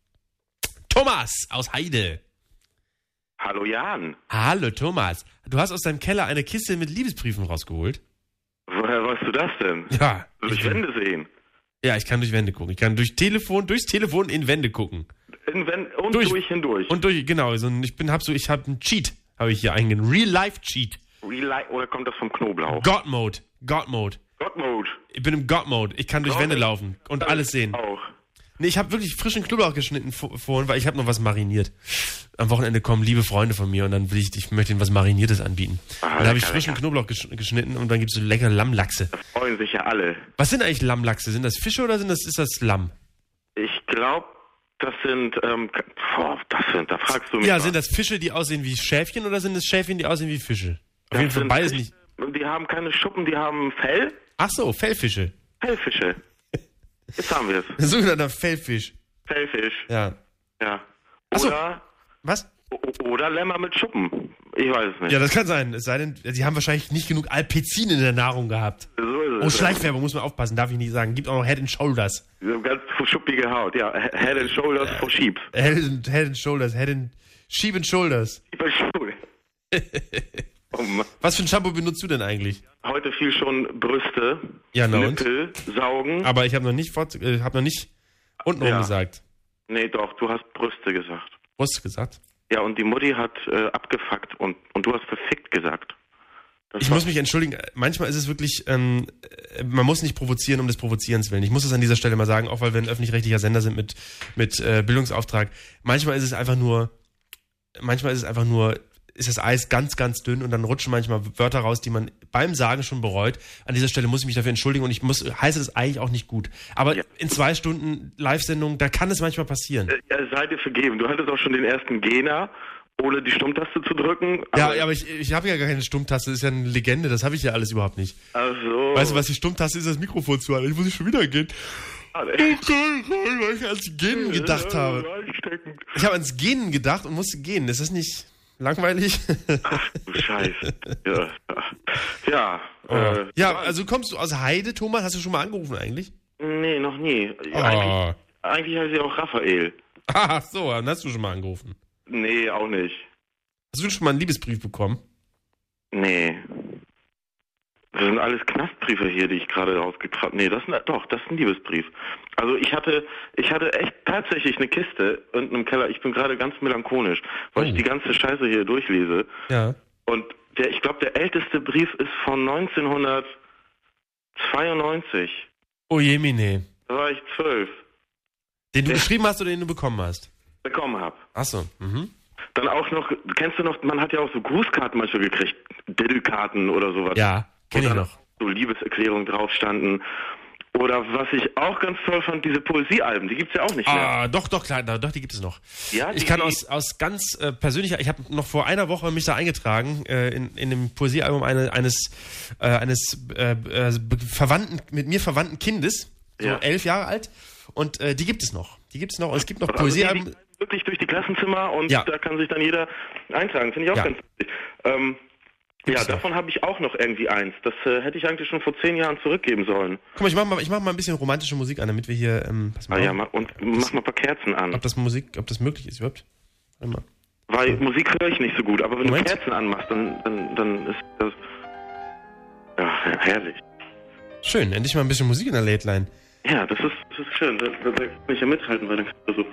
Thomas aus Heide. Hallo Jan. Hallo Thomas. Du hast aus deinem Keller eine Kiste mit Liebesbriefen rausgeholt. Woher weißt du das denn? Ja. Soll ich ich- Wände sehen? Ja, ich kann durch Wände gucken. Ich kann durch Telefon, durchs Telefon in Wände gucken. In Wände und Durch- durch, hindurch. Und durch, genau, so ein, ich bin, hab so, ich hab einen Cheat, habe ich hier eingegeben. Real-Life-Cheat. Real Life, oder kommt das vom Knoblauch? God-Mode. God-Mode. God Mode. Ich bin im God-Mode. Ich kann durch God- Wände laufen und alles sehen. Auch. Nee, ich habe wirklich frischen Knoblauch geschnitten vor- vorhin, weil ich habe noch was mariniert. Am Wochenende kommen liebe Freunde von mir und dann will ich, ich möchte ihnen was Mariniertes anbieten. Ah, dann habe ich lecker, frischen lecker. Knoblauch gesch- geschnitten und dann gibt's so leckere Lammlachse. Freuen sich ja alle. Was sind eigentlich Lammlachse? Sind das Fische oder sind das, ist das Lamm? Ich glaube, das sind, ähm, k- boah, das sind, da fragst du mich. Ja, was. sind das Fische, die aussehen wie Schäfchen oder sind das Schäfchen, die aussehen wie Fische? Auf Das jeden Fall sind beides Fisch- nicht. Die haben keine Schuppen, die haben Fell. Ach so, Fellfische. Fellfische. Jetzt haben wir es. Ein sogenannter Fellfisch. Fellfisch. Ja. Ja. Ach so. Oder Was? O- Oder Lämmer mit Schuppen. Ich weiß es nicht. Ja, das kann sein. Es sei denn, sie haben wahrscheinlich nicht genug Alpecin in der Nahrung gehabt. So ist Oh, es. Schleichwerbung, muss man aufpassen, darf ich nicht sagen. Gibt auch noch Head and Shoulders. So ganz schuppige Haut, ja. Head and Shoulders for Sheep. Head and, Head and Shoulders, Head and Sheep and Shoulders. Oh Mann. Was für ein Shampoo benutzt du denn eigentlich? Heute viel schon Brüste, Ja, na und? Nippel, Saugen. Aber ich habe noch nicht fort, äh, hab noch nicht untenrum Ja. gesagt. Nee, doch, du hast Brüste gesagt. Brust gesagt. Ja, und die Mutti hat äh, abgefuckt und, und du hast verfickt gesagt. Das Ich war- muss mich entschuldigen, manchmal ist es wirklich, ähm, äh, man muss nicht provozieren um des Provozierens willen. Ich muss es an dieser Stelle mal sagen, auch weil wir ein öffentlich-rechtlicher Sender sind mit, mit äh, Bildungsauftrag. Manchmal ist es einfach nur, manchmal ist es einfach nur, ist das Eis ganz, ganz dünn und dann rutschen manchmal Wörter raus, die man beim Sagen schon bereut. An dieser Stelle muss ich mich dafür entschuldigen und ich muss, heiße das eigentlich auch nicht gut. Aber Ja. in zwei Stunden Live-Sendung, da kann es manchmal passieren. Äh, ja, seid ihr vergeben. Du hattest auch schon den ersten Gena, ohne die Stummtaste zu drücken. Ja, ja, aber ich, ich habe ja gar keine Stummtaste, das ist ja eine Legende, das habe ich ja alles überhaupt nicht. Ach so. Weißt du, was die Stummtaste ist, das Mikrofon zu halten. Ich muss schon wieder gehen. Schade. Weil ich ans Genen gedacht habe. Ansteckend. Ich habe ans Genen gedacht und musste gehen. Ist das nicht langweilig? Ach du Scheiße. Ja, ja. Ja, Äh, ja, also kommst du aus Heide, Thomas? Hast du schon mal angerufen eigentlich? nee, noch nie. Oh. Eigentlich, eigentlich heißt sie auch Raphael. Ach so, dann hast du schon mal angerufen. Nee, auch nicht. Hast du schon mal einen Liebesbrief bekommen? Nee. Das sind alles Knastbriefe hier, die ich gerade rausgetragen. Nee, das sind, doch, das ist ein Liebesbrief. Also ich hatte, ich hatte echt tatsächlich eine Kiste unten im Keller. Ich bin gerade ganz melancholisch, weil Oh. ich die ganze Scheiße hier durchlese. Ja. Und der, ich glaube, der älteste Brief ist von neunzehnhundertzweiundneunzig. Oh Jemine. Da war ich zwölf. Den du Ja. geschrieben hast oder den du bekommen hast? Bekommen hab. Ach so. Mhm. Dann auch noch, kennst du noch, man hat ja auch so Grußkarten manchmal gekriegt, Diddlekarten oder sowas. Ja, kenn Wo ich dann noch. so Liebeserklärungen drauf standen. Oder was ich auch ganz toll fand, diese Poesiealben, die gibt's ja auch nicht mehr. Ah, doch, doch, klar, doch, die gibt es noch. Ja, ich die- kann aus, aus ganz äh, persönlicher, ich habe noch vor einer Woche mich da eingetragen, äh, in, in dem Poesiealbum eine, eines, äh, eines äh, äh, be- verwandten, mit mir verwandten Kindes, so Ja. elf Jahre alt, und äh, die gibt es noch. Die gibt es noch, und es gibt noch Also die, Poesiealben. die wirklich durch die Klassenzimmer und Ja. da kann sich dann jeder eintragen. Finde ich auch Ja. ganz wichtig. Ähm, ja, Gibt's noch. davon habe ich auch noch irgendwie eins. Das äh, hätte ich eigentlich schon vor zehn Jahren zurückgeben sollen. Guck mal, ich mach mal, ich mach mal ein bisschen romantische Musik an, damit wir hier, ähm, pass mal Ah, auf, ja, ma- und mach mal ein paar Kerzen an. ob das Musik, ob das möglich ist überhaupt. Warte mal. Weil Musik höre ich nicht so gut, aber wenn Moment. du Kerzen anmachst, dann, dann, dann ist das... Ja, herrlich. Schön, endlich mal ein bisschen Musik in der Late Line. Ja, das ist, das ist schön. Da, da, da kann ich ja mithalten, weil dann kannst du so...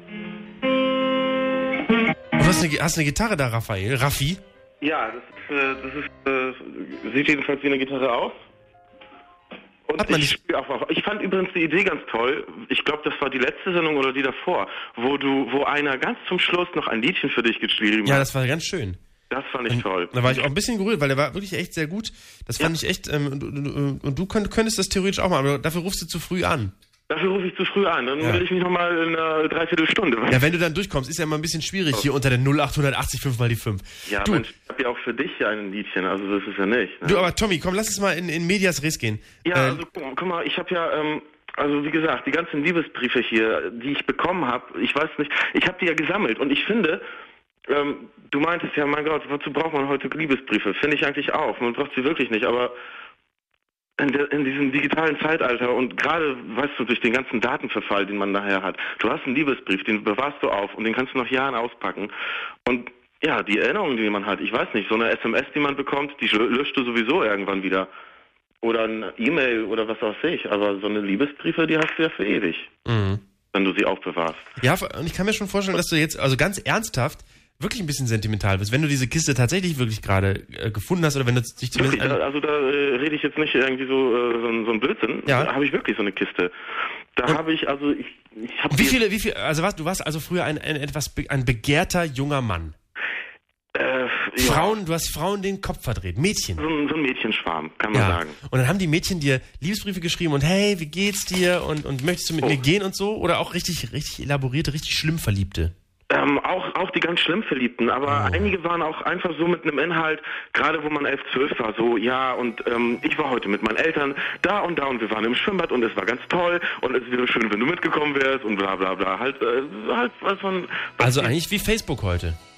Und du hast eine, hast eine Gitarre da, Raphael? Raffi? Ja, das ist, äh, das ist, äh, sieht jedenfalls wie eine Gitarre aus. Und Hat man ich, die- spiel auch, auch, ich fand übrigens die Idee ganz toll. Ich glaube, das war die letzte Sendung oder die davor, wo du, wo einer ganz zum Schluss noch ein Liedchen für dich geschrieben Ja, hat. das war ganz schön. Das fand ich toll. Da war ich auch ein bisschen gerührt, weil der war wirklich echt sehr gut. Das fand ich echt, ähm, und, und, und du könnt, könntest das theoretisch auch mal, aber dafür rufst du zu früh an. Dafür rufe ich zu früh an. Dann Ja. will ich mich nochmal in einer Dreiviertelstunde. Ja, wenn du dann durchkommst, ist ja immer ein bisschen schwierig hier unter der null acht achtzig fünf mal die fünf. Ja, du, Mensch, ich habe ja auch für dich ja ein Liedchen, also das ist ja nicht. Ne? du, aber Tommy, komm, lass uns mal in, in Medias Res gehen. Ja, Äh, also guck, guck mal, ich habe ja, ähm, also wie gesagt, die ganzen Liebesbriefe hier, die ich bekommen habe, ich weiß nicht, ich habe die ja gesammelt und ich finde, ähm, du meintest ja, mein Gott, wozu braucht man heute Liebesbriefe? Finde ich eigentlich auch, man braucht sie wirklich nicht, aber in, der, in diesem digitalen Zeitalter und gerade, weißt du, durch den ganzen Datenverfall, den man daher hat, du hast einen Liebesbrief, den bewahrst du auf und den kannst du nach Jahren auspacken und ja, die Erinnerungen, die man hat, ich weiß nicht, so eine S M S, die man bekommt, die löscht du sowieso irgendwann wieder. Oder eine E-Mail oder was weiß ich. Aber so eine Liebesbriefe, die hast du ja für ewig, mhm. wenn du sie aufbewahrst. Ja, und ich kann mir schon vorstellen, dass du jetzt, also ganz ernsthaft, wirklich ein bisschen sentimental bist. Wenn du diese Kiste tatsächlich wirklich gerade äh, gefunden hast oder wenn du dich zumindest... Wirklich, An, also da äh, rede ich jetzt nicht irgendwie so, äh, so, ein- so ein Blödsinn. Ja. Da habe ich wirklich so eine Kiste. Da habe ich, also ich, ich habe... wie viele, wie viele, also was, du warst also früher ein, ein etwas, be, ein begehrter junger Mann. Äh, ja, Frauen, du hast Frauen den Kopf verdreht, Mädchen. so, ein, so ein Mädchenschwarm, kann man Ja. sagen. Und dann haben die Mädchen dir Liebesbriefe geschrieben und hey, wie geht's dir und, und möchtest du mit Oh. mir gehen und so? Oder auch richtig, richtig elaborierte, richtig schlimm Verliebte? Ähm, auch, auch die ganz schlimm Verliebten, aber Oh. einige waren auch einfach so mit einem Inhalt, gerade wo man elf, zwölf war, so, ja, und ähm, ich war heute mit meinen Eltern da und da und wir waren im Schwimmbad und es war ganz toll und es wäre schön, wenn du mitgekommen wärst und bla bla bla, halt, äh, halt was von... Was Also die- eigentlich wie Facebook heute.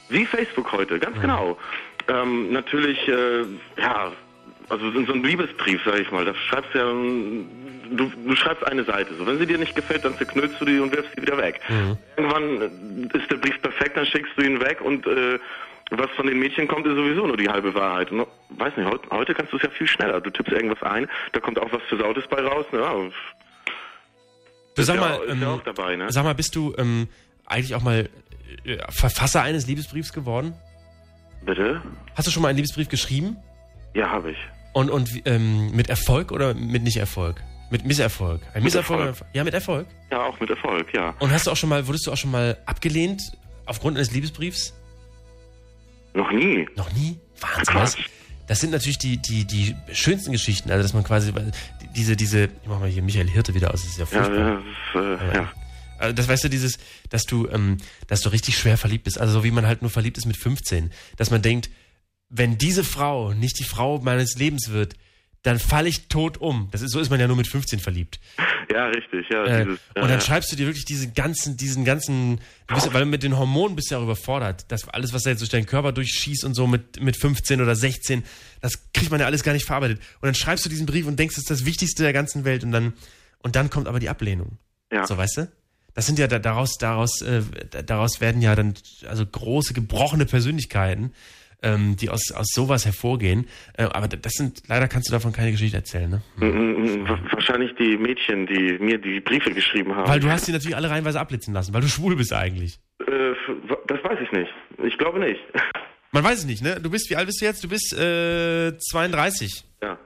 Wie Facebook heute, ganz Mhm. genau. Ähm, natürlich, äh, ja, also in so einem Liebesbrief, sag ich mal, da schreibst du ja, ähm, du, du schreibst eine Seite. So, wenn sie dir nicht gefällt, dann zerknüllst du die und wirfst sie wieder weg. Mhm. Irgendwann ist der Brief perfekt, dann schickst du ihn weg und äh, was von den Mädchen kommt, ist sowieso nur die halbe Wahrheit. Und, weiß nicht, heute, heute kannst du es ja viel schneller. Du tippst irgendwas ein, da kommt auch was Versautes bei raus. Ja, Du ist sag ja mal, auch, ist ähm, ja auch dabei, ne? sag mal, bist du ähm, eigentlich auch mal äh, Verfasser eines Liebesbriefs geworden? Bitte? Hast du schon mal einen Liebesbrief geschrieben? Ja, habe ich. Und, und ähm, mit Erfolg oder mit Nicht-Erfolg? Mit Misserfolg? Ein Mit Misserfolg? Erfolg. oder- Ja, mit Erfolg. Ja, auch mit Erfolg, ja. Und hast du auch schon mal, wurdest du auch schon mal abgelehnt aufgrund eines Liebesbriefs? Noch nie. Noch nie? Wahnsinn, Quatsch. was? Das sind natürlich die, die, die schönsten Geschichten, also dass man quasi, weil die- diese, diese, ich mach mal hier Michael Hirte wieder aus, das ist ja Ja, furchtbar. ja, das ist, äh, ja. Also das weißt du, dieses, dass du, ähm, dass du richtig schwer verliebt bist, also so wie man halt nur verliebt ist mit fünfzehn, dass man denkt, wenn diese Frau nicht die Frau meines Lebens wird, dann falle ich tot um. Das ist, so ist man ja nur mit fünfzehn verliebt. Ja, richtig, ja. Äh, dieses, ja, und dann ja. schreibst du dir wirklich diesen ganzen, diesen ganzen, du bist, ja- weil mit den Hormonen bist du ja auch überfordert. Das alles, was da jetzt durch deinen Körper durchschießt und so mit, mit fünfzehn oder sechzehn, das kriegt man ja alles gar nicht verarbeitet. Und dann schreibst du diesen Brief und denkst, das ist das Wichtigste der ganzen Welt und dann, und dann kommt aber die Ablehnung. Ja. So, weißt du? Das sind ja da, daraus, daraus, äh, daraus werden ja dann also große, gebrochene Persönlichkeiten, ähm, die aus, aus sowas hervorgehen. Äh, aber das sind, leider kannst du davon keine Geschichte erzählen, ne? Mm, mm, mm, Wahrscheinlich die Mädchen, die mir die Briefe geschrieben haben. Weil du hast die natürlich alle reihenweise abblitzen lassen, weil du schwul bist eigentlich. Äh, das weiß ich nicht. Ich glaube nicht. Man weiß es nicht, ne? Du bist, wie alt bist du jetzt? Du bist äh, zweiunddreißig. Ja.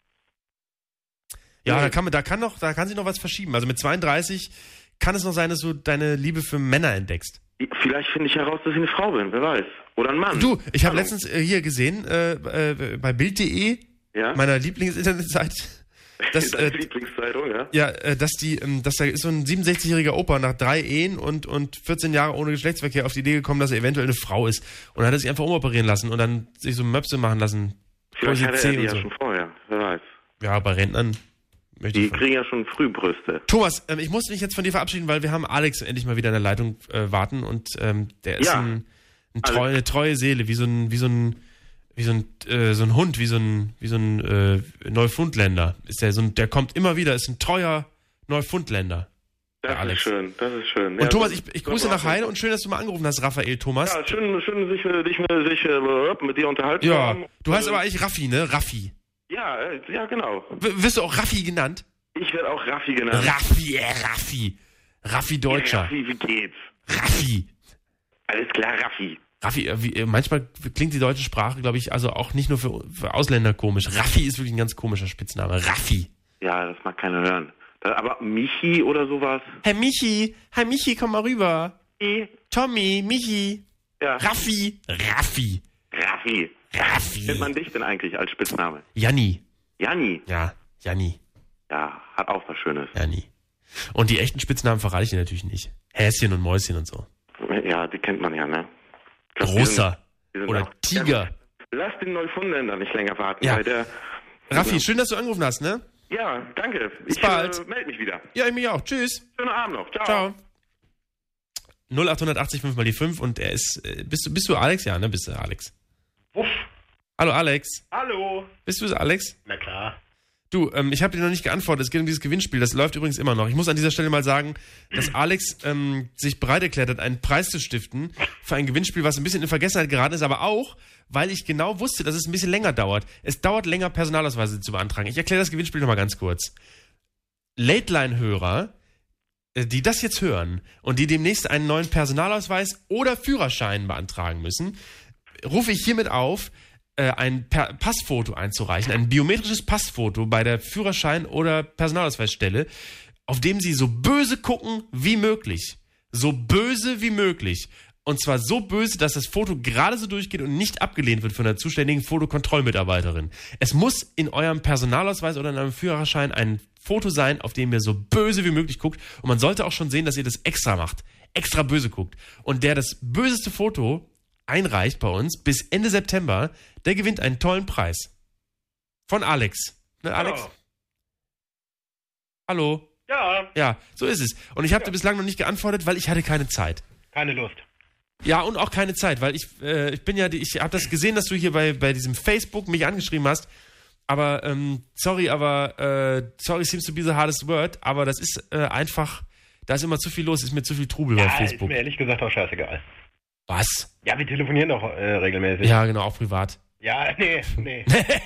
Ja, Nee. da kann man, da kann noch, da kann sich noch was verschieben. Also mit zweiunddreißig kann es noch sein, dass du deine Liebe für Männer entdeckst. Vielleicht finde ich heraus, dass ich eine Frau bin, wer weiß. Oder ein Mann. Du, ich habe Ahnung. letztens äh, hier gesehen, äh, äh, bei Bild punkt de, Ja? meiner Lieblingsinternetseite, dass, Deine äh, Lieblingszeitung, ja? ja, äh, dass die, ähm, dass da ist so ein siebenundsechzigjähriger Opa nach drei Ehen und, und vierzehn Jahre ohne Geschlechtsverkehr auf die Idee gekommen, dass er eventuell eine Frau ist. Und dann hat er sich einfach umoperieren lassen und dann sich so Möpse machen lassen. Vielleicht hatte C er die und ja so. schon vorher, wer weiß. Ja, bei Rentnern möchte Die ich von- kriegen ja schon früh Brüste. Thomas, ähm, ich muss mich jetzt von dir verabschieden, weil wir haben Alex endlich mal wieder in der Leitung äh, warten und ähm, der ist Ja. ein, ein treu, eine treue Seele, wie so ein, wie so ein, wie so ein, äh, so ein Hund, wie so ein, wie so ein äh, Neufundländer. Ist der so ein, der kommt immer wieder, ist ein treuer Neufundländer. Das Der Alex. ist schön, das ist schön. Und Ja, Thomas, das- ich, ich das grüße war nach auch- Heide und schön, dass du mal angerufen hast, Raphael Thomas. Ja, schön, schön sich, äh, dich, äh, sich äh, mit dir unterhalten Ja, haben. du heißt Äh, aber eigentlich Raffi, ne? Raffi. Ja, äh, ja, genau. W wirst du auch Raffi genannt? Ich werde auch Raffi genannt. Raffi, äh, Raffi. Raffi Deutscher. Raffi, wie geht's? Raffi. Alles klar, Raffi. Raffi, äh, wie, äh, manchmal klingt die deutsche Sprache, glaube ich, also auch nicht nur für, für Ausländer komisch. Raffi ist wirklich ein ganz komischer Spitzname. Raffi. Ja, das mag keiner hören. Da, aber Michi oder sowas? Herr Michi, Herr Michi, komm mal rüber. Tommy, Michi. Ja. Raffi. Raffi. Raffi. Raffi. Kennt man dich denn eigentlich als Spitzname? Janni. Janni. Ja, Janni. Ja, hat auch was Schönes. Janni. Und die echten Spitznamen verrate ich dir natürlich nicht. Häschen und Mäuschen und so. Ja, die kennt man ja, ne? Ich glaub, die Großer. sind- die sind Oder auch- Tiger. Ja, lass den Neufundländer nicht länger warten. Ja. Weil der, Raffi, schön, dass du angerufen hast, ne? ja, danke. Bis ich bald. Äh, melde mich wieder. Ja, ich mich auch. Tschüss. Schönen Abend noch. Ciao. Ciao. null acht acht acht fünf mal die fünf und er ist, äh, bist du, bist du Alex? Ja, ne, bist du Alex. Wuff. Hallo Alex. Hallo. Bist du es, Alex? Na klar. Du, ähm, ich habe dir noch nicht geantwortet. Es geht um dieses Gewinnspiel. Das läuft übrigens immer noch. Ich muss an dieser Stelle mal sagen, dass Alex ähm, sich bereit erklärt hat, einen Preis zu stiften für ein Gewinnspiel, was ein bisschen in Vergessenheit geraten ist, aber auch, weil ich genau wusste, dass es ein bisschen länger dauert. Es dauert länger, Personalausweise zu beantragen. Ich erkläre das Gewinnspiel nochmal ganz kurz. Late-Line-Hörer, äh, die das jetzt hören und die demnächst einen neuen Personalausweis oder Führerschein beantragen müssen, rufe ich hiermit auf, äh, ein per Passfoto einzureichen, ein biometrisches Passfoto bei der Führerschein- oder Personalausweisstelle, auf dem sie so böse gucken wie möglich. So böse wie möglich. Und zwar so böse, dass das Foto gerade so durchgeht und nicht abgelehnt wird von der zuständigen Fotokontrollmitarbeiterin. Es muss in eurem Personalausweis oder in eurem Führerschein ein Foto sein, auf dem ihr so böse wie möglich guckt. Und man sollte auch schon sehen, dass ihr das extra macht. Extra böse guckt. Und der das böseste Foto einreicht bei uns bis Ende September, der gewinnt einen tollen Preis. Von Alex. Ne, Alex? Ja. Hallo? Ja, Ja, so ist es. Und ich habe dir bislang noch nicht geantwortet, weil ich hatte keine Zeit. keine Lust. Ja, und auch keine Zeit, weil ich, äh, ich bin ja, die, ich habe das gesehen, dass du hier bei, bei diesem Facebook mich angeschrieben hast, aber, ähm, sorry, aber, äh, sorry seems to be the hardest word, aber das ist äh, einfach, da ist immer zu viel los, ist mir zu viel Trubel Ja, bei Facebook. ist mir ehrlich gesagt auch scheißegal. Was? Ja, wir telefonieren doch äh, regelmäßig. Ja, genau, auch privat. Ja, nee, nee.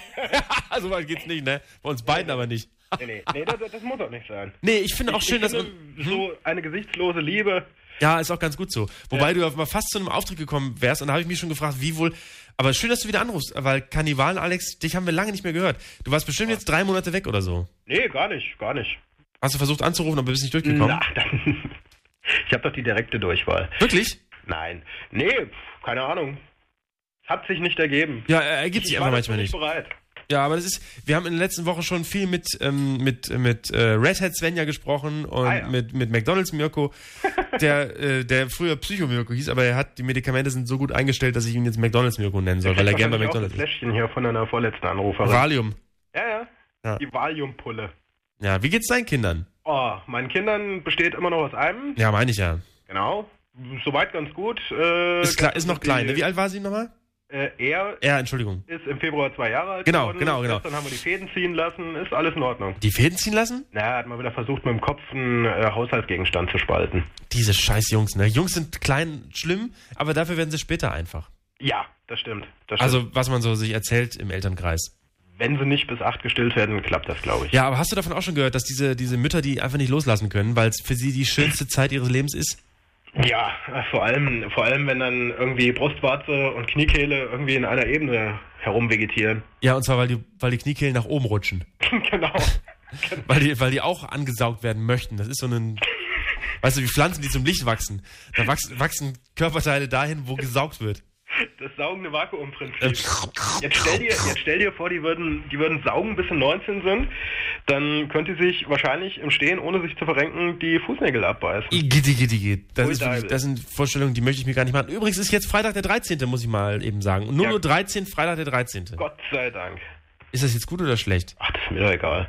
So weit geht's nicht, ne? Bei uns beiden aber nicht. nee, nee, nee das, das muss auch nicht sein. Nee, ich finde auch ich, schön, ich dass finde, man... so eine gesichtslose Liebe... Ja, ist auch ganz gut so. Wobei Ja. du auf mal fast zu einem Auftritt gekommen wärst und da habe ich mich schon gefragt, wie wohl... Aber schön, dass du wieder anrufst, weil Kannibalen, Alex, dich haben wir lange nicht mehr gehört. Du warst bestimmt jetzt drei Monate weg oder so. Nee, gar nicht, gar nicht. Hast du versucht anzurufen, aber bist nicht durchgekommen? Na, dann, ich habe doch die direkte Durchwahl. Wirklich? Nein. Nee, pf, keine Ahnung. Es hat sich nicht ergeben. Ja, er ergibt sich ich einfach war manchmal dazu nicht. bereit. Ja, aber das ist, wir haben in den letzten Wochen schon viel mit, ähm, mit, mit äh, Red Hat Svenja gesprochen und Ah, ja. mit, mit McDonalds Mirko, der, äh, der früher Psycho Mirko hieß, aber er hat, die Medikamente sind so gut eingestellt, dass ich ihn jetzt McDonalds Mirko nennen soll, weil er gerne bei Wahrscheinlich McDonalds auch das ist. Fläschchen hier von einer vorletzten Anruferin. Valium. Ja, ja, Ja. Die Valiumpulle. Ja, wie geht's deinen Kindern? Oh, meinen Kindern besteht immer noch aus einem. Ja, meine ich ja. Genau. Soweit ganz gut. Äh, Ist, klar, ist noch die- klein, ne? Wie alt war sie nochmal? Äh, er Ja, Entschuldigung. ist im Februar zwei Jahre alt Genau, geworden. genau, genau. Gestern haben wir die Fäden ziehen lassen. Ist alles in Ordnung. Die Fäden ziehen lassen? Na, er hat mal wieder versucht, mit dem Kopf einen äh, Haushaltsgegenstand zu spalten. Diese scheiß Jungs, ne? Jungs sind klein, schlimm, aber dafür werden sie später einfach. Ja, das stimmt. Das stimmt. Also, was man so sich erzählt im Elternkreis. wenn sie nicht bis acht gestillt werden, klappt das, glaube ich. Ja, aber hast du davon auch schon gehört, dass diese, diese Mütter die einfach nicht loslassen können, weil es für sie die schönste Zeit ihres Lebens ist? Ja, vor allem, vor allem, wenn dann irgendwie Brustwarze und Kniekehle irgendwie in einer Ebene herumvegetieren. Ja, und zwar, weil die, weil die Kniekehlen nach oben rutschen. Genau. Weil die, weil die auch angesaugt werden möchten. Das ist so ein, weißt du, wie Pflanzen, die zum Licht wachsen. Da wachsen, wachsen Körperteile dahin, wo gesaugt wird. Das saugende Vakuumprinzip. Jetzt stell dir, jetzt stell dir vor, die würden, die würden saugen, bis sie neunzehn sind. Dann könnte sie sich wahrscheinlich im Stehen, ohne sich zu verrenken, die Fußnägel abbeißen. Gitti, gitti, gitti. Das, Ui, ist wirklich, Deibel. das sind Vorstellungen, die möchte ich mir gar nicht machen. Übrigens ist jetzt Freitag der dreizehnte, muss ich mal eben sagen. Und nur Ja. nur dreizehn, Freitag der dreizehnte. Gott sei Dank. Ist das jetzt gut oder schlecht? Ach, das ist mir doch egal.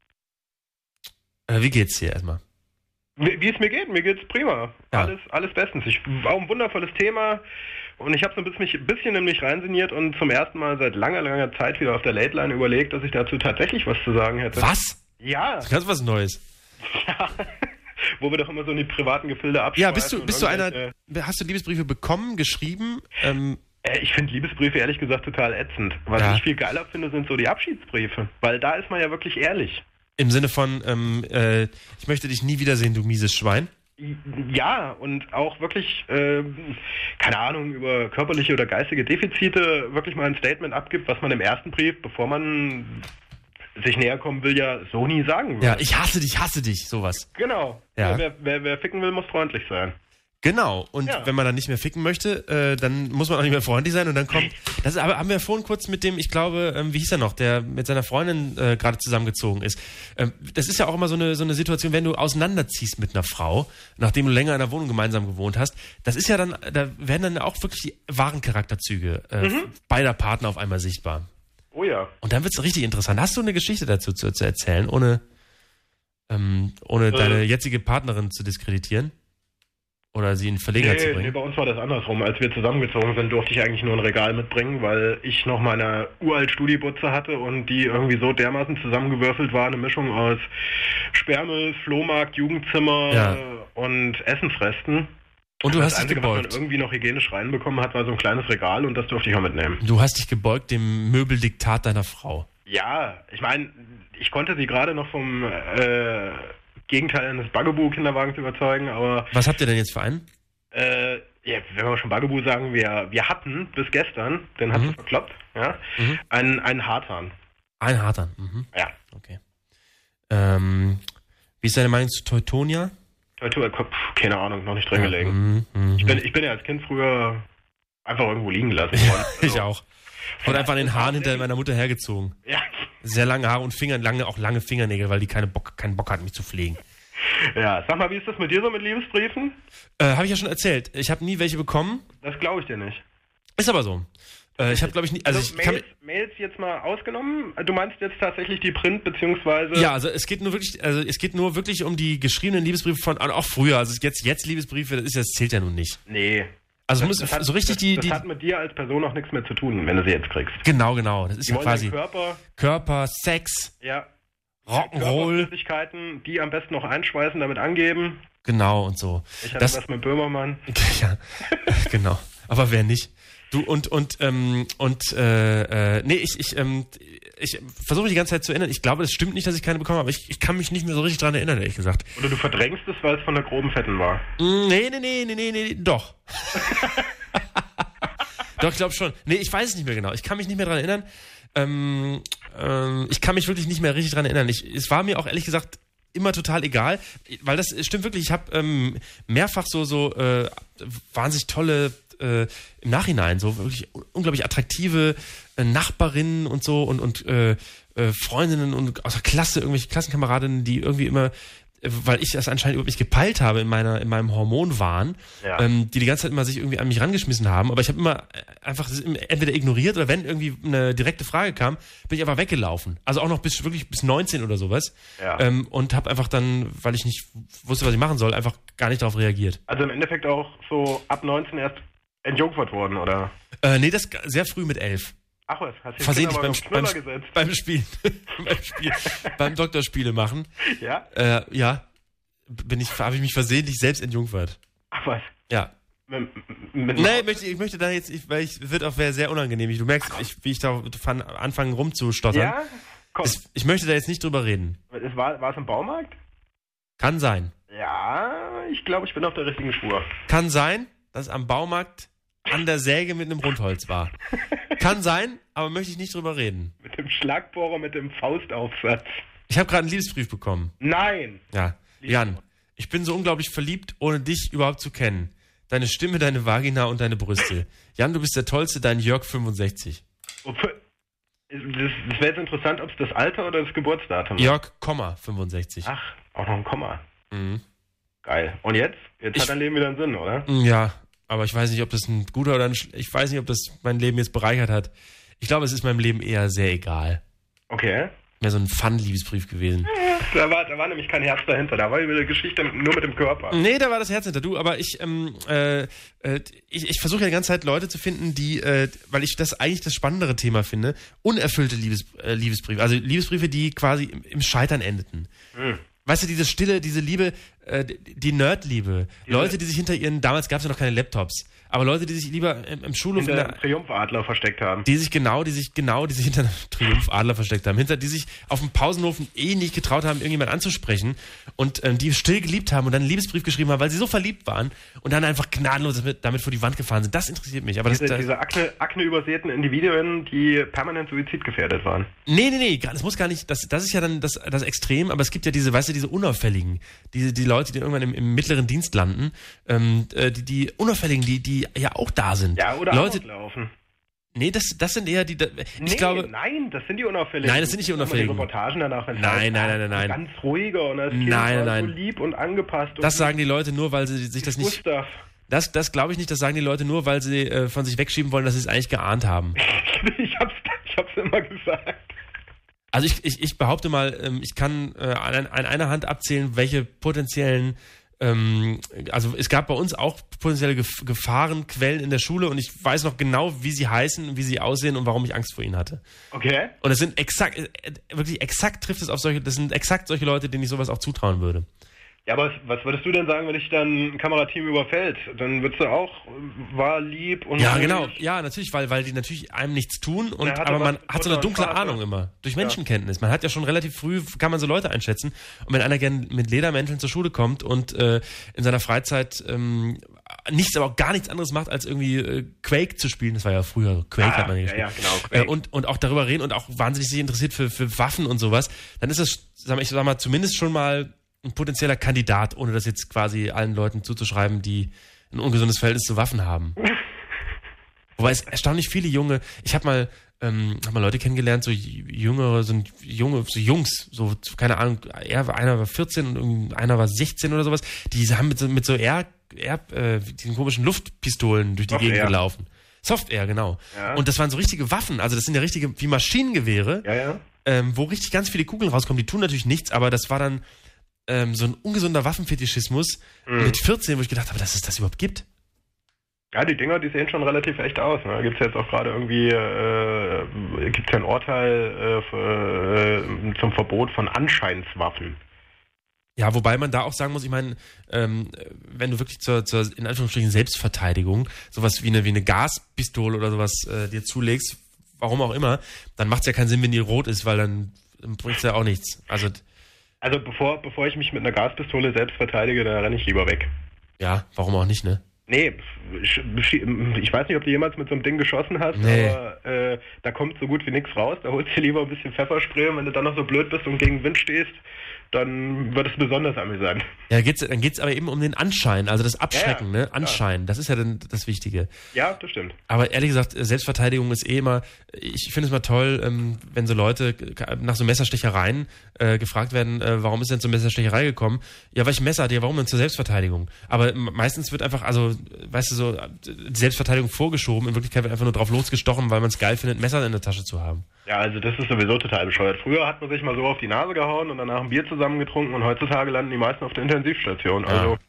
Äh, wie geht's dir erstmal? Wie, wie es mir geht, mir geht's prima. Ja. Alles, alles bestens. Ich war ein wundervolles Thema und ich habe so ein bisschen, ein bisschen in mich reinsinniert und zum ersten Mal seit langer, langer Zeit wieder auf der Late Line überlegt, dass ich dazu tatsächlich was zu sagen hätte. Was? Ja. Ganz was Neues. Ja. Wo wir doch immer so in die privaten Gefilde abschweifen. Ja, bist du, und bist du einer, irgendwelche- hast du Liebesbriefe bekommen, geschrieben? Ähm, Äh, Ich finde Liebesbriefe ehrlich gesagt total ätzend. Was Ja. ich viel geiler finde, sind so die Abschiedsbriefe. Weil da ist man ja wirklich ehrlich. Im Sinne von, ähm, äh, ich möchte dich nie wiedersehen, du mieses Schwein. Ja, und auch wirklich, ähm, keine Ahnung, über körperliche oder geistige Defizite wirklich mal ein Statement abgibt, was man im ersten Brief, bevor man sich näher kommen will, ja so nie sagen würde. Ja, ich hasse dich, hasse dich, sowas. Genau. Ja. Wer, wer, wer ficken will, muss freundlich sein. Genau, und Ja. wenn man dann nicht mehr ficken möchte, äh, dann muss man auch nicht mehr freundlich sein und dann kommt, das ist, aber haben wir vorhin kurz mit dem, ich glaube, ähm, wie hieß er noch, der mit seiner Freundin äh, gerade zusammengezogen ist. Ähm, das ist ja auch immer so eine, so eine Situation, wenn du auseinanderziehst mit einer Frau, nachdem du länger in einer Wohnung gemeinsam gewohnt hast, das ist ja dann, da werden dann auch wirklich die wahren Charakterzüge äh, Mhm. beider Partner auf einmal sichtbar. Oh ja. Und dann wird's richtig interessant. Hast du eine Geschichte dazu zu, zu erzählen, ohne, ähm, ohne Äh. deine jetzige Partnerin zu diskreditieren? Oder sie in Verlegenheit zu Nee, nee, bringen? bei uns war das andersrum. Als wir zusammengezogen sind, durfte ich eigentlich nur ein Regal mitbringen, weil ich noch meine uralt Studibutze hatte und die irgendwie so dermaßen zusammengewürfelt war, eine Mischung aus Sperrmüll, Flohmarkt, Jugendzimmer Ja. äh, und Essensresten. Und du das hast dich Einzige, was man gebeugt. irgendwie noch hygienisch reinbekommen hat, war so ein kleines Regal und das durfte ich auch mitnehmen. Du hast dich gebeugt dem Möbeldiktat deiner Frau. Ja, ich meine, ich konnte sie gerade noch vom äh, Gegenteil eines Bugaboo-Kinderwagens überzeugen, aber Was habt ihr denn jetzt für einen? Äh, ja, wenn wir schon Bugaboo sagen, wir, wir hatten bis gestern, den hat Mhm. es verkloppt, ja, Mhm. einen, einen Harthahn. Ein harter. Mhm. Ja. Okay. Ähm, wie ist deine Meinung zu Teutonia? Teutonia, pf, keine Ahnung, noch nicht drin gelegen. Mhm, mhm. Ich bin, ich bin ja als Kind früher einfach irgendwo liegen gelassen worden. Ich Also, auch. Und einfach an den Haaren hinter meiner Mutter hergezogen. Ja. Sehr lange Haare und Finger, lange, auch lange Fingernägel, weil die keine Bock, keinen Bock hat, mich zu pflegen. Ja, sag mal, wie ist das mit dir so mit Liebesbriefen? Äh, habe ich ja schon erzählt. Ich habe nie welche bekommen. Das glaube ich dir nicht. Ist aber so. Äh, ich habe, glaube ich, nie. Also, Also, ich kann, Mails, Mails jetzt mal ausgenommen. Du meinst jetzt tatsächlich die Print, beziehungsweise... ja, also es geht nur wirklich, also es geht nur wirklich um die geschriebenen Liebesbriefe von, auch früher. Also jetzt, jetzt Liebesbriefe, das ist ja, das zählt ja nun nicht. Nee. Also Das, es muss das hat, so richtig das, die, das die... hat mit dir als Person auch nichts mehr zu tun, wenn du sie jetzt kriegst. Genau, genau. Das ist Die ja wollen quasi den Körper, Körper, Sex, ja, Rock'n'Roll, Körperflüssigkeiten, die am besten noch einschweißen, damit angeben. genau und so. Ich hatte Das- was mit Böhmermann. Ja, genau. Aber wer nicht? Du und und ähm, und äh, äh, nee, ich ich ähm, ich versuche mich die ganze Zeit zu erinnern. Ich glaube, es stimmt nicht, dass ich keine bekommen habe, aber ich, ich kann mich nicht mehr so richtig dran erinnern, ehrlich gesagt. Oder du verdrängst es, weil es von der groben Fetten war. Mm, Nee, nee, nee, nee, nee, nee, doch. Doch, ich glaube schon. Nee, ich weiß es nicht mehr genau. Ich kann mich nicht mehr dran erinnern. Ähm, ähm, ich kann mich wirklich nicht mehr richtig dran erinnern. Ich, es war mir auch ehrlich gesagt immer total egal, weil das stimmt wirklich. Ich habe ähm, mehrfach so so äh, wahnsinnig tolle äh, im Nachhinein so wirklich unglaublich attraktive äh, Nachbarinnen und so und und äh, äh, Freundinnen und aus der Klasse irgendwelche Klassenkameradinnen, die irgendwie immer, äh, weil ich das anscheinend überhaupt nicht gepeilt habe in meiner in meinem Hormonwahn, Ja. ähm, die die ganze Zeit immer sich irgendwie an mich rangeschmissen haben, aber ich habe immer äh, einfach das entweder ignoriert oder wenn irgendwie eine direkte Frage kam, bin ich einfach weggelaufen. Also auch noch bis wirklich bis neunzehn oder sowas. Ja. Ähm, und habe einfach dann, weil ich nicht wusste, was ich machen soll, einfach gar nicht darauf reagiert. Also im Endeffekt auch so ab neunzehn erst entjungfert worden, oder? Äh, nee, das sehr früh mit elf. Ach was, hast du Versehentlich beim, beim beim, Knüller gesetzt? beim Spiel, beim Spiel, beim Doktorspiele machen. Ja? Äh, ja, bin ich, habe ich mich versehentlich selbst entjungfert. Ach was. Ja. Mit, mit Nee, möchte, ich möchte da jetzt, ich, weil ich, wird auch sehr unangenehm. Du merkst, ich, wie ich da fan, anfange rumzustottern. Ja? Komm. Es, ich möchte da jetzt nicht drüber reden. Es war, war es im Baumarkt? Kann sein. Ja, ich glaube, ich bin auf der richtigen Spur. Kann sein, dass es am Baumarkt an der Säge mit einem Rundholz war. Kann sein, aber möchte ich nicht drüber reden. Mit dem Schlagbohrer, mit dem Faustaufsatz. Ich habe gerade einen Liebesbrief bekommen. Nein! Ja. Jan, ich bin so unglaublich verliebt, ohne dich überhaupt zu kennen. Deine Stimme, deine Vagina und deine Brüste. Jan, du bist der Tollste, dein Jörg fünfundsechzig. Das, das wäre jetzt interessant, ob es das Alter oder das Geburtsdatum ist. Jörg, Komma, fünfundsechzig. Ach, auch noch ein Komma. Mhm. Geil. Und jetzt? Jetzt Ich- hat dein Leben wieder einen Sinn, oder? Ja, aber ich weiß nicht, ob das ein guter oder ein sch- ich weiß nicht, ob das mein Leben jetzt bereichert hat. Ich glaube, es ist meinem Leben eher sehr egal. Okay. Mehr so ein Fun-Liebesbrief gewesen. Da war, da war nämlich kein Herz dahinter. Da war über die Geschichte nur mit dem Körper. Nee, da war das Herz hinter du, aber ich, ähm, äh, äh, ich, ich versuche ja die ganze Zeit Leute zu finden, die, äh, weil ich das eigentlich das spannendere Thema finde, unerfüllte Liebes, äh, Liebesbriefe, also Liebesbriefe, die quasi im, im Scheitern endeten. Hm. Weißt du, diese Stille, diese Liebe, äh, die Nerdliebe. Leute, die sich hinter ihren, damals gab es ja noch keine Laptops, aber Leute, die sich lieber im, im Schulhof, in Hinter der, einem Triumphadler versteckt haben. die sich genau, die sich genau, die sich hinter einem Triumphadler versteckt haben, hinter die sich auf dem Pausenhof eh nicht getraut haben, irgendjemand anzusprechen und ähm, die still geliebt haben und dann einen Liebesbrief geschrieben haben, weil sie so verliebt waren und dann einfach gnadenlos damit, damit vor die Wand gefahren sind. Das interessiert mich. Aber das, Diese, das, diese Akne, Akne-übersäten Individuen, die permanent suizidgefährdet waren. nee, nee, nee, das muss gar nicht, das, das ist ja dann das, das Extrem, aber es gibt ja diese, weißt du, diese unauffälligen, diese, die Leute, die irgendwann im, im mittleren Dienst landen, ähm, äh, die, die unauffälligen, die, die ja auch da sind. Ja, oder Leute, laufen. nee, das, das sind eher die, da, ich Nee, glaube, nein, das sind die Unauffälligen. Nein, das sind nicht die Guck mal Unauffälligen. Die Reportagen danach, wenn es Nein, heißt, nein, nein, nein, nein. Ganz ruhiger und das Kind Nein, war nein. so lieb und angepasst. das und sagen die Leute nur, weil sie sich das nicht, Gustav. das, das glaube ich nicht, das sagen die Leute nur, weil sie äh, von sich wegschieben wollen, dass sie es eigentlich geahnt haben. ich hab's, ich hab's immer gesagt. Also ich, ich, ich behaupte mal, ähm, ich kann äh, an, an einer Hand abzählen, welche potenziellen, ähm, also es gab bei uns auch potenzielle Gef- Gefahrenquellen in der Schule und ich weiß noch genau, wie sie heißen, wie sie aussehen und warum ich Angst vor ihnen hatte. Okay. Und es sind exakt, äh, wirklich exakt trifft es auf solche, das sind exakt solche Leute, denen ich sowas auch zutrauen würde. Ja, aber was, was würdest du denn sagen, wenn dich dann ein Kamerateam überfällt? Dann würdest du auch, war lieb und... Ja, ruhig. genau. Ja, natürlich, weil, weil die natürlich einem nichts tun und Er hatte aber man was- hat so eine Mutter und dunkle Vater. Ahnung immer. Durch Menschenkenntnis. Man hat ja schon relativ früh, kann man so Leute einschätzen. Und wenn einer gern mit Ledermänteln zur Schule kommt und äh, in seiner Freizeit ähm, nichts, aber auch gar nichts anderes macht, als irgendwie äh, Quake zu spielen, das war ja früher Quake, Ah, hat man ja ja, gespielt. ja, genau, Quake. Äh, und, und auch darüber reden und auch wahnsinnig sich interessiert für, für Waffen und sowas, dann ist das, sag mal, ich sag mal, zumindest schon mal ein potenzieller Kandidat, ohne das jetzt quasi allen Leuten zuzuschreiben, die ein ungesundes Verhältnis zu Waffen haben. Wobei es erstaunlich viele junge, ich habe mal, ähm, hab mal Leute kennengelernt, so jüngere, so junge, so Jungs, so, keine Ahnung, er, einer war vierzehn und irgendwie einer war sechzehn oder sowas, die haben mit so, mit so Air, Air, äh, diesen komischen Luftpistolen durch die Software. Gegend gelaufen. Software, genau. Ja. Und das waren so richtige Waffen, also das sind ja richtige, wie Maschinengewehre, Ja, ja. ähm, wo richtig ganz viele Kugeln rauskommen, die tun natürlich nichts, aber das war dann ähm, so ein ungesunder Waffenfetischismus Mhm. mit vierzehn, wo ich gedacht habe, dass es das überhaupt gibt. Ja, die Dinger, die sehen schon relativ echt aus. Ne? Da gibt es jetzt auch gerade irgendwie, äh, gibt es ja ein Urteil äh, für, äh, zum Verbot von Anscheinswaffen. Ja, wobei man da auch sagen muss, ich meine, ähm, wenn du wirklich zur, zur, in Anführungsstrichen, Selbstverteidigung sowas wie eine, wie eine Gaspistole oder sowas äh, dir zulegst, warum auch immer, dann macht es ja keinen Sinn, wenn die rot ist, weil dann, dann bringt es ja auch nichts. Also, also bevor, bevor ich mich mit einer Gaspistole selbst verteidige, da renne ich lieber weg. Ja, warum auch nicht, ne? Nee, ich, ich weiß nicht, ob du jemals mit so einem Ding geschossen hast, nee. aber äh, da kommt so gut wie nichts raus. Da holst du lieber ein bisschen Pfefferspray und wenn du dann noch so blöd bist und gegen Wind stehst, dann wird es besonders amüsant. Ja, geht's, dann geht es aber eben um den Anschein, also das Abschrecken, ja, ja, ne? Anschein, ja. Das ist ja dann das Wichtige. Ja, das stimmt. Aber ehrlich gesagt, Selbstverteidigung ist eh immer, ich finde es mal toll, ähm, wenn so Leute nach so Messerstechereien äh, gefragt werden, äh, warum ist denn zur Messerstecherei gekommen? Ja, weil ich ein Messer hatte, ja, warum denn zur Selbstverteidigung? Aber meistens wird einfach, also, weißt du, so die Selbstverteidigung vorgeschoben, in Wirklichkeit wird einfach nur drauf losgestochen, weil man es geil findet, ein Messer in der Tasche zu haben. Ja, also das ist sowieso total bescheuert. Früher hat man sich mal so auf die Nase gehauen und danach ein Bier zusammen getrunken und heutzutage landen die meisten auf der Intensivstation. Also ja.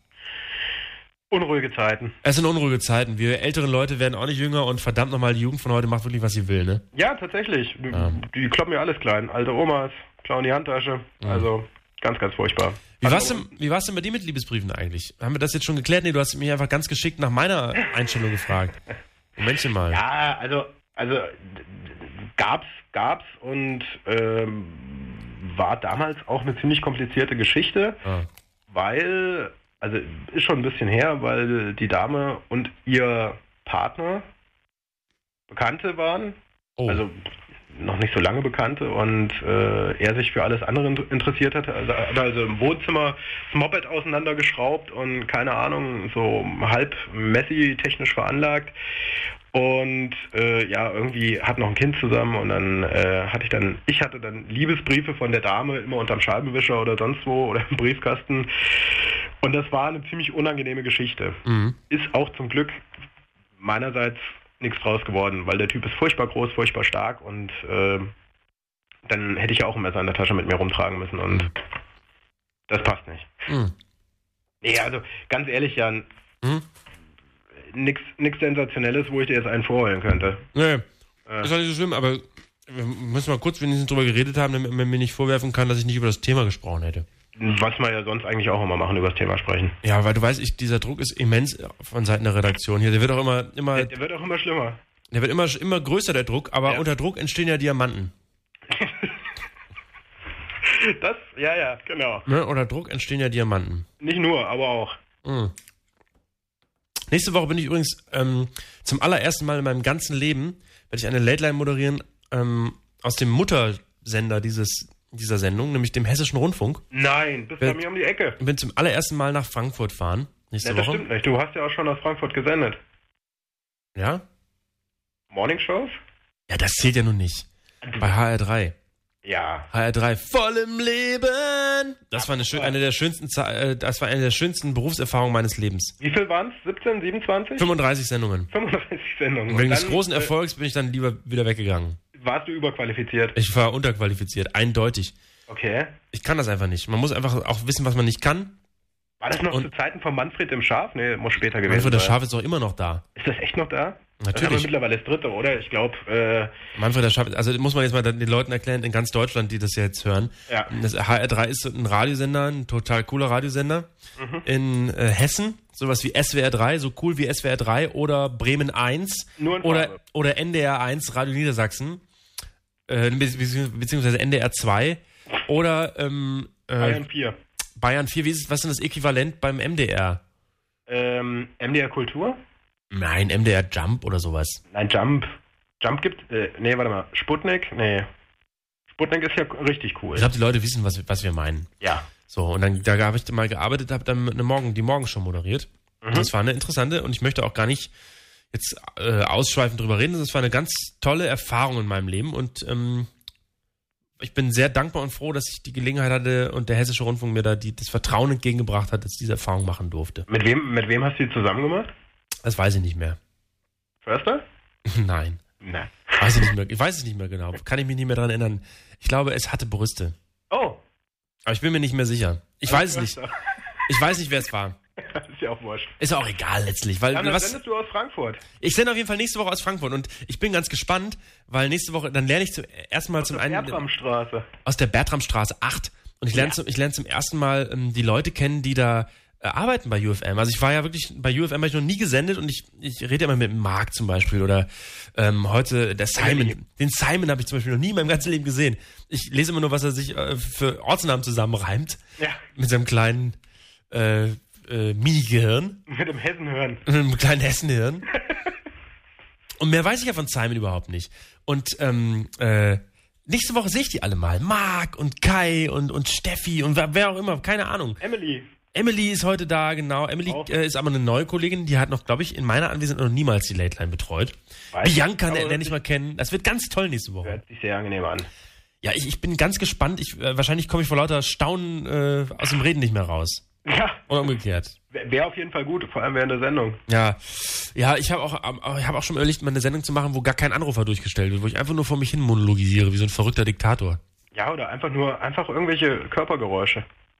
Unruhige Zeiten. Es sind unruhige Zeiten. Wir älteren Leute werden auch nicht jünger und verdammt nochmal, die Jugend von heute macht wirklich, was sie will, ne? Ja, tatsächlich. Ja. Die kloppen ja alles klein. Alte Omas, klauen die Handtasche. Ja. Also ganz, ganz furchtbar. Wie war's denn, wie war's denn bei dir mit Liebesbriefen eigentlich? Haben wir das jetzt schon geklärt? Nee, du hast mich einfach ganz geschickt nach meiner Einstellung gefragt. Momentchen mal. Ja, also, also gab's, gab's und ähm, war damals auch eine ziemlich komplizierte Geschichte, ah. weil, also ist schon ein bisschen her, weil die Dame und ihr Partner Bekannte waren, oh. also noch nicht so lange Bekannte und äh, er sich für alles andere interessiert hatte, also, also im Wohnzimmer das Moped auseinandergeschraubt und keine Ahnung, so halb Messi-technisch veranlagt. Und äh, ja, irgendwie hat noch ein Kind zusammen und dann äh, hatte ich dann, ich hatte dann Liebesbriefe von der Dame immer unterm Scheibenwischer oder sonst wo oder im Briefkasten. Und das war eine ziemlich unangenehme Geschichte. Mhm. Ist auch zum Glück meinerseits nichts draus geworden, weil der Typ ist furchtbar groß, furchtbar stark und äh, dann hätte ich auch ein Messer in der Tasche mit mir rumtragen müssen und mhm. das passt nicht. Mhm. Nee, also ganz ehrlich, Jan, mhm. Nix, nix Sensationelles, wo ich dir jetzt einen vorholen könnte. Nee, äh. ist auch nicht so schlimm, aber wir müssen mal kurz wenigstens drüber geredet haben, damit man mir nicht vorwerfen kann, dass ich nicht über das Thema gesprochen hätte. Was wir ja sonst eigentlich auch immer machen, über das Thema sprechen. Ja, weil du weißt, ich, dieser Druck ist immens von Seiten der Redaktion hier. Der wird auch immer... immer der, der wird auch immer schlimmer. Der wird immer, immer größer, der Druck, aber ja. Unter Druck entstehen ja Diamanten. Das, ja, ja, genau. Ne, unter Druck entstehen ja Diamanten. Nicht nur, aber auch. Mhm. Nächste Woche bin ich übrigens ähm, zum allerersten Mal in meinem ganzen Leben, werde ich eine Late-Line moderieren ähm, aus dem Muttersender dieses, dieser Sendung, nämlich dem Hessischen Rundfunk. Nein, bist bei mir um die Ecke. Ich bin zum allerersten Mal nach Frankfurt fahren. Nächste ja, das Woche. Stimmt nicht. Du hast ja auch schon aus Frankfurt gesendet. Ja? Morningshows? Ja, das zählt ja nun nicht. Bei H R drei. Ja. H R drei, voll im Leben. Das war eine, schön, eine der schönsten, äh, das war eine der schönsten Berufserfahrungen meines Lebens. Wie viel waren es? siebzehn, siebenundzwanzig? fünfunddreißig Sendungen. fünfunddreißig Sendungen. Und wegen Und dann, des großen Erfolgs bin ich dann lieber wieder weggegangen. Warst du überqualifiziert? Ich war unterqualifiziert, eindeutig. Okay. Ich kann das einfach nicht. Man muss einfach auch wissen, was man nicht kann. War das noch Und zu Zeiten von Manfred dem Schaf? Nee, muss später gewesen sein. Manfred der Schaf ist doch immer noch da. Ist das echt noch da? Natürlich. Das haben wir mittlerweile das dritte, oder? Ich glaube, äh... Manfred der Schaf, also muss man jetzt mal den Leuten erklären, in ganz Deutschland, die das jetzt hören. Ja. Das H R drei ist ein Radiosender, ein total cooler Radiosender. Mhm. In äh, Hessen, sowas wie S W R drei, so cool wie S W R drei oder Bremen eins. Nur in oder, oder N D R eins, Radio Niedersachsen. Äh, beziehungsweise N D R zwei. Oder ähm, äh, Bayern vier. Bayern vier, wie ist, was ist denn das Äquivalent beim M D R? Ähm, M D R Kultur? Nein, M D R Jump oder sowas. Nein, Jump. Jump gibt, äh, nee, warte mal, Sputnik? Nee. Sputnik ist ja richtig cool. Ich glaube, die Leute wissen, was, was wir meinen. Ja. So, und dann, da habe ich mal gearbeitet, habe dann eine Morgen, die Morgenshow moderiert. Mhm. Das war eine interessante, und ich möchte auch gar nicht jetzt äh, ausschweifend drüber reden, das war eine ganz tolle Erfahrung in meinem Leben, und ähm, ich bin sehr dankbar und froh, dass ich die Gelegenheit hatte und der Hessische Rundfunk mir da die, das Vertrauen entgegengebracht hat, dass ich diese Erfahrung machen durfte. Mit wem, mit wem hast du die zusammen gemacht? Das weiß ich nicht mehr. Förster? Nein. Nein. Weiß ich nicht mehr. Ich weiß es nicht mehr genau. Kann ich mich nicht mehr daran erinnern. Ich glaube, es hatte Brüste. Oh. Aber ich bin mir nicht mehr sicher. Ich weiß es nicht. Ich weiß nicht, wer es war. Das ist ja auch wurscht. Ist auch egal letztlich, weil Dann was... sendest du aus Frankfurt. Ich sende auf jeden Fall nächste Woche aus Frankfurt und ich bin ganz gespannt, weil nächste Woche, dann lerne ich zum ersten Mal Aus zum der einen... Bertramstraße. Aus der Bertramstraße acht. Und ich lerne, Ja. zum, ich lerne zum ersten Mal ähm, die Leute kennen, die da äh, arbeiten bei U F M. Also ich war ja wirklich, bei U F M habe ich noch nie gesendet und ich, ich rede ja immer mit Marc zum Beispiel oder ähm, heute der Simon. Den Simon habe ich zum Beispiel noch nie in meinem ganzen Leben gesehen. Ich lese immer nur, was er sich äh, für Ortsnamen zusammenreimt. Ja. Mit seinem kleinen äh, äh, Mini-Gehirn. Mit dem Hessenhirn. Mit einem kleinen Hessenhirn. Und mehr weiß ich ja von Simon überhaupt nicht. Und ähm, äh, nächste Woche sehe ich die alle mal. Marc und Kai und, und Steffi und wer, wer auch immer, keine Ahnung. Emily. Emily ist heute da, genau. Emily Auch. äh, ist aber eine neue Kollegin, die hat noch, glaube ich, in meiner Anwesenheit noch niemals die Late Line betreut. Weiß ich, Bianca aber lerne ich mal kennen. Das wird ganz toll nächste Woche. Hört sich sehr angenehm an. Ja, ich, ich bin ganz gespannt. Ich, äh, wahrscheinlich komme ich vor lauter Staunen äh, aus dem Reden nicht mehr raus. Ja, Oder umgekehrt. wäre auf jeden Fall gut, vor allem während der Sendung. Ja, ja, ich habe auch, ähm, ich habe auch schon überlegt, mal eine Sendung zu machen, wo gar kein Anrufer durchgestellt wird, wo ich einfach nur vor mich hin monologisiere, wie so ein verrückter Diktator. Ja, oder einfach nur, einfach irgendwelche Körpergeräusche.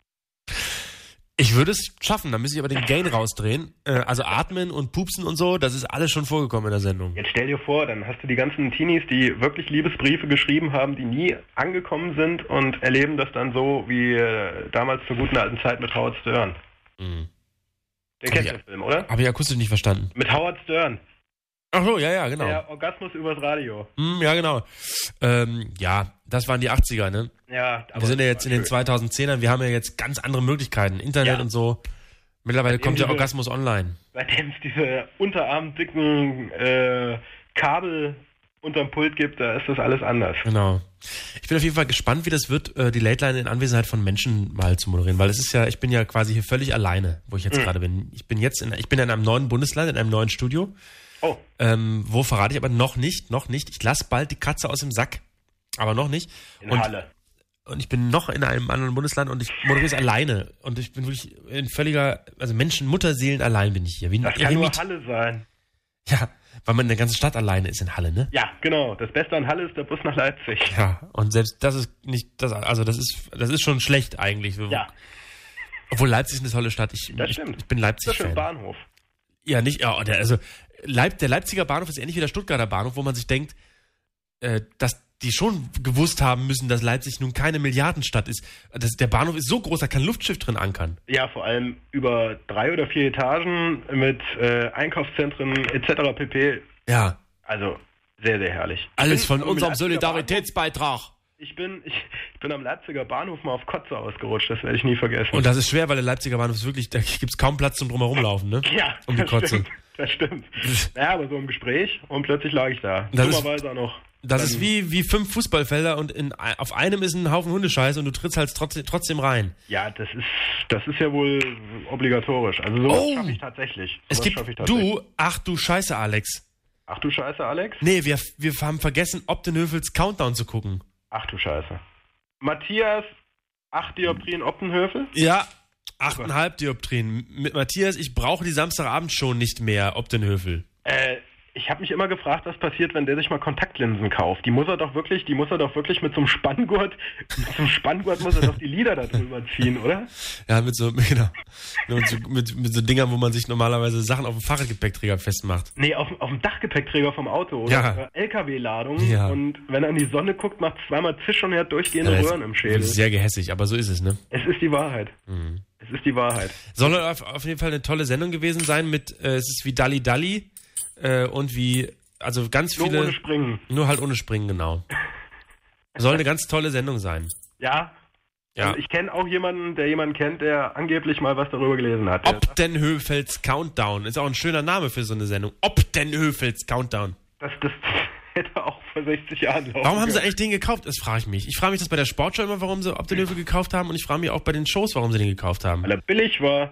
Ich würde es schaffen, dann müsste ich aber den Gain rausdrehen. Äh, also atmen und pupsen und so, das ist alles schon vorgekommen in der Sendung. Jetzt stell dir vor, dann hast du die ganzen Teenies, die wirklich Liebesbriefe geschrieben haben, die nie angekommen sind und erleben das dann so wie äh, damals zur guten alten Zeit mit Howard Stern. Mhm. Den Hab kennst ich- du den Film, oder? Habe ich akustisch nicht verstanden. Mit Howard Stern. Ach so, ja, ja, genau. Der Orgasmus übers Radio. Hm, ja, genau. Ähm, ja, das waren die achtziger, ne? Ja, aber Wir sind ja das jetzt in war den schön. zweitausendzehnern, wir haben ja jetzt ganz andere Möglichkeiten, Internet Ja. und so. Mittlerweile kommt ja diese- Orgasmus online. Seitdem es diese unterarmdicken äh, Kabel unterm Pult gibt, da ist das alles anders. Genau. Ich bin auf jeden Fall gespannt, wie das wird, äh, die Late Line in Anwesenheit von Menschen mal zu moderieren, weil es ist ja, ich bin ja quasi hier völlig alleine, wo ich jetzt Mhm. gerade bin. Ich bin jetzt in, ich bin in einem neuen Bundesland, in einem neuen Studio. Oh, Ähm, wo verrate ich aber noch nicht, noch nicht. Ich lasse bald die Katze aus dem Sack, aber noch nicht. in und, Halle. und ich bin noch in einem anderen Bundesland und ich moderiere es alleine. Und ich bin wirklich in völliger, also Menschen, Mutterseelen allein bin ich hier. Wie ein Das kann nur Eremit. Halle sein. Ja, weil man in der ganzen Stadt alleine ist in Halle, ne? Ja, genau. Das Beste an Halle ist der Bus nach Leipzig. Ja, und selbst das ist nicht, das, also das ist, das ist schon schlecht eigentlich. Ja, Obwohl Leipzig ist eine tolle Stadt. Ich, das ich, stimmt. ich bin das ist Leipzig-Fan. ein Bahnhof. Ja, nicht, ja, der, also Leip, der Leipziger Bahnhof ist ähnlich wie der Stuttgarter Bahnhof, wo man sich denkt, äh, dass die schon gewusst haben müssen, dass Leipzig nun keine Milliardenstadt ist. Das, der Bahnhof ist so groß, da kann ein Luftschiff drin ankern. Ja, vor allem über drei oder vier Etagen mit äh, Einkaufszentren et cetera pp. Ja, Also sehr, sehr herrlich. Ich alles bin von am unserem Leipziger Solidaritätsbeitrag. Bahnhof- Ich bin, ich, ich bin am Leipziger Bahnhof mal auf Kotze ausgerutscht, das werde ich nie vergessen. Und das ist schwer, weil der Leipziger Bahnhof ist wirklich, da gibt's kaum Platz zum Drumherumlaufen, ne? ja, Um die das Kotze. stimmt. Das stimmt. Naja, aber so im Gespräch und plötzlich lag ich da. Das ist- Dummerweise auch noch. Das Dann- ist wie, wie fünf Fußballfelder und in, auf einem ist ein Haufen Hundescheiße und du trittst halt trotzdem, trotzdem rein. Ja, das ist, das ist ja wohl obligatorisch. Also sowas Oh. schaffe ich tatsächlich. Es Sowas gibt, schaffe ich tatsächlich. du, ach du Scheiße, Alex. Ach du Scheiße, Alex? Nee, wir, wir haben vergessen, Optenhöfels Countdown zu gucken. Ach du Scheiße. Matthias, acht Dioptrien Optenhövel? Ja, achteinhalb Dioptrien. Mit Matthias, ich brauche die Samstagabend schon nicht mehr, Optenhöfel. Äh, ich habe mich immer gefragt, was passiert, wenn der sich mal Kontaktlinsen kauft. Die muss er doch wirklich, die muss er doch wirklich mit so einem Spanngurt, mit so einem Spanngurt muss er doch die Lider da drüber ziehen, oder? Ja, mit so, genau. mit, so mit, mit so Dingern, wo man sich normalerweise Sachen auf dem Fahrradgepäckträger festmacht. Nee, auf, auf dem Dachgepäckträger vom Auto, oder? Ja. L K W-Ladung. Ja. Und wenn er in die Sonne guckt, macht zweimal Zisch und er hat durchgehende Ja, das Röhren im Schädel. ist sehr gehässig, aber so ist es, ne? Es ist die Wahrheit. Mhm. Es ist die Wahrheit. Soll auf, auf jeden Fall eine tolle Sendung gewesen sein mit, äh, es ist wie Dalli Dalli äh, und wie, also ganz Nur viele... ohne Springen. Nur halt ohne Springen, genau. Soll eine ganz tolle Sendung sein. Ja. Ja. Also ich kenne auch jemanden, der jemanden kennt, der angeblich mal was darüber gelesen hat. Der sagt, Optenhöfels Countdown. Ist auch ein schöner Name für so eine Sendung. Optenhöfels Countdown. das, das hätte auch vor sechzig Jahren laufen Warum haben sie können. eigentlich den gekauft? Das frage ich mich. Ich frage mich das bei der Sportschau immer, warum sie Optenhöfel gekauft haben und ich frage mich auch bei den Shows, warum sie den gekauft haben. Weil er billig war.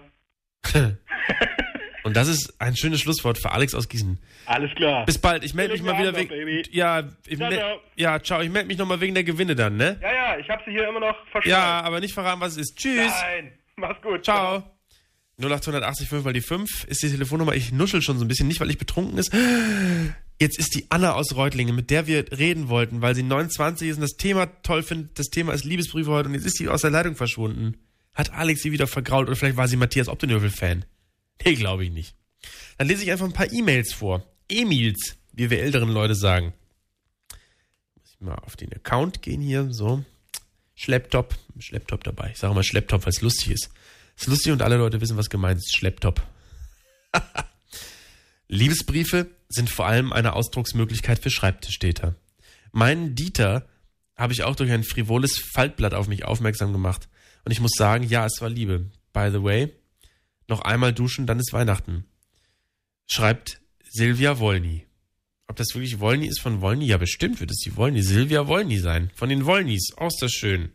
Und das ist ein schönes Schlusswort für Alex aus Gießen. Alles klar. Bis bald. Ich melde mich mal wieder Abend noch, wegen... Baby. Ja, ich Ciao, mel- ciao. ja, ciao. Ich melde mich nochmal wegen der Gewinne dann, ne? Ja, ja, ich habe sie hier immer noch verschwunden. Ja, aber nicht verraten, was es ist. Tschüss. Nein, mach's gut. Ciao. null acht acht fünf mal die fünf ist die Telefonnummer. Ich nuschel schon so ein bisschen, nicht weil ich betrunken ist. Jetzt ist die Anna aus Reutlingen, mit der wir reden wollten, weil sie neunundzwanzig ist und das Thema toll findet. Das Thema ist Liebesbriefe heute und jetzt ist sie aus der Leitung verschwunden. Hat Alex sie wieder vergrault oder vielleicht war sie Matthias Optenhöfel-Fan. Nee, glaube ich nicht. Dann lese ich einfach ein paar E-Mails vor. Emils, wie wir älteren Leute sagen. Muss ich mal auf den Account gehen hier, so. Schlepptop, Schlepptop dabei. Ich sage mal Schlepptop, weil es lustig ist. Es ist lustig und alle Leute wissen, was gemeint ist. Schlepptop. Liebesbriefe sind vor allem eine Ausdrucksmöglichkeit für Schreibtischtäter. Meinen Dieter habe ich auch durch ein frivoles Faltblatt auf mich aufmerksam gemacht. Und ich muss sagen, ja, es war Liebe. By the way, noch einmal duschen, dann ist Weihnachten. Schreibt Silvia Wolny. Ob das wirklich Wolny ist von Wolny? Ja, bestimmt wird es die Wolny. Silvia Wolny sein. Von den Wolnys. Oh, ist das schön.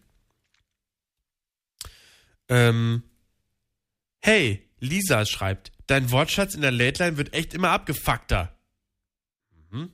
Ähm, hey, Lisa schreibt, dein Wortschatz in der Late-Line wird echt immer abgefuckter. Mhm.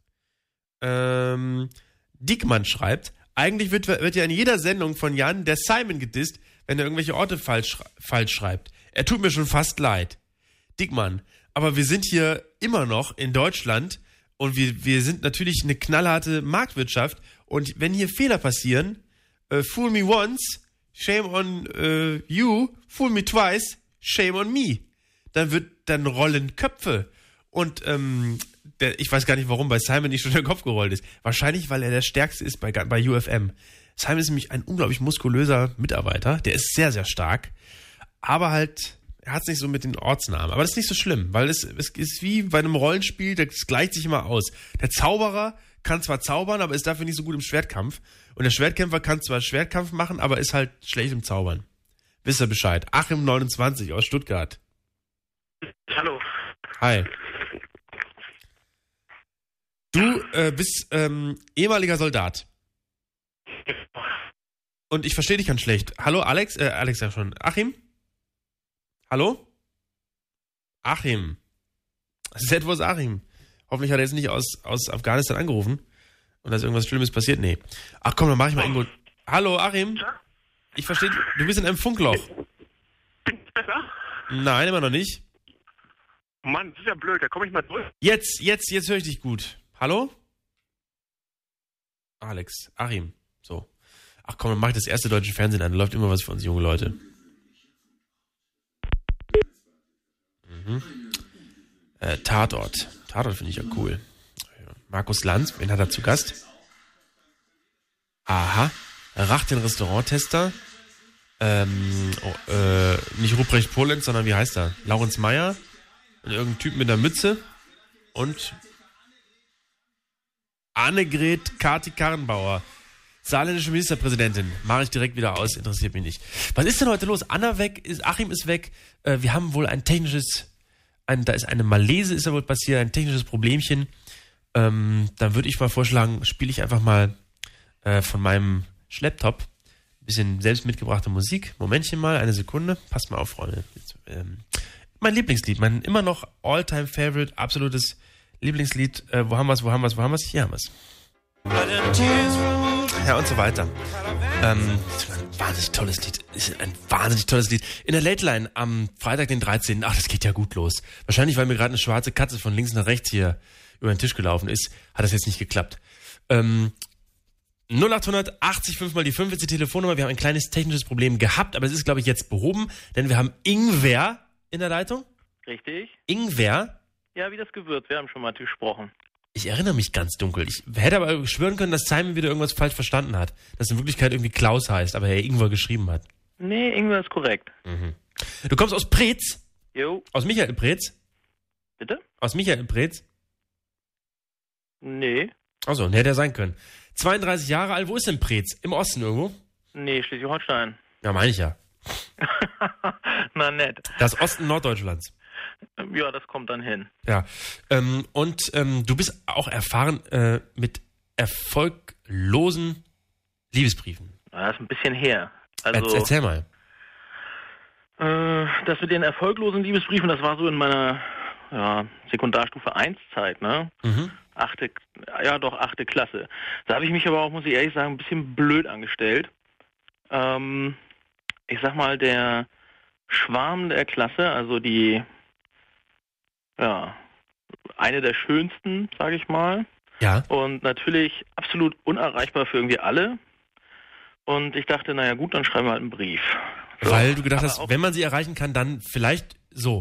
Ähm, Diekmann schreibt, eigentlich wird, wird ja in jeder Sendung von Jan der Simon gedisst, wenn er irgendwelche Orte falsch, falsch schreibt. Er tut mir schon fast leid. Diekmann, aber wir sind hier immer noch in Deutschland und wir, wir sind natürlich eine knallharte Marktwirtschaft und wenn hier Fehler passieren, uh, fool me once, shame on uh, you, fool me twice, shame on me. Dann wird, dann rollen Köpfe. Und ähm, der, ich weiß gar nicht, warum bei Simon nicht schon der Kopf gerollt ist. Wahrscheinlich, weil er der Stärkste ist bei, bei U F M. Simon ist nämlich ein unglaublich muskulöser Mitarbeiter. Der ist sehr, sehr stark. Aber halt, er hat es nicht so mit den Ortsnamen. Aber das ist nicht so schlimm, weil es, es ist wie bei einem Rollenspiel, das gleicht sich immer aus. Der Zauberer kann zwar zaubern, aber ist dafür nicht so gut im Schwertkampf. Und der Schwertkämpfer kann zwar Schwertkampf machen, aber ist halt schlecht im Zaubern. Wisst ihr Bescheid. Achim neunundzwanzig aus Stuttgart. Hallo. Hi. Du äh, bist ähm, ehemaliger Soldat. Und ich verstehe dich ganz schlecht. Hallo, Alex? Äh, Alex ja schon. Achim? Hallo? Achim. Set, wo ist Achim? Hoffentlich hat er jetzt nicht aus, aus Afghanistan angerufen und da ist irgendwas Schlimmes passiert. Nee. Ach komm, dann mach ich mal irgendwo... Hallo, Achim? Ich verstehe... Du bist in einem Funkloch. Bin ich besser? Nein, immer noch nicht. Mann, das ist ja blöd, da komme ich mal durch. Jetzt, jetzt, jetzt höre ich dich gut. Hallo? Alex, Achim, so. Ach komm, dann mach ich das erste deutsche Fernsehen an. Da läuft immer was für uns junge Leute. Mhm. Äh, Tatort. Tatort finde ich ja cool. Markus Lanz, wen hat er zu Gast? Aha. Rach den Restauranttester. Ähm, oh, äh, nicht Ruprecht Polenz, sondern wie heißt er? Laurenz Meyer. Und irgendein Typ mit einer Mütze. Und Annegret Kati-Karrenbauer. Saarländische Ministerpräsidentin. Mache ich direkt wieder aus, interessiert mich nicht. Was ist denn heute los? Anna weg, ist, Achim ist weg. Äh, wir haben wohl ein technisches, ein, da ist eine Malese, ist da wohl passiert, ein technisches Problemchen. Ähm, dann würde ich mal vorschlagen, spiele ich einfach mal äh, von meinem Schlepptop ein bisschen selbst mitgebrachte Musik. Momentchen mal, eine Sekunde. Passt mal auf, Freunde. Jetzt, ähm, mein Lieblingslied, mein immer noch All-Time-Favorite, absolutes Lieblingslied. Äh, wo haben wir es, wo haben wir es, wo haben wir es? Hier haben wir es. Ja, und so weiter. Ähm, ein wahnsinnig tolles Lied. Ist ein wahnsinnig tolles Lied. In der Late Line am Freitag, den dreizehnten Ach, das geht ja gut los. Wahrscheinlich, weil mir gerade eine schwarze Katze von links nach rechts hier über den Tisch gelaufen ist, hat das jetzt nicht geklappt. Ähm, null acht achtzig fünf mal die fünf ist die Telefonnummer. Wir haben ein kleines technisches Problem gehabt, aber es ist, glaube ich, jetzt behoben, denn wir haben Ingwer in der Leitung. Richtig. Ingwer? Ja, wie das Gewürz. Wir haben schon mal gesprochen. Ich erinnere mich ganz dunkel. Ich hätte aber schwören können, dass Simon wieder irgendwas falsch verstanden hat. Dass in Wirklichkeit irgendwie Klaus heißt, aber er Ingwer geschrieben hat. Nee, Ingwer ist korrekt. Mhm. Du kommst aus Preetz? Jo. Aus Michael Preetz? Bitte? Aus Michael Preetz? Nee. Achso, hätte er sein können. zweiunddreißig Jahre alt, wo ist denn Preetz? Im Osten irgendwo? Nee, Schleswig-Holstein. Ja, meine ich ja. Na nett. Das Osten Norddeutschlands. Ja, das kommt dann hin. Ja, ähm, und ähm, du bist auch erfahren äh, mit erfolglosen Liebesbriefen. Das ist ein bisschen her. Also, er, erzähl mal. Äh, das mit den erfolglosen Liebesbriefen, das war so in meiner ja, Sekundarstufe eins Zeit, ne? Mhm. Achte, ja doch, achte Klasse. Da habe ich mich aber auch, muss ich ehrlich sagen, ein bisschen blöd angestellt. Ähm, ich sag mal, der Schwarm der Klasse, also die ja, eine der schönsten, sage ich mal. Ja. Und natürlich absolut unerreichbar für irgendwie alle. Und ich dachte, naja gut, dann schreiben wir halt einen Brief. So. Weil du gedacht hast, wenn man sie erreichen kann, dann vielleicht so.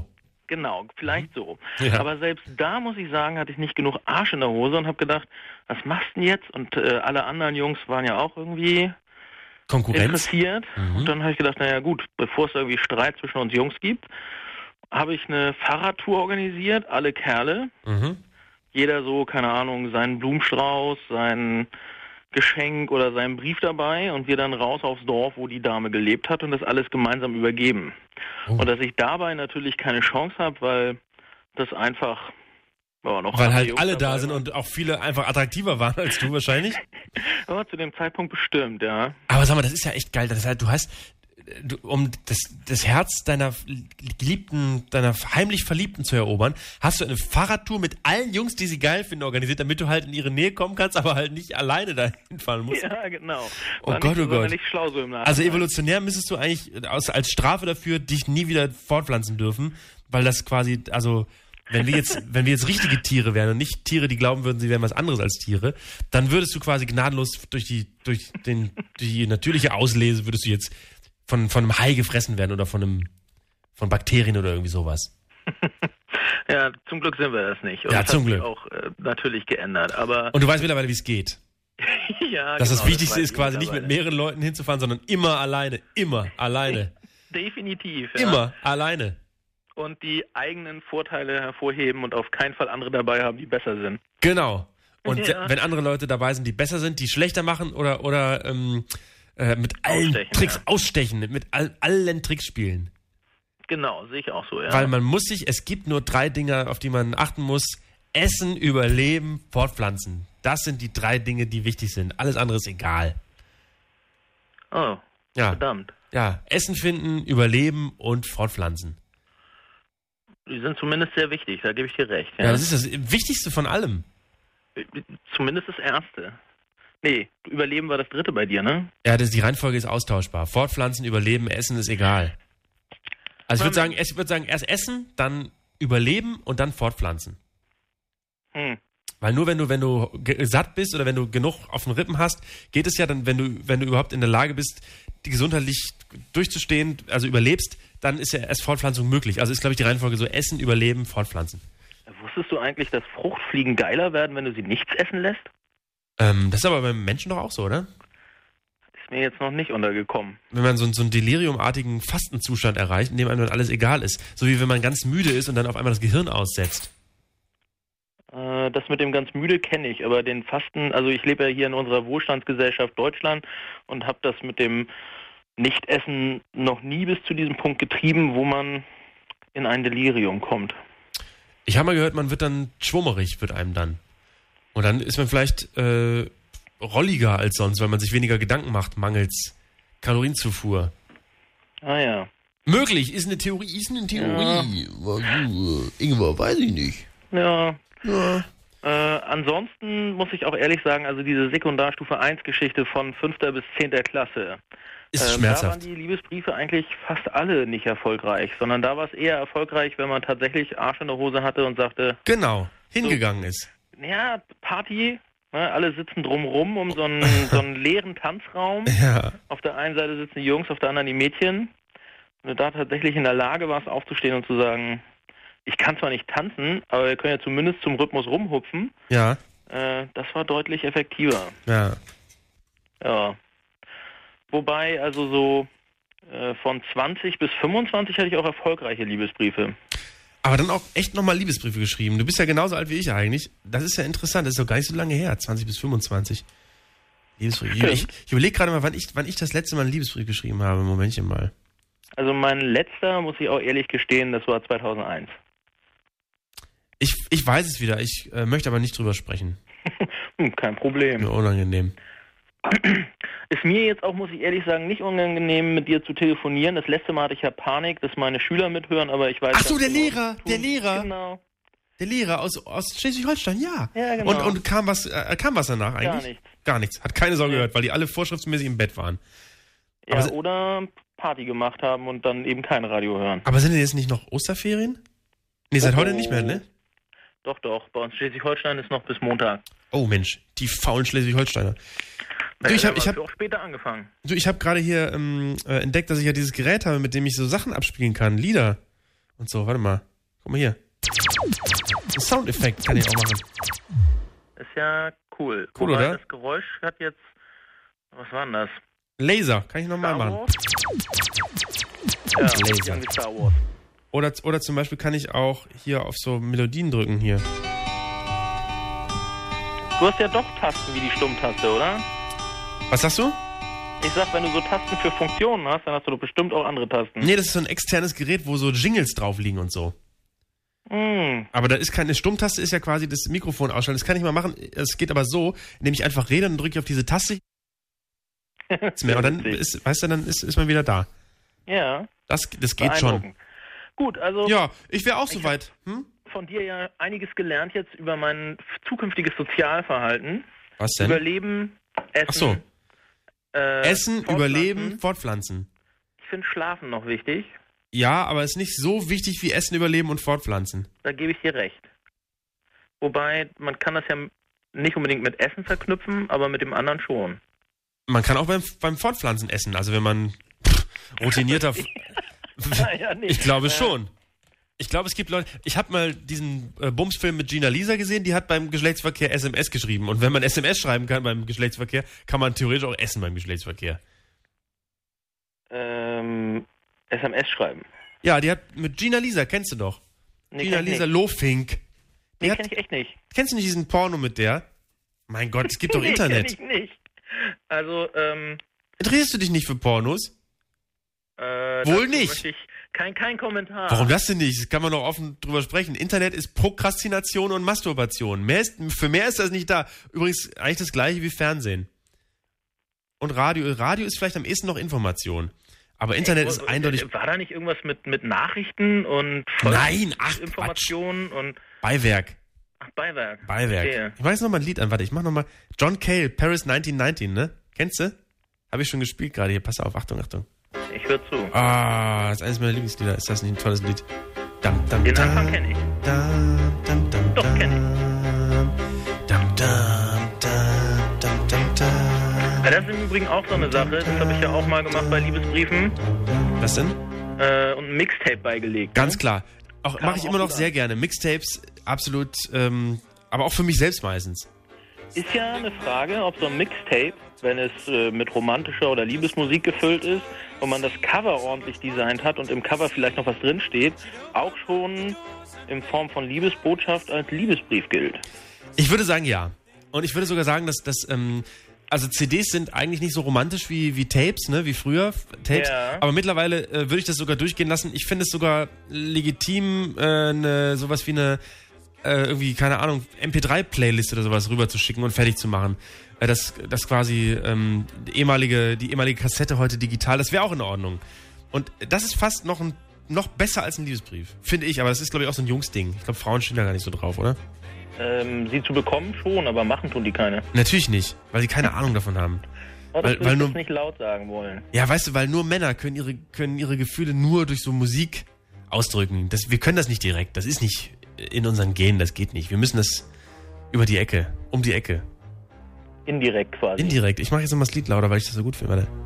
Genau, vielleicht so. Ja. Aber selbst da, muss ich sagen, hatte ich nicht genug Arsch in der Hose und habe gedacht, was machst du denn jetzt? Und äh, alle anderen Jungs waren ja auch irgendwie Konkurrenz. interessiert. Mhm. Und dann habe ich gedacht, naja gut, bevor es irgendwie Streit zwischen uns Jungs gibt, habe ich eine Fahrradtour organisiert, alle Kerle. Mhm. Jeder so, keine Ahnung, seinen Blumenstrauß, sein Geschenk oder seinen Brief dabei und wir dann raus aufs Dorf, wo die Dame gelebt hat und das alles gemeinsam übergeben. Oh. Und dass ich dabei natürlich keine Chance habe, weil das einfach ja, noch Weil andere halt Jungs alle da dabei sind waren. und auch viele einfach attraktiver waren als du wahrscheinlich. Ja, zu dem Zeitpunkt bestimmt, ja. Aber sag mal, das ist ja echt geil. Das heißt, du hast, du, um das, das Herz deiner Geliebten, deiner heimlich Verliebten zu erobern, hast du eine Fahrradtour mit allen Jungs, die sie geil finden, organisiert, damit du halt in ihre Nähe kommen kannst, aber halt nicht alleine dahin fahren musst. Ja, genau. Oh War Gott, nicht, oh Gott. nicht schlau so im Nachhinein. Also evolutionär müsstest du eigentlich aus, als Strafe dafür dich nie wieder fortpflanzen dürfen, weil das quasi, also wenn wir jetzt, wenn wir jetzt richtige Tiere wären und nicht Tiere, die glauben würden, sie wären was anderes als Tiere, dann würdest du quasi gnadenlos durch die, durch den, die natürliche Auslese würdest du jetzt von, von einem Hai gefressen werden oder von einem, von Bakterien oder irgendwie sowas. Ja, zum Glück sind wir das nicht. Und Ja, das zum hat sich Glück. auch äh, natürlich geändert. Aber Und du weißt mittlerweile, wie es geht. ja, Dass genau, das Wichtigste weiß ist ich quasi nicht mit mittlerweile. mehreren Leuten hinzufahren, sondern immer alleine, immer alleine, Definitiv. Ja. immer alleine. Und die eigenen Vorteile hervorheben und auf keinen Fall andere dabei haben, die besser sind. Genau. Und Ja. wenn andere Leute dabei sind, die besser sind, die schlechter machen oder, oder ähm, äh, mit allen Ausstechen, Tricks ja. ausstechen, mit all, allen Tricks spielen. Genau, sehe ich auch so, ja. Weil man muss sich, es gibt nur drei Dinge, auf die man achten muss. Essen, Überleben, Fortpflanzen. Das sind die drei Dinge, die wichtig sind. Alles andere ist egal. Oh, Ja. verdammt. Ja, Essen finden, Überleben und Fortpflanzen. Die sind zumindest sehr wichtig, da gebe ich dir recht. Ja, Ja. das ist das Wichtigste von allem. Zumindest das Erste. Nee, Überleben war das Dritte bei dir, ne? Ja, das, die Reihenfolge ist austauschbar. Fortpflanzen, Überleben, Essen ist egal. Also ich würde sagen, ich würde sagen, erst Essen, dann Überleben und dann Fortpflanzen. Hm. Weil nur wenn du, wenn du ge- satt bist oder wenn du genug auf den Rippen hast, geht es ja dann, wenn du, wenn du überhaupt in der Lage bist, die gesundheitlich durchzustehen, also überlebst, dann ist ja erst Fortpflanzung möglich. Also ist, glaube ich, die Reihenfolge so: Essen, Überleben, Fortpflanzen. Wusstest du eigentlich, dass Fruchtfliegen geiler werden, wenn du sie nichts essen lässt? Ähm, das ist aber beim Menschen doch auch so, oder? Ist mir jetzt noch nicht untergekommen. Wenn man so, so einen deliriumartigen Fastenzustand erreicht, in dem einem dann alles egal ist. So wie wenn man ganz müde ist und dann auf einmal das Gehirn aussetzt. Äh, das mit dem ganz müde kenne ich, aber den Fasten, also ich lebe ja hier in unserer Wohlstandsgesellschaft Deutschland und habe das mit dem Nichtessen noch nie bis zu diesem Punkt getrieben, wo man in ein Delirium kommt. Ich habe mal gehört, man wird dann schwummerig, wird einem dann. Und dann ist man vielleicht äh, rolliger als sonst, weil man sich weniger Gedanken macht, mangels Kalorienzufuhr. Ah ja. Möglich, ist eine Theorie, ist eine Theorie. Ja. Ingwer, weiß ich nicht. Ja. Ja. Äh, ansonsten muss ich auch ehrlich sagen, also diese Sekundarstufe eins Geschichte von fünfter bis zehnter Klasse. Ist ähm, schmerzhaft. Da waren die Liebesbriefe eigentlich fast alle nicht erfolgreich, sondern da war es eher erfolgreich, wenn man tatsächlich Arsch in der Hose hatte und sagte, Genau, hingegangen so, ist. Ja, Party, ne, alle sitzen drumrum um so einen, so einen leeren Tanzraum. Ja. Auf der einen Seite sitzen die Jungs, auf der anderen die Mädchen. Wenn du da tatsächlich in der Lage warst, aufzustehen und zu sagen, ich kann zwar nicht tanzen, aber wir können ja zumindest zum Rhythmus rumhupfen. Ja. Äh, das war deutlich effektiver. Ja. Ja. Wobei, also so äh, von zwanzig bis fünfundzwanzig hatte ich auch erfolgreiche Liebesbriefe. Aber dann auch echt nochmal Liebesbriefe geschrieben. Du bist ja genauso alt wie ich eigentlich. Das ist ja interessant, das ist doch gar nicht so lange her, zwanzig bis fünfundzwanzig. Liebesbriefe. Ich, ich, ich überlege gerade mal, wann ich, wann ich das letzte Mal einen Liebesbrief geschrieben habe. Momentchen mal. Also mein letzter, muss ich auch ehrlich gestehen, das war zweitausendeins. Ich, ich weiß es wieder, ich äh, möchte aber nicht drüber sprechen. hm, kein Problem. Mir unangenehm. Ist mir jetzt auch, muss ich ehrlich sagen, nicht unangenehm, mit dir zu telefonieren. Das letzte Mal hatte ich ja Panik, dass meine Schüler mithören, aber ich weiß... Ach so, der genau, Lehrer, der Lehrer. Genau. Der Lehrer aus, aus Schleswig-Holstein, ja. Ja, genau. Und, und kam was, äh, kam was danach eigentlich? Gar nichts. Gar nichts. Hat keine Sau gehört, weil die alle vorschriftsmäßig im Bett waren. Ja, Aber oder Party gemacht haben und dann eben kein Radio hören. Aber sind denn jetzt nicht noch Osterferien? Nee, seit Oh. heute nicht mehr, ne? Doch, doch. Bei uns Schleswig-Holstein ist noch bis Montag. Oh Mensch, die faulen Schleswig-Holsteiner. Du, Ja, ich habe da ich hast hab, du auch später angefangen. du, ich hab gerade hier ähm, äh, entdeckt, dass ich ja dieses Gerät habe, mit dem ich so Sachen abspielen kann. Lieder und so. Warte mal. Guck mal hier. Ein Soundeffekt kann ich auch machen. Ist ja cool. Cool, Wobei oder? Das Geräusch hat jetzt, was war denn das? Laser, kann ich nochmal machen. Wars? Ja, Laser. irgendwie Star Wars. Oder, oder zum Beispiel kann ich auch hier auf so Melodien drücken hier. Du hast ja doch Tasten wie die Stummtaste, oder? Was sagst du? Ich sag, wenn du so Tasten für Funktionen hast, dann hast du doch bestimmt auch andere Tasten. Nee, das ist so ein externes Gerät, wo so Jingles drauf liegen und so. Mm. Aber da ist keine Stummtaste, ist ja quasi das Mikrofon ausschalten. Das kann ich mal machen. Es geht aber so, indem ich einfach rede, dann drücke ich auf diese Taste. Mehr. Und dann ist, weißt du, dann ist, ist man wieder da. Ja. Das, das geht schon. Beeindruckend. Gut, also. Ja, ich wäre auch soweit. Hm? Von dir ja einiges gelernt jetzt über mein zukünftiges Sozialverhalten. Was denn? Überleben, Essen. Ach so. Äh, Essen, Überleben, Fortpflanzen. Ich finde Schlafen noch wichtig. Ja, aber ist nicht so wichtig wie Essen, Überleben und Fortpflanzen. Da gebe ich dir recht. Wobei, man kann das ja nicht unbedingt mit Essen verknüpfen, aber mit dem anderen schon. Man kann auch beim, beim Fortpflanzen essen. Also wenn man pff, routinierter... ja, nicht. Ich glaube schon. Ich glaube, es gibt Leute... Ich habe mal diesen äh, Bumsfilm mit Gina Lisa gesehen, die hat beim Geschlechtsverkehr S M S geschrieben. Und wenn man S M S schreiben kann beim Geschlechtsverkehr, kann man theoretisch auch essen beim Geschlechtsverkehr. Ähm, S M S schreiben. Ja, die hat mit Gina Lisa, kennst du doch. Nee, Gina kenn ich Lisa nicht. Lofink. Die Nee, hat, kenn ich echt nicht. Kennst du nicht diesen Porno mit der? Mein Gott, es gibt doch Nee, Internet. kenn ich nicht. Also, ähm... Interessierst du dich nicht für Pornos? Äh, Wohl dazu nicht. möchte Ich kein, kein Kommentar. Warum das denn nicht? Das kann man doch offen drüber sprechen. Internet ist Prokrastination und Masturbation. Mehr ist, für mehr ist das nicht da. Übrigens eigentlich das gleiche wie Fernsehen. Und Radio. Radio ist vielleicht am ehesten noch Information. Aber Internet Ey, ist wo- eindeutig War da nicht irgendwas mit, mit Nachrichten und Nein, ach, Informationen und Beiwerk. ach, Beiwerk? Beiwerk. Okay. Ich mach jetzt nochmal ein Lied an. Warte, ich mach nochmal. John Cale, Paris neunzehnhundertneunzehn, ne? Kennst du? Habe ich schon gespielt gerade hier. Pass auf, Achtung, Achtung. Ich höre zu. Ah, das ist eines meiner Lieblingslieder. Ist das nicht ein tolles Lied? Dam, dam, Den dam, Anfang kenne ich. dam, dam, dam, Doch, kenn ich. Dam, dam, dam, dam, dam, dam. Ja, das ist im Übrigen auch so eine Sache. Das habe ich ja auch mal gemacht bei Liebesbriefen. Was denn? Äh, und ein Mixtape beigelegt. Ganz ne? klar. Auch Kam mache ich auch immer noch gut sehr an. gerne. Mixtapes, absolut, ähm, aber auch für mich selbst meistens. Ist ja eine Frage, ob so ein Mixtape, wenn es äh, mit romantischer oder Liebesmusik gefüllt ist und man das Cover ordentlich designt hat und im Cover vielleicht noch was drinsteht, auch schon in Form von Liebesbotschaft als Liebesbrief gilt. Ich würde sagen, ja. Und ich würde sogar sagen, dass das, ähm, also C Ds sind eigentlich nicht so romantisch wie, wie Tapes, ne, wie früher Tapes. Ja. Aber mittlerweile äh, würde ich das sogar durchgehen lassen. Ich finde es sogar legitim, äh, ne, sowas wie eine, äh, irgendwie, keine Ahnung, M P drei Playlist oder sowas rüber zu schicken und fertig zu machen. Äh, das, das quasi, ähm, die ehemalige, die ehemalige Kassette heute digital, das wäre auch in Ordnung. Und das ist fast noch ein, noch besser als ein Liebesbrief. Finde ich, aber das ist, glaube ich, auch so ein Jungsding. Ich glaube, Frauen stehen da gar nicht so drauf, oder? Ähm, sie zu bekommen schon, aber machen tun die keine. Natürlich nicht, weil sie keine Ahnung davon haben. Oh, das Weil- würde weil ich nur- jetzt nicht laut sagen wollen. Ja, weißt du, weil nur Männer können ihre, können ihre Gefühle nur durch so Musik ausdrücken. Das, wir können das nicht direkt. Das ist nicht in unseren Genen, das geht nicht. Wir müssen das über die Ecke, um die Ecke. Indirekt quasi. Indirekt. Ich mache jetzt nochmal das Lied lauter, weil ich das so gut finde. Warte.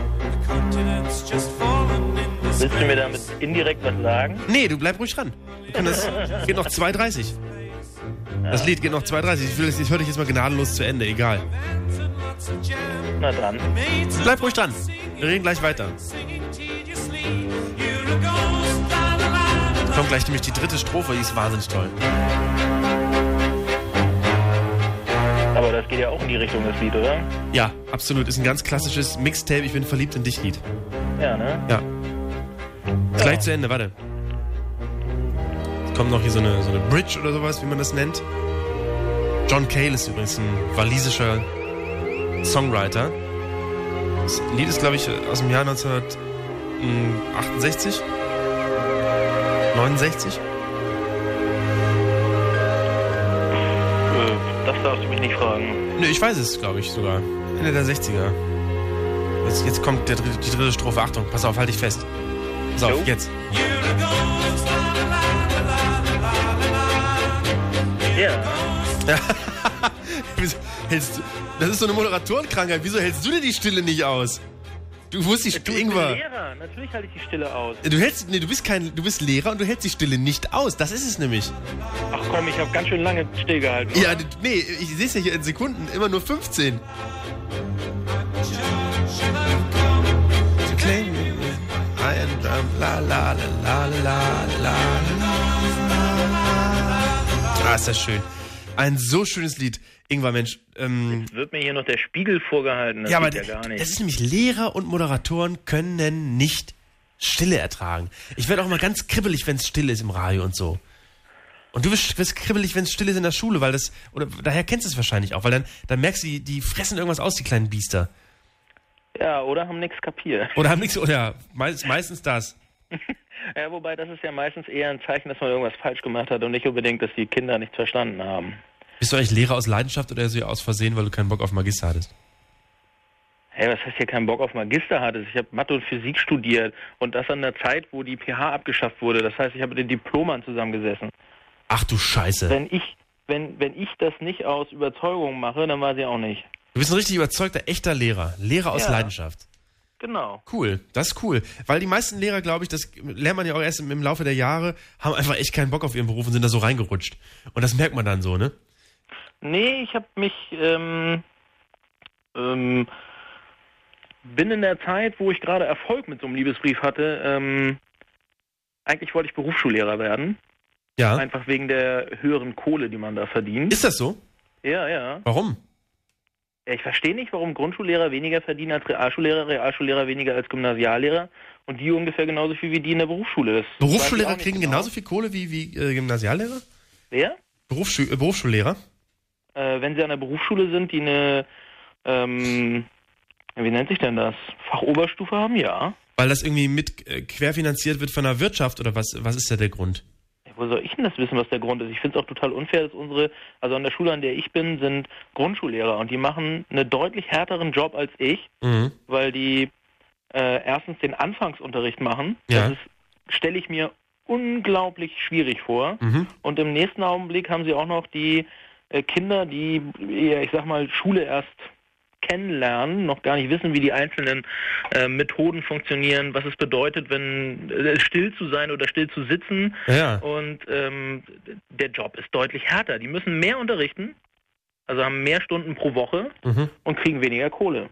Willst du mir damit indirekt was sagen? Nee, du bleib ruhig dran. Wir können das, geht noch zwei dreißig. Das Lied geht noch zwei dreißig. Ich, will das- ich höre dich jetzt mal gnadenlos zu Ende, egal. Na dann. Bleib ruhig dran. Wir reden gleich weiter. Kommt gleich nämlich die dritte Strophe, die ist wahnsinnig toll. Aber das geht ja auch in die Richtung, das Lied, oder? Ja, absolut. Ist ein ganz klassisches Mixtape, ich bin verliebt in dich Lied. Ja, ne? Ja. Ist gleich zu Ende, warte. Es kommt noch hier so eine, so eine Bridge oder sowas, wie man das nennt. John Cale ist übrigens ein walisischer Songwriter. Das Lied ist, glaube ich, aus dem Jahr neunzehnhundertachtundsechzig. neunundsechzig. Äh, Das darfst du mich nicht fragen. Nö, ich weiß es, glaube ich, sogar. Ende der sechziger. Jetzt, jetzt kommt der, dritte- die dritte Strophe. Achtung, pass auf, halt dich fest. Pass auf, Jo. jetzt. Ja. Wieso hältst du, das ist so eine Moderatorenkrankheit. Wieso hältst du dir die Stille nicht aus? Du musst die Stille, Ich bin Ingwer. Lehrer, natürlich halte ich die Stille aus. Du hältst, nee, du bist kein, du bist Lehrer und du hältst die Stille nicht aus. Das ist es nämlich. Ach komm, ich habe ganz schön lange stillgehalten. Ja, d- nee, ich sehe es ja hier in Sekunden, immer nur fünfzehn. La, la, la, la, la, la, ah, ist das schön. Ein so schönes Lied. Ingwer, Mensch. Ähm, Jetzt wird mir hier noch der Spiegel vorgehalten. Das ja, aber geht ja gar nicht. das ist nämlich, Lehrer und Moderatoren können nicht Stille ertragen. Ich werde auch mal ganz kribbelig, wenn es still ist im Radio und so. Und du wirst, wirst kribbelig, wenn es still ist in der Schule, weil das, oder daher kennst du es wahrscheinlich auch, weil dann, dann merkst du, die, die fressen irgendwas aus, die kleinen Biester. Ja, oder haben nichts kapiert. Oder haben nichts, oder meist, meistens das. Ja, wobei das ist ja meistens eher ein Zeichen, dass man irgendwas falsch gemacht hat und nicht unbedingt, dass die Kinder nichts verstanden haben. Bist du eigentlich Lehrer aus Leidenschaft oder so aus Versehen, weil du keinen Bock auf Magister hattest? Hey, was heißt hier keinen Bock auf Magister hattest? Ich habe Mathe und Physik studiert und das an der Zeit, wo die P H abgeschafft wurde. Das heißt, ich habe mit den Diplomern zusammengesessen. Ach du Scheiße. Wenn ich, wenn, wenn ich das nicht aus Überzeugung mache, dann war sie auch nicht. Du bist ein richtig überzeugter, echter Lehrer. Lehrer aus Ja. Leidenschaft. Genau. Cool, das ist cool. Weil die meisten Lehrer, glaube ich, das lernt man ja auch erst im, im Laufe der Jahre, haben einfach echt keinen Bock auf ihren Beruf und sind da so reingerutscht. Und das merkt man dann so, ne? Nee, ich habe mich, ähm, ähm, bin in der Zeit, wo ich gerade Erfolg mit so einem Liebesbrief hatte, ähm, eigentlich wollte ich Berufsschullehrer werden. Ja. Einfach wegen der höheren Kohle, die man da verdient. Ist das so? Ja, ja. Warum? Ja, ich verstehe nicht, warum Grundschullehrer weniger verdienen als Realschullehrer, Realschullehrer weniger als Gymnasiallehrer und die ungefähr genauso viel wie die in der Berufsschule. Das weiß ich Berufsschullehrer auch nicht kriegen genau. genauso viel Kohle wie, wie äh, Gymnasiallehrer? Wer? Berufsschu äh, Berufsschullehrer? Äh, wenn sie an der Berufsschule sind, die eine, ähm, wie nennt sich denn das? Fachoberstufe haben, ja. Weil das irgendwie mit äh, querfinanziert wird von der Wirtschaft oder was, was ist da der Grund? Wo soll ich denn das wissen, was der Grund ist? Ich finde es auch total unfair, dass unsere, also an der Schule, an der ich bin, sind Grundschullehrer und die machen einen deutlich härteren Job als ich, Mhm. weil die äh, erstens den Anfangsunterricht machen. Ja. Das ist, stelle ich mir unglaublich schwierig vor. Mhm. Und im nächsten Augenblick haben sie auch noch die äh, Kinder, die, ja, ich sag mal, Schule erst kennenlernen, noch gar nicht wissen, wie die einzelnen äh, Methoden funktionieren, was es bedeutet, wenn äh, still zu sein oder still zu sitzen. Ja. Und ähm, der Job ist deutlich härter. Die müssen mehr unterrichten, also haben mehr Stunden pro Woche Mhm. und kriegen weniger Kohle.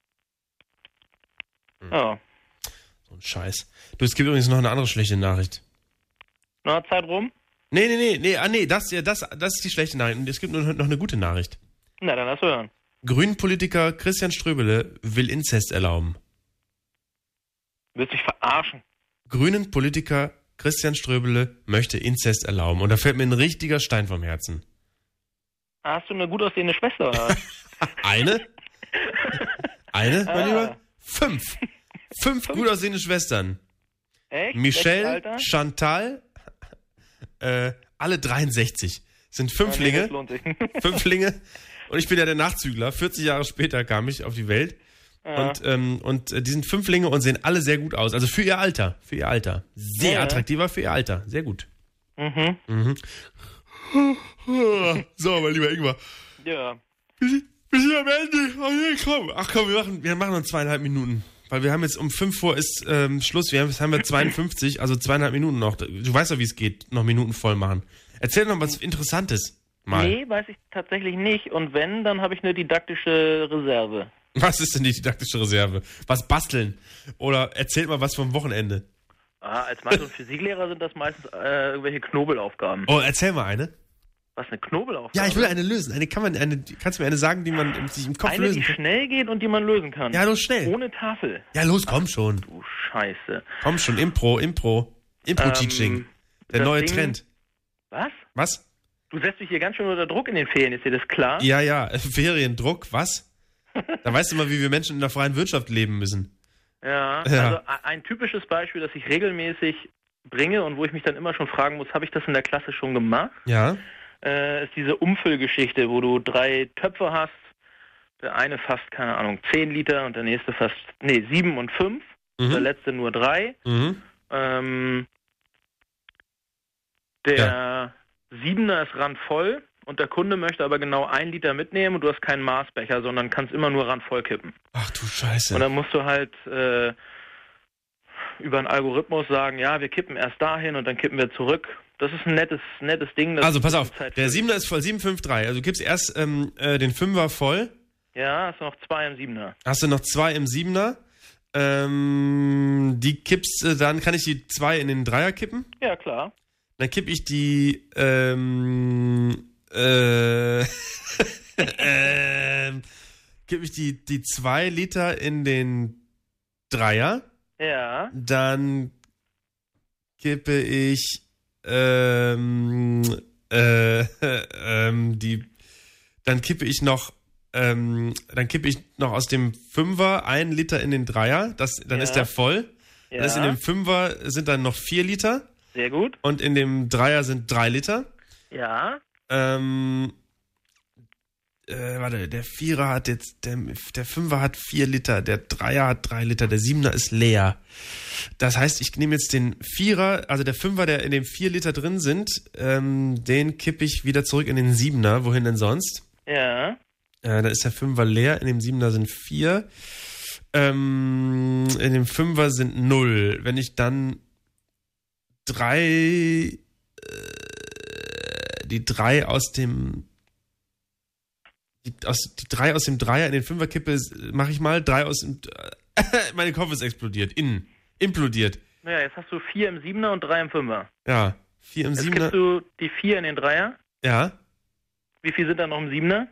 Ja. So ein Scheiß. Du, es gibt übrigens noch eine andere schlechte Nachricht. Na, Zeit rum? Nee, nee, nee, nee, ah, nee, das, ja, das, das ist die schlechte Nachricht. Und es gibt nur noch eine gute Nachricht. Na, dann lass hören. Grünen-Politiker Christian Ströbele will Inzest erlauben. Willst du dich verarschen? Grünen-Politiker Christian Ströbele möchte Inzest erlauben. Und da fällt mir ein richtiger Stein vom Herzen. Hast du eine gut aussehende Schwester, oder? Eine? Eine, mein Ah. Lieber? Fünf. Fünf gut aussehende Schwestern. Echt? Welches Michelle, Alter? Chantal, äh, alle dreiundsechzig. Sind Ja, nee, Fünflinge. das lohnt sich. Fünflinge. Und ich bin ja der Nachzügler. vierzig Jahre später kam ich auf die Welt. Ja. Und, ähm, und äh, die sind Fünflinge und sehen alle sehr gut aus. Also für ihr Alter. Für ihr Alter. Sehr Ja, ja. attraktiver für ihr Alter. Sehr gut. Mhm. Mhm. So, mein lieber Ingmar. Ja. Wir sind, wir sind am Ende. Oh, nee, komm. Ach komm, wir machen, wir machen noch zweieinhalb Minuten. Weil wir haben jetzt um fünf vor ist ähm, Schluss. Wir haben, jetzt haben wir zweiundfünfzig, also zweieinhalb Minuten noch. Du weißt doch, wie es geht. Noch Minuten voll machen. Erzähl noch was Interessantes. Mal. Nee, weiß ich tatsächlich nicht. Und wenn, dann habe ich eine didaktische Reserve. Was ist denn die didaktische Reserve? Was basteln? Oder erzählt mal was vom Wochenende. Ah, als Mathe- und Physiklehrer sind das meistens äh, irgendwelche Knobelaufgaben. Oh, erzähl mal eine. Was, eine Knobelaufgabe? Ja, ich will eine lösen. Eine kann man, eine, kannst du mir eine sagen, die man im- sich im Kopf Eine, lösen die kann? schnell geht und die man lösen kann. Ja, los, schnell. Ohne Tafel. Ja, los, komm schon. Du Scheiße. Komm schon, Impro, Impro. Impro-Teaching. Ähm, Der das neue Ding- Trend. Was? Was? Du setzt dich hier ganz schön unter Druck in den Ferien, ist dir das klar? Ja, ja, Feriendruck, was? Da weißt du mal, wie wir Menschen in der freien Wirtschaft leben müssen. Ja, Ja. also a- ein typisches Beispiel, das ich regelmäßig bringe und wo ich mich dann immer schon fragen muss, habe ich das in der Klasse schon gemacht? Ja. Äh, ist diese Umfüllgeschichte, wo du drei Töpfe hast. Der eine fasst, keine Ahnung, zehn Liter und der nächste fasst, nee, sieben und fünf. Mhm. Der letzte nur drei. Mhm. Ähm, der Siebener ist randvoll und der Kunde möchte aber genau ein Liter mitnehmen und du hast keinen Maßbecher, sondern kannst immer nur randvoll kippen. Ach du Scheiße. Und dann musst du halt äh, über einen Algorithmus sagen, ja, wir kippen erst dahin und dann kippen wir zurück. Das ist ein nettes, nettes Ding. Das also pass auf, der Siebener ist voll, sieben fünf drei. Also du gibst erst ähm, äh, den Fünfer voll. Ja, hast du noch zwei im Siebener. Hast du noch zwei im Siebener. Ähm, die kippst äh, dann, kann ich die zwei in den Dreier kippen? Ja, klar. Dann kippe ich die, ähm, äh, ähm, kippe ich die, die zwei Liter in den Dreier. Ja. Dann kippe ich, ähm, äh, ähm, die, dann kippe ich noch, ähm, dann kippe ich noch aus dem Fünfer ein Liter in den Dreier. Das, dann Ja. ist der voll. Ja. Dann ist in dem Fünfer sind dann noch vier Liter. Sehr gut. Und in dem Dreier sind drei Liter. Ja. Ähm, äh, warte, der Vierer hat jetzt, der, der Fünfer hat vier Liter, der Dreier hat drei Liter, der Siebener ist leer. Das heißt, ich nehme jetzt den Vierer, also der Fünfer, der in dem vier Liter drin sind, ähm, den kippe ich wieder zurück in den Siebener. Wohin denn sonst? Ja. Äh, da ist der Fünfer leer, in dem Siebener sind vier. Ähm, in dem Fünfer sind null. Wenn ich dann drei, äh, die drei aus dem, die, aus, die drei aus dem Dreier in den Fünfer kippe, mache ich mal, drei aus dem, äh, mein Kopf ist explodiert, innen, implodiert. Naja, jetzt hast du vier im Siebener und drei im Fünfer. Ja, vier im Jetzt Siebener. gibst du die vier in den Dreier. Ja. Wie viel sind da noch im Siebener?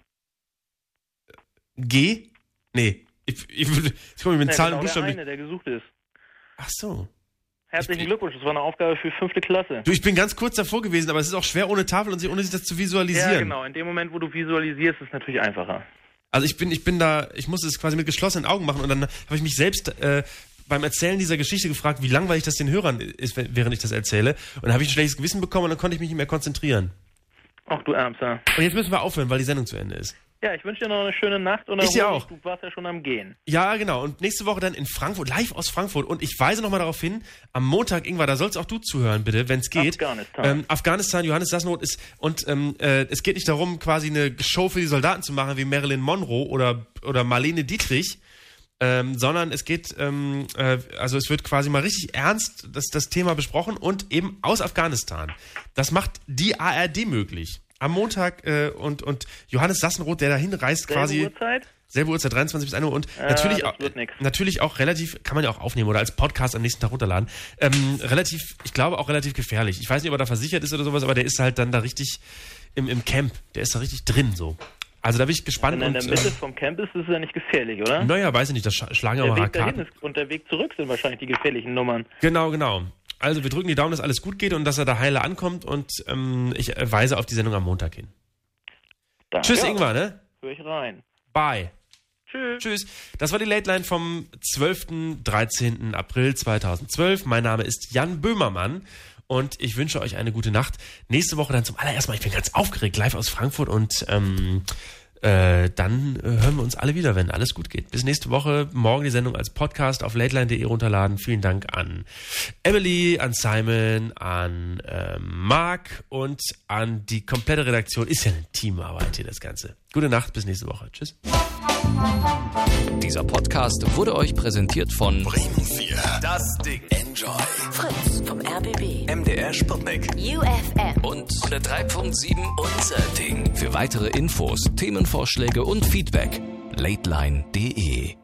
G? Nee. Ich, ich, ich, ich komme mit Ja, Zahlen genau und Buchstaben. der eine, der gesucht ist. Ach so. Herzlichen Glückwunsch, das war eine Aufgabe für fünfte Klasse. Du, ich bin ganz kurz davor gewesen, aber es ist auch schwer ohne Tafel und sich- ohne sich das zu visualisieren. Ja, genau. In dem Moment, wo du visualisierst, ist es natürlich einfacher. Also ich bin, ich bin da, ich musste es quasi mit geschlossenen Augen machen und dann habe ich mich selbst äh, beim Erzählen dieser Geschichte gefragt, wie langweilig das den Hörern ist, während ich das erzähle. Und dann habe ich ein schlechtes Gewissen bekommen und dann konnte ich mich nicht mehr konzentrieren. Ach du Ärmster. Und jetzt müssen wir aufhören, weil die Sendung zu Ende ist. Ja, ich wünsche dir noch eine schöne Nacht und Ich dir erhol dich. auch. Du warst ja schon am Gehen. Ja, genau. Und nächste Woche dann in Frankfurt, live aus Frankfurt. Und ich weise nochmal darauf hin, am Montag, Ingvar, da sollst auch du zuhören, bitte, wenn es geht. Afghanistan. Ähm, Afghanistan, Johannes Sassenroth ist, und ähm, äh, es geht nicht darum, quasi eine Show für die Soldaten zu machen, wie Marilyn Monroe oder, oder Marlene Dietrich, ähm, sondern es geht, ähm, äh, also es wird quasi mal richtig ernst das, das Thema besprochen und eben aus Afghanistan. Das macht die A R D möglich. Am Montag äh, und, und Johannes Sassenroth, der dahin reist, Selbe quasi. Uhrzeit? Selbe Uhrzeit, dreiundzwanzig bis ein Uhr und Ja, natürlich, das auch, wird nix. natürlich auch relativ, kann man ja auch aufnehmen oder als Podcast am nächsten Tag runterladen. Ähm, relativ, ich glaube auch relativ gefährlich. Ich weiß nicht, ob er da versichert ist oder sowas, aber der ist halt dann da richtig im, im Camp. Der ist da richtig drin so. Also da bin ich gespannt. Wenn er in der und, Mitte äh, vom Camp ist, ist es ja nicht gefährlich, oder? Naja, weiß ich nicht, das sch schlagen ja Der auch mal Weg dahin Rakaten. ist, und der Weg zurück sind wahrscheinlich die gefährlichen Nummern. Genau, genau. Also wir drücken die Daumen, dass alles gut geht und dass er da heile ankommt und ähm, ich äh, weise auf die Sendung am Montag hin. Danke. Tschüss, Ja. Ingvar, ne? Hör ich rein. Bye. Tschüss. Tschüss. Das war die Late Line vom zwölften, dreizehnten April zweitausendzwölf. Mein Name ist Jan Böhmermann und ich wünsche euch eine gute Nacht. Nächste Woche dann zum allerersten Mal, ich bin ganz aufgeregt, live aus Frankfurt und ähm, äh, dann äh, hören wir uns alle wieder, wenn alles gut geht. Bis nächste Woche. Morgen die Sendung als Podcast auf lateline punkt de runterladen. Vielen Dank an Emily, an Simon, an ähm, Marc und an die komplette Redaktion. Ist ja eine Teamarbeit hier, das Ganze. Gute Nacht, bis nächste Woche. Tschüss. Dieser Podcast wurde euch präsentiert von Bremen vier. Das Ding. Enjoy. Fritz vom R B B. M D R Sputnik. U F M. und hundertdrei Punkt sieben. Unser Ding. Für weitere Infos, Themenvorschläge und Feedback lateline punkt de